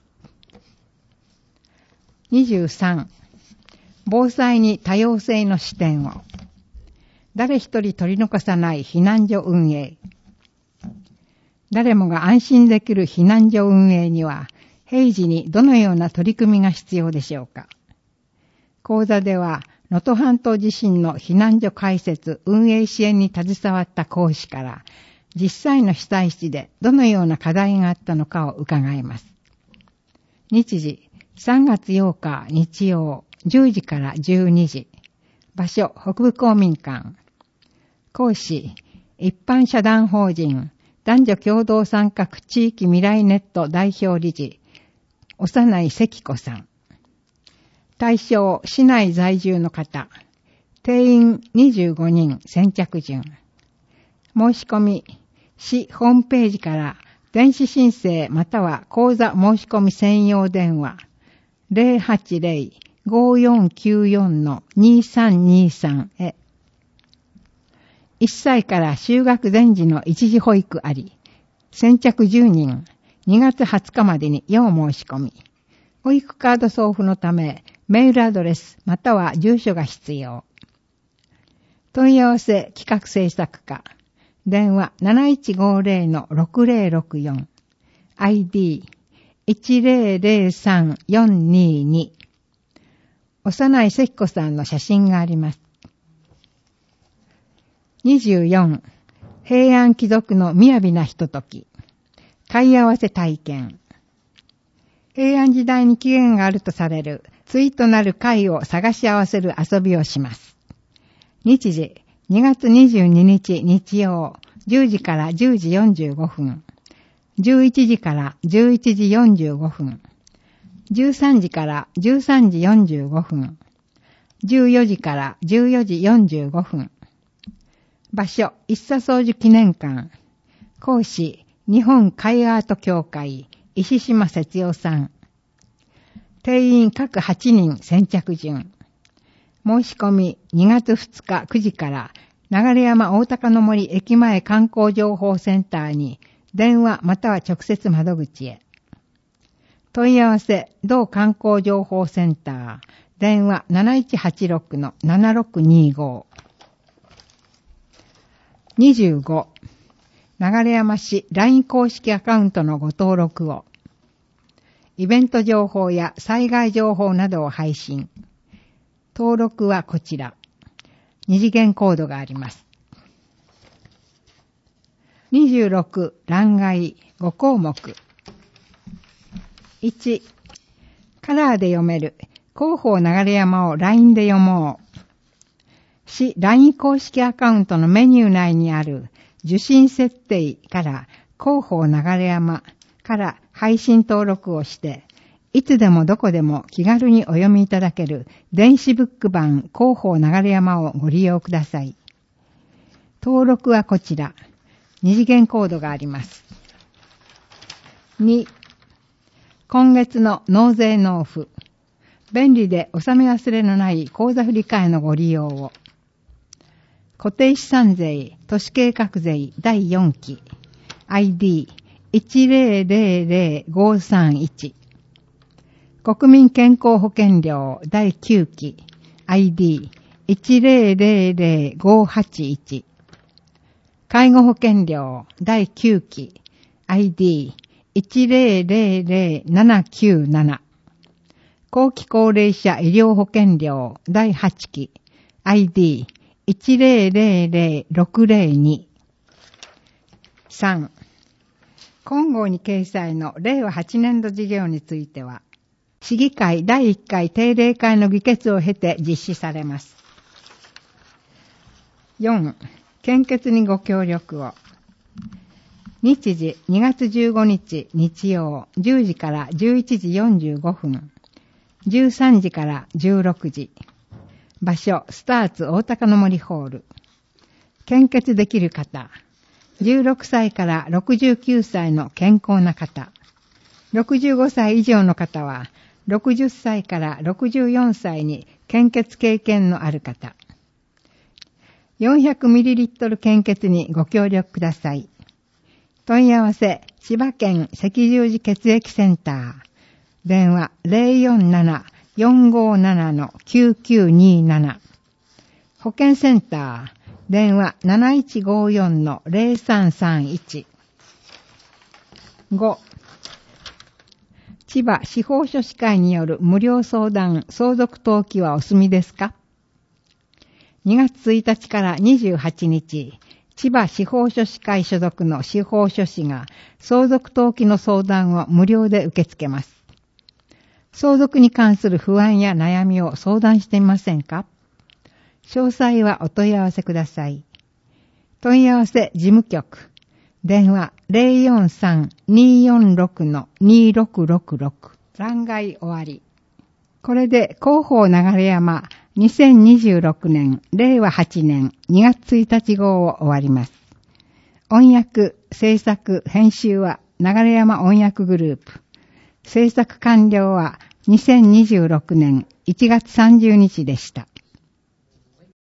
にじゅうさん、防災に多様性の視点を。誰一人取り残さない避難所運営。誰もが安心できる避難所運営には、平時にどのような取り組みが必要でしょうか。講座では、 能登半島地震の避難所開設、運営支援に携わった講師から、実際の被災地でどのような課題があったのかを伺います。日時、さんがつようか日曜、じゅうじからじゅうにじ。場所、北部公民館。講師、一般社団法人、男女共同参画地域未来ネット代表理事、幼い関子さん。対象、市内在住の方。定員にじゅうごにん、先着順。申し込み、市ホームページから電子申請または講座申し込み専用電話 ゼロはちゼロ ごーよんきゅうよん にーさんにーさん へ。いっさいから就学前時の一時保育あり、先着じゅうにん、にがつはつかまでに要申し込み。保育カード送付のため、メールアドレスまたは住所が必要。問い合わせ企画制作課。電話 なないちごゼロ ろくゼロろくよん。アイディーいちゼロゼロさんよんにーに。幼い関子さんの写真があります。にじゅうよん. 平安貴族の雅なひととき。貝合わせ体験。平安時代に起源があるとされる対となる貝を探し合わせる遊びをします。日時、にがつにじゅうににち日曜、じゅうじからじゅうじよんじゅうごふん。じゅういちじからじゅういちじよんじゅうごふん。じゅうさんじからじゅうさんじよんじゅうごふん。じゅうよじからじゅうよじよんじゅうごふん。場所、一茶宗樹記念館。講師、日本貝アート協会、石島節代さん。定員各はちにん先着順。申し込みにがつふつかくじから流山大高の森駅前観光情報センターに電話または直接窓口へ。問い合わせ、同観光情報センター、電話 なないちはちろく ななろくにーご。にじゅうご. 流山市 ライン 公式アカウントのご登録を。イベント情報や災害情報などを配信。登録はこちら。二次元コードがあります。にじゅうろく. 欄外ごこうもく。いち. カラーで読める広報流山を ライン で読もう。市 ライン 公式アカウントのメニュー内にある受信設定から広報流山から配信登録をして、いつでもどこでも気軽にお読みいただける電子ブック版広報流山をご利用ください。登録はこちら。二次元コードがあります。に. 今月の納税納付。便利で納め忘れのない口座振替のご利用を。固定資産税、都市計画税だいよんき。アイディーいちゼロゼロゼロごさんいち。国民健康保険料だいきゅうき。アイディーいちゼロゼロゼロごはちいち。介護保険料だいきゅうき。アイディーいちゼロゼロゼロななきゅうなな。後期高齢者医療保険料だいはちき。アイディーいちゼロゼロゼロろくゼロに。さん. 今号に掲載のれいわはちねんど事業については、市議会だいいっかい定例会の議決を経て実施されます。よん. 献決にご協力を。日時にがつじゅうごにち日曜じゅうじからじゅういちじよんじゅうごふん、じゅうさんじからじゅうろくじ。場所、スターツ大高の森ホール。献血できる方。じゅうろくさいからろくじゅうきゅうさいの健康な方。ろくじゅうごさい以上の方は、ろくじゅっさいからろくじゅうよんさいに献血経験のある方。よんひゃくミリリットル 献血にご協力ください。問い合わせ、千葉県赤十字血液センター。電話 ゼロよんなな よんごなな きゅうきゅうになな。保健センター。電話 なないちごよん ゼロさんさんいち。ご. 千葉司法書士会による無料相談相続登記はお済みですか？ にがつついたちからにじゅうはちにち、千葉司法書士会所属の司法書士が相続登記の相談を無料で受け付けます。相続に関する不安や悩みを相談してみませんか？詳細はお問い合わせください。問い合わせ事務局。電話 ゼロよんさん にーよんろく にーろくろくろく。欄外終わり。これで広報流山にせんにじゅうろくねんれいわはちねんにがつついたち号を終わります。音訳、制作、編集は流山音訳グループ。制作完了はにせんにじゅうろくねんいちがつさんじゅうにちでした。